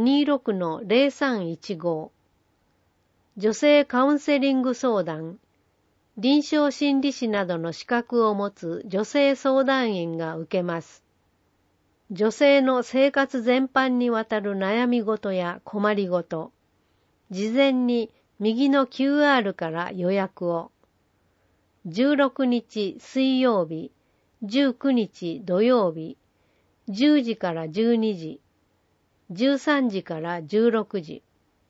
26-0315。女性カウンセリング相談、臨床心理士などの資格を持つ女性相談員が受けます。 女性の生活全般にわたる悩み事や困りごと、事前に右の QR から予約を。16日水曜日、19日土曜日、10時から12時、13時から16時。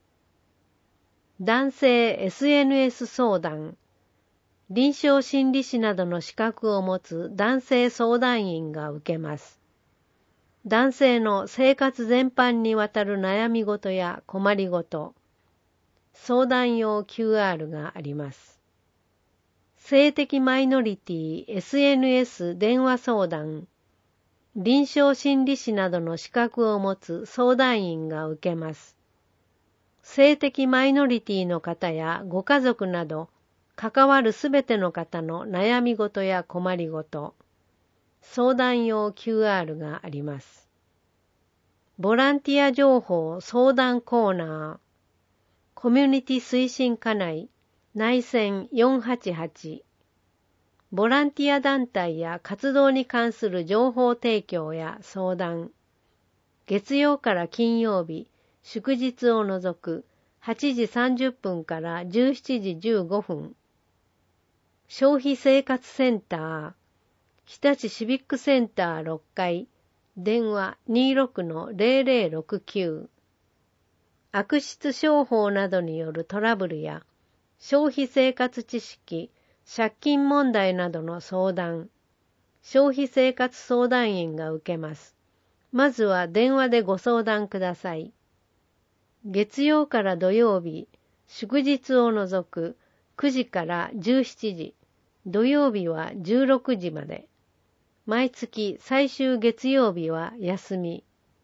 男性 SNS 相談、臨床心理士などの資格を持つ男性相談員が受けます。男性の生活全般にわたる悩み事や困りごと、相談用 QR があります。性的マイノリティ SNS 電話相談、臨床心理士などの資格を持つ相談員が受けます。性的マイノリティの方やご家族など、関わるすべての方の悩み事や困りごと、相談用 QR があります。ボランティア情報相談コーナー、コミュニティ推進課内、内線488、ボランティア団体や活動に関する情報提供や相談、月曜から金曜日、祝日を除く8時30分から17時15分、消費生活センター、日立シビックセンター6階、電話 26-0069、悪質商法などによるトラブルや消費生活知識、借金問題などの相談、消費生活相談員が受けます。まずは電話でご相談ください。月曜から土曜日、祝日を除く9時から17時、土曜日は16時まで。毎月最終月曜日は休み。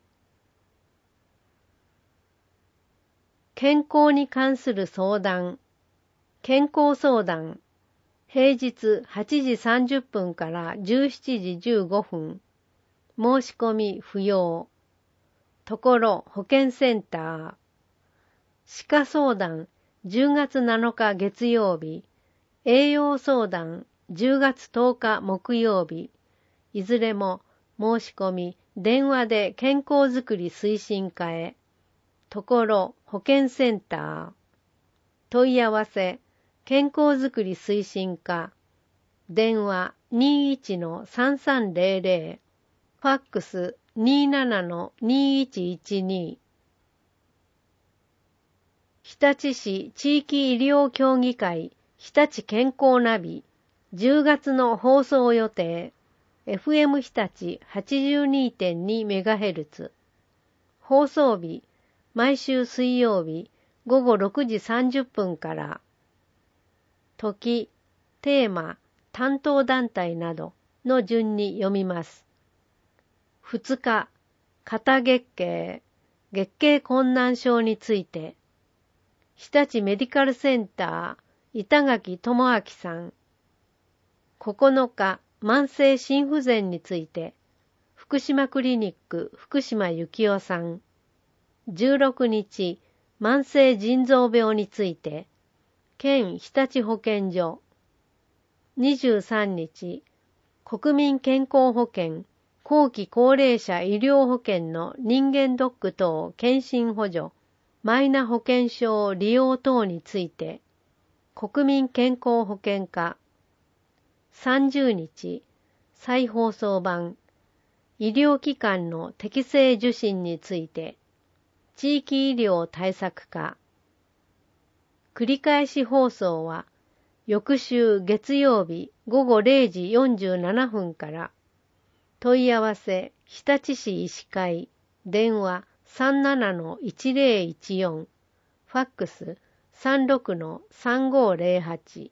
健康に関する相談、健康相談、平日8時30分から17時15分、申し込み不要。ところ保健センター、歯科相談10月7日月曜日、栄養相談10月10日木曜日、いずれも申し込み電話で健康づくり推進課へ。ところ保健センター、問い合わせ健康づくり推進課、電話 21-3300、ファックス 27-2112。日立市地域医療協議会日立健康ナビ、10月の放送予定、FM 日立 82.2MHz。放送日、毎週水曜日午後6時30分から。時、テーマ、担当団体などの順に読みます。2日、肩月経、月経困難症について。日立メディカルセンター、板垣智明さん。9日、慢性心不全について。福島クリニック、福島幸夫さん。16日、慢性腎臓病について。県日立保健所。23日、国民健康保険、後期高齢者医療保険の人間ドック等検診補助、マイナ保険証利用等について、国民健康保険課。30日、再放送版、医療機関の適正受診について、地域医療対策課。繰り返し放送は、翌週月曜日午後0時47分から。問い合わせ、日立市医師会、電話 37-1014、ファックス 36-3508。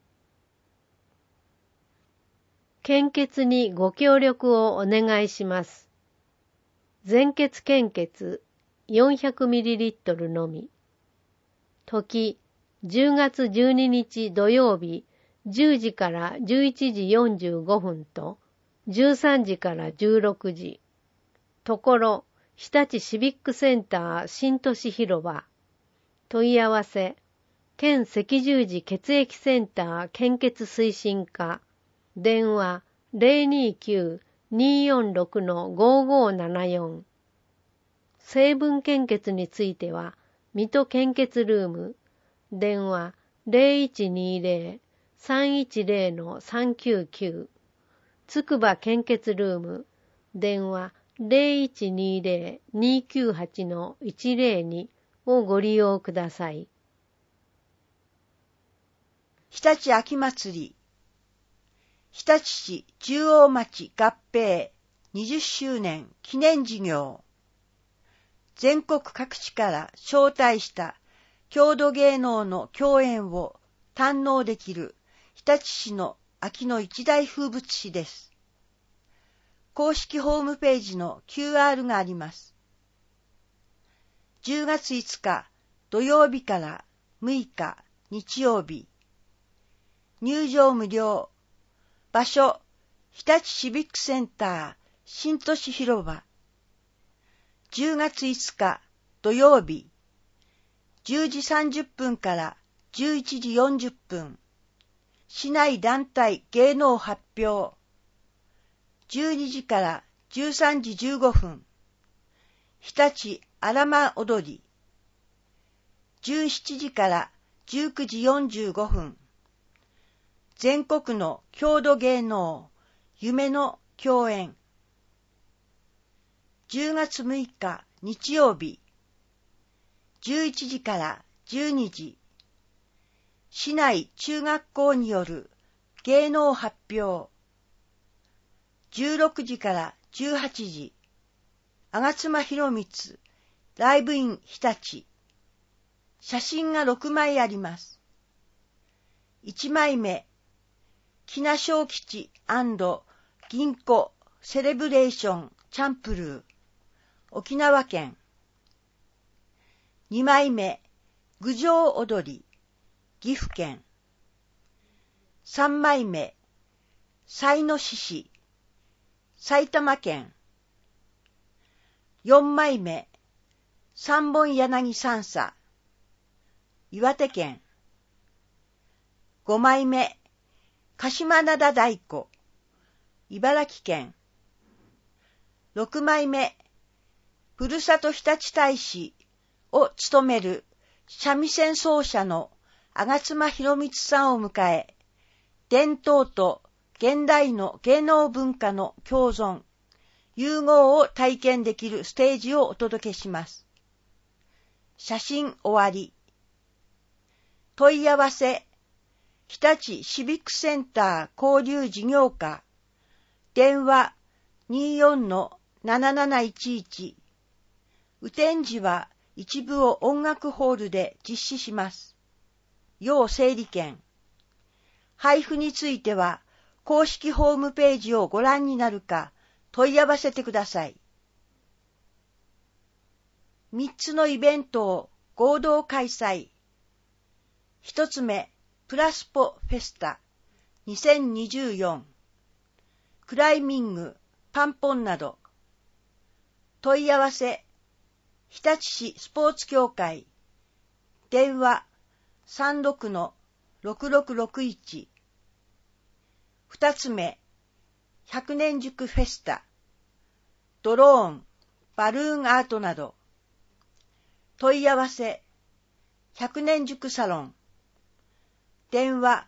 献血にご協力をお願いします。全血献血 400ml のみ。時、10月12日土曜日10時から11時45分と13時から16時。ところ、日立シビックセンター新都市広場。問い合わせ、県赤十字血液センター献血推進課。電話 029-200-3000 246-5574。成分献血については、水戸献血ルーム、電話 0120-310-399。つくば献血ルーム、電話 0120-298-102 をご利用ください。 日立秋祭り、日立市中央町合併20周年記念事業。全国各地から招待した郷土芸能の共演を堪能できる日立市の秋の一大風物詩です。公式ホームページの QR があります。10月5日土曜日から6日日曜日。入場無料。場所、日立シビックセンター新都市広場。10月5日土曜日。10時30分から11時40分。市内団体芸能発表。12時から13時15分。日立あらま踊り。17時から19時45分。全国の郷土芸能、夢の共演。10月6日日曜日。11時から12時。市内中学校による芸能発表。16時から18時。吾妻博光ライブイン日立。写真が6枚あります。1枚目、木名小吉&銀行セレブレーションチャンプルー、沖縄県。2枚目、郡上踊り、岐阜県。3枚目、西の獅子、埼玉県。4枚目、三本柳三叉、岩手県。5枚目、鹿島灘太鼓、茨城県。6枚目、ふるさと日立大使を務める三味線奏者の吾妻博光さんを迎え、伝統と現代の芸能文化の共存、融合を体験できるステージをお届けします。写真終わり。問い合わせ、日立シビックセンター交流事業課、電話 24-7711。雨天時は一部を音楽ホールで実施します。要整理券。配布については、公式ホームページをご覧になるか、問い合わせてください。3つのイベントを合同開催。1つ目、プラスポフェスタ2024。クライミング、パンポンなど。問い合わせ、日立市スポーツ協会。電話 36-6661。2つ目、百年塾フェスタ。ドローン、バルーンアートなど。問い合わせ、百年塾サロン。電話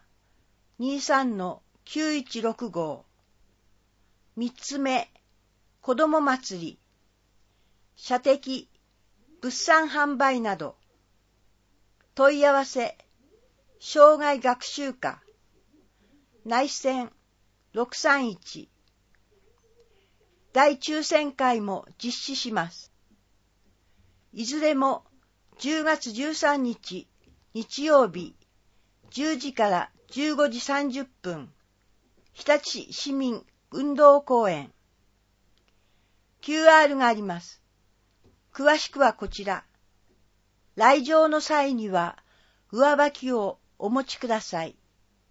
23-9165。3つ目、子ども祭り。射的、物産販売など。問い合わせ、障害学習課。内線631。大抽選会も実施します。いずれも10月13日日曜日10時から15時30分、日立市民運動公園。QR があります。詳しくはこちら。来場の際には上履きをお持ちください。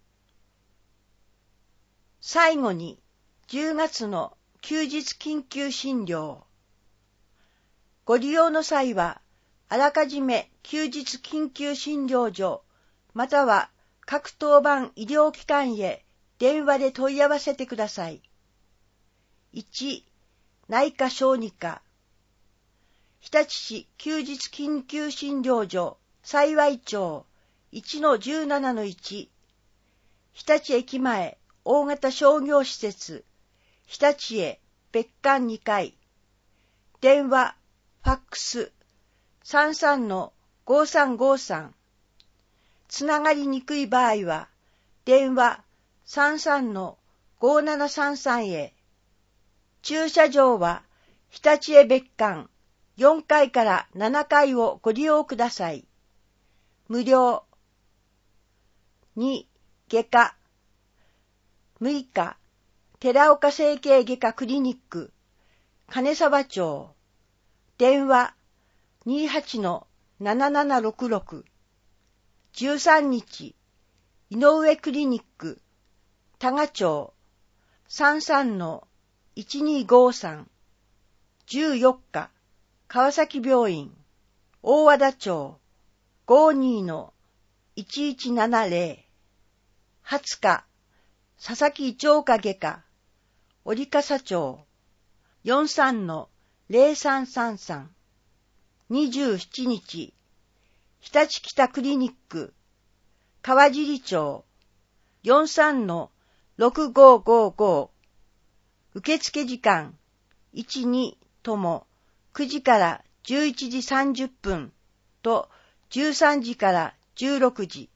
最後に10月の休日緊急診療。ご利用の際はあらかじめ休日緊急診療所または各当番医療機関へ電話で問い合わせてください。 1、内科小児科。日立市休日緊急診療所、幸町 1-17-1。日立駅前、大型商業施設、日立へ別館2階。電話、ファックス、33-5353。つながりにくい場合は、電話、33-5733へ。駐車場は、日立へ別館、4階から7階をご利用ください。無料。2、外科。6日、寺岡整形外科クリニック、金沢町。電話、28-7766。13日、井上クリニック、多賀町。33-1253。14日、川崎病院、大和田町。52-1170。20日、佐々木腸科外科、折笠町。43-0333。27日、日立北クリニック、川尻町。43-6555。受付時間、1、2とも、9時から11時30分と13時から16時。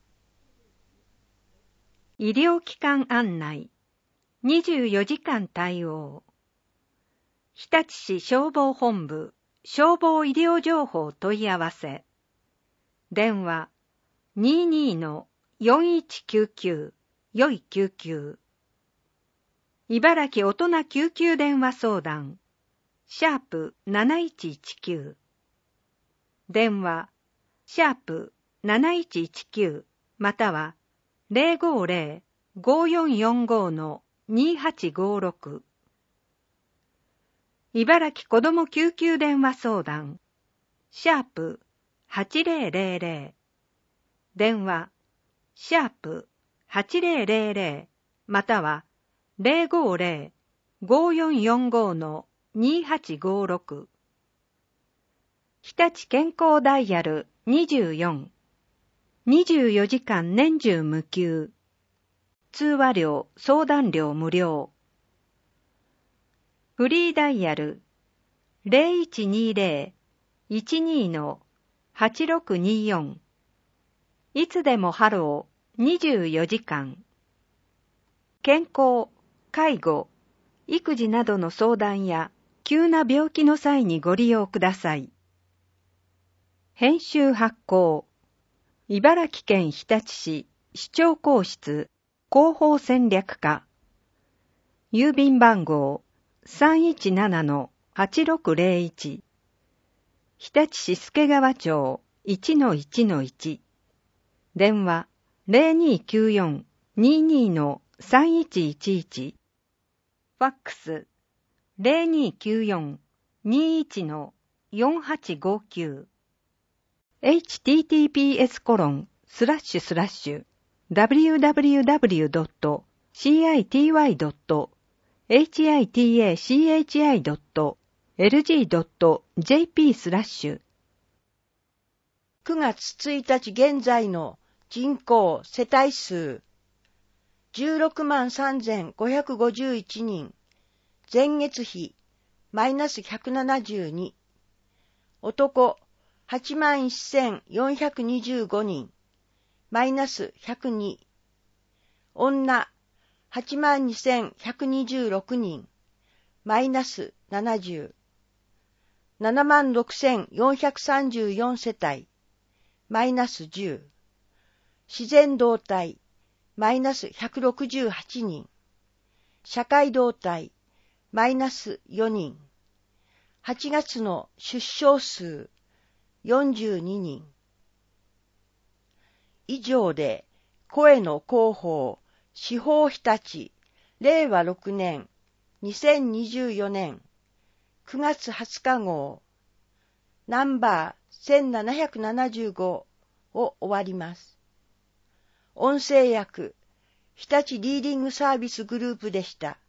医療機関案内、24時間対応。日立市消防本部、消防医療情報問い合わせ。電話、22-4199、よい救急。茨城大人救急電話相談、#7119。電話、#7119、または、050-5445-2856。茨城子ども救急電話相談、#8000。電話、#8000、または、050-5445-2856。日立健康ダイヤル24。24時間年中無休。通話料、相談料無料。フリーダイヤル 0120-12-8624。いつでもハロー24時間。健康、介護、育児などの相談や急な病気の際にご利用ください。編集発行、茨城県日立市市長公室広報戦略課。郵便番号 317-8601。日立市助川町 1-1-1。電話 0294-22-3111。ファックス 0294-21-4859。https://www.city.hitchi.lg.jp/ 9月1日現在の人口世帯数 163,551 人。前月比マイナス172。男 81,425 人。マイナス102。女 82,126 人。マイナス70。76,434 世帯。マイナス10。自然動態。マイナス168人。社会動態。マイナス4人。8月の出生数。42人。以上で、声の広報、司法日立、令和6年、2024年、9月20日号、ナンバー1775を終わります。音声訳、日立リーディングサービスグループでした。